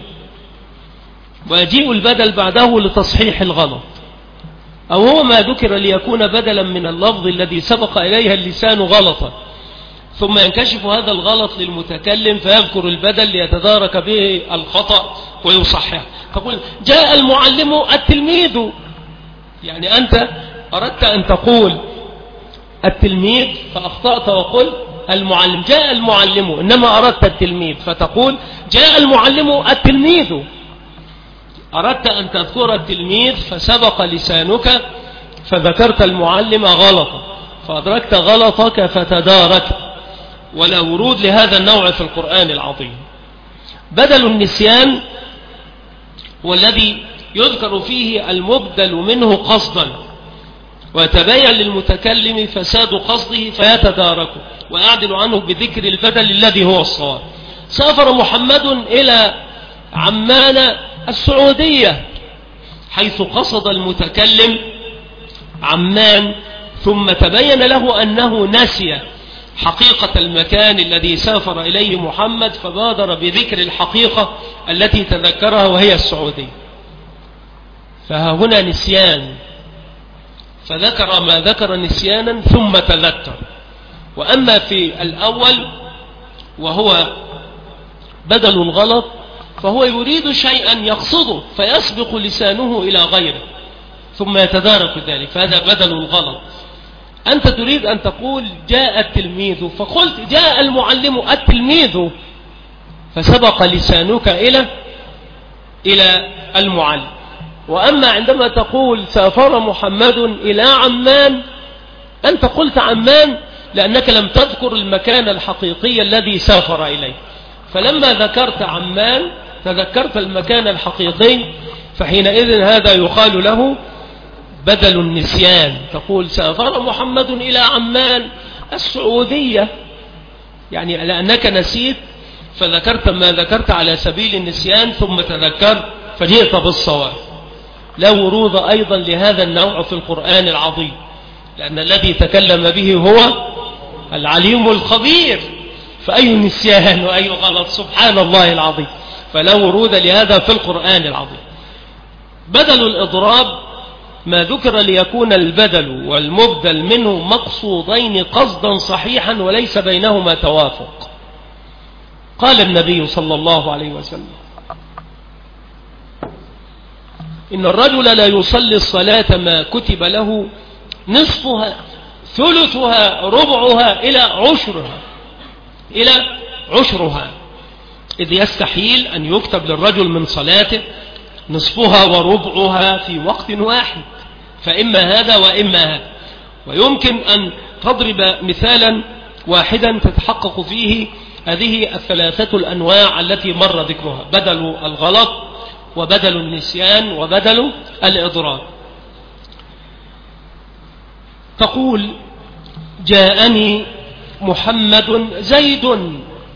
ويجيء البدل بعده لتصحيح الغلط، أو هو ما ذكر ليكون بدلا من اللفظ الذي سبق إليها اللسان غلطا، ثم ينكشف هذا الغلط للمتكلم فيذكر البدل ليتدارك به الخطأ ويصحح. تقول جاء المعلم التلميذ، يعني أنت أردت أن تقول التلميذ فأخطأت وقل المعلم. جاء المعلم، إنما أردت التلميذ فتقول جاء المعلم التلميذ. أردت أن تذكر التلميذ فسبق لسانك فذكرت المعلم غلطا، فأدركت غلطك فتدارك، ولا ورود لهذا النوع في القرآن العظيم. بدل النسيان والذي يذكر فيه المبدل منه قصدا، ويتبين للمتكلم فساد قصده فيتداركه ويعدل عنه بذكر البدل الذي هو الصواب. سافر محمد إلى عمان السعودية، حيث قصد المتكلم عمان، ثم تبين له أنه نسي حقيقة المكان الذي سافر إليه محمد، فبادر بذكر الحقيقة التي تذكرها وهي السعودية. فها هنا نسيان، فذكر ما ذكر نسيانا ثم تذكر. وأما في الأول وهو بدل الغلط فهو يريد شيئا يقصده فيسبق لسانه إلى غيره ثم يتدارك ذلك، فهذا بدل الغلط. أنت تريد أن تقول جاء التلميذ فقلت جاء المعلم التلميذ، فسبق لسانك إلى إلى المعلم. وأما عندما تقول سافر محمد إلى عمان، أنت قلت عمان لأنك لم تذكر المكان الحقيقي الذي سافر إليه، فلما ذكرت عمان تذكرت المكان الحقيقي، فحينئذ هذا يقال له بدل النسيان. تقول سافر محمد إلى عمان السعودية، يعني لأنك نسيت فذكرت ما ذكرت على سبيل النسيان ثم تذكرت فجئت بالصواب. لا ورود أيضا لهذا النوع في القرآن العظيم، لأن الذي تكلم به هو العليم الخبير، فأي نسيان وأي غلط، سبحان الله العظيم. فلا ورود لهذا في القرآن العظيم. بدل الإضراب ما ذكر ليكون البدل والمبدل منه مقصودين قصدا صحيحا وليس بينهما توافق. قال النبي صلى الله عليه وسلم إن الرجل لا يصلي الصلاة ما كتب له نصفها ثلثها ربعها إلى عشرها إلى عشرها إذ يستحيل أن يكتب للرجل من صلاته نصفها وربعها في وقت واحد، فإما هذا وإما هذا. ويمكن أن تضرب مثالا واحدا تتحقق فيه هذه الثلاثة الأنواع التي مر ذكرها: بدل الغلط وبدل النسيان وبدل الإضراب. تقول جاءني محمد زيد،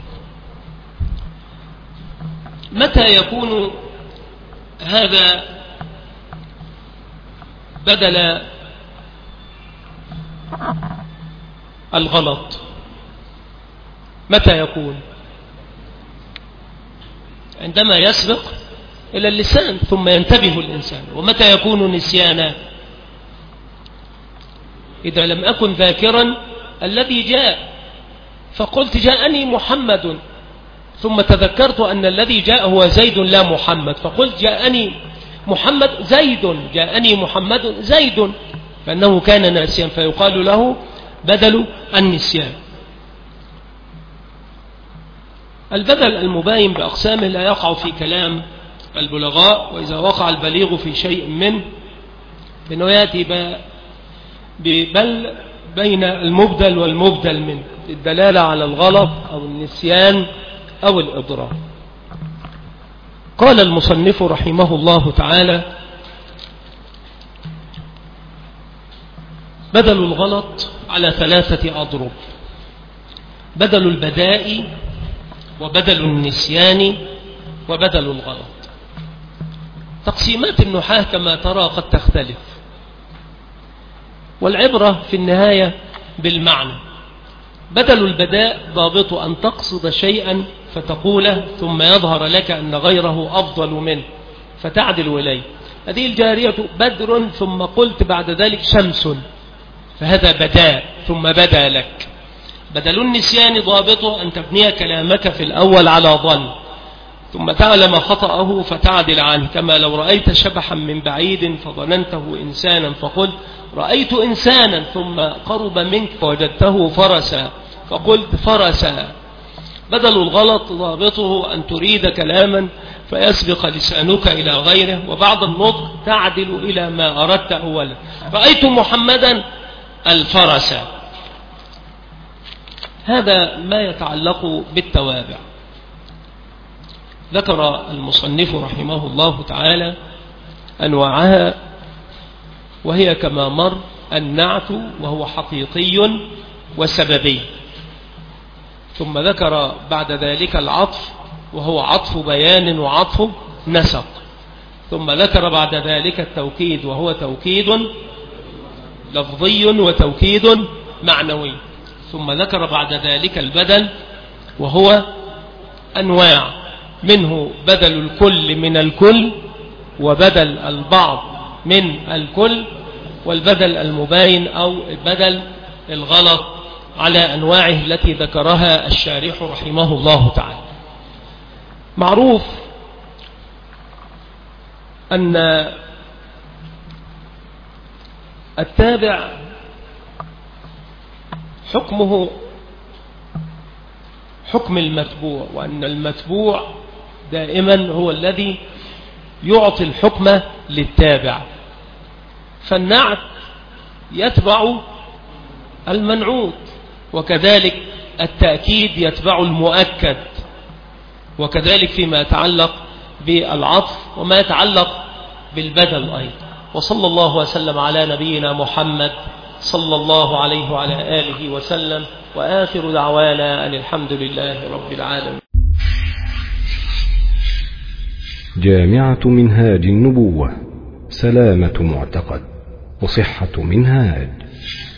متى يكون هذا بدل الغلط؟ متى يكون؟ عندما يسبق إلى اللسان ثم ينتبه الإنسان. ومتى يكون نسيانا؟ إذا لم أكن ذاكرا الذي جاء فقلت جاءني محمد، ثم تذكرت أن الذي جاء هو زيد لا محمد، فقلت جاءني محمد زيد، جاءني محمد زيد، فأنه كان ناسيا، فيقال له بدل النسيان. البدل المباين بأقسامه لا يقع في كلام البلغاء، وإذا وقع البليغ في شيء منه فإنه يأتي بل بين المبدل والمبدل منه الدلالة على الغلط أو النسيان أو الإضرار. قال المصنف رحمه الله تعالى: بدل الغلط على ثلاثة أضرب: بدل البداء وبدل النسيان وبدل الغلط. تقسيمات النحاة كما ترى قد تختلف، والعبرة في النهاية بالمعنى. بدل البداء ضابط أن تقصد شيئا فتقوله ثم يظهر لك أن غيره أفضل منه فتعدل إليه. هذه الجارية بدر ثم قلت بعد ذلك شمس، فهذا بداء ثم بدا لك. بدل النسيان ضابط أن تبني كلامك في الأول على ظن ثم تعلم خطأه فتعدل عنه، كما لو رأيت شبحا من بعيد فظننته إنسانا فقلت رأيت إنسانا، ثم قرب منك فوجدته فرسا فقلت فرسا. بدل الغلط ضابطه أن تريد كلاما فيسبق لسانك إلى غيره، وبعد النطق تعدل إلى ما أردت أولا. رأيت محمدا الفرس. هذا ما يتعلق بالتوابع. ذكر المصنف رحمه الله تعالى أنواعها، وهي كما مر النعت وهو حقيقي وسببي، ثم ذكر بعد ذلك العطف وهو عطف بيان وعطف نسق، ثم ذكر بعد ذلك التوكيد وهو توكيد لفظي وتوكيد معنوي، ثم ذكر بعد ذلك البدل وهو أنواع، منه بدل الكل من الكل، وبدل البعض من الكل، والبدل المباين أو بدل الغلط على أنواعه التي ذكرها الشارح رحمه الله تعالى. معروف أن التابع حكمه حكم المتبوع، وأن المتبوع دائما هو الذي يعطي الحكم للتابع. فالنعت يتبع المنعوت، وكذلك التأكيد يتبع المؤكد، وكذلك فيما يتعلق بالعطف وما يتعلق بالبدل أيضا. وصلى الله وسلم على نبينا محمد صلى الله عليه وعلى آله وسلم، وآخر دعوانا أن الحمد لله رب العالمين. جامعة منهاج النبوة، سلامة معتقد وصحة منهاج.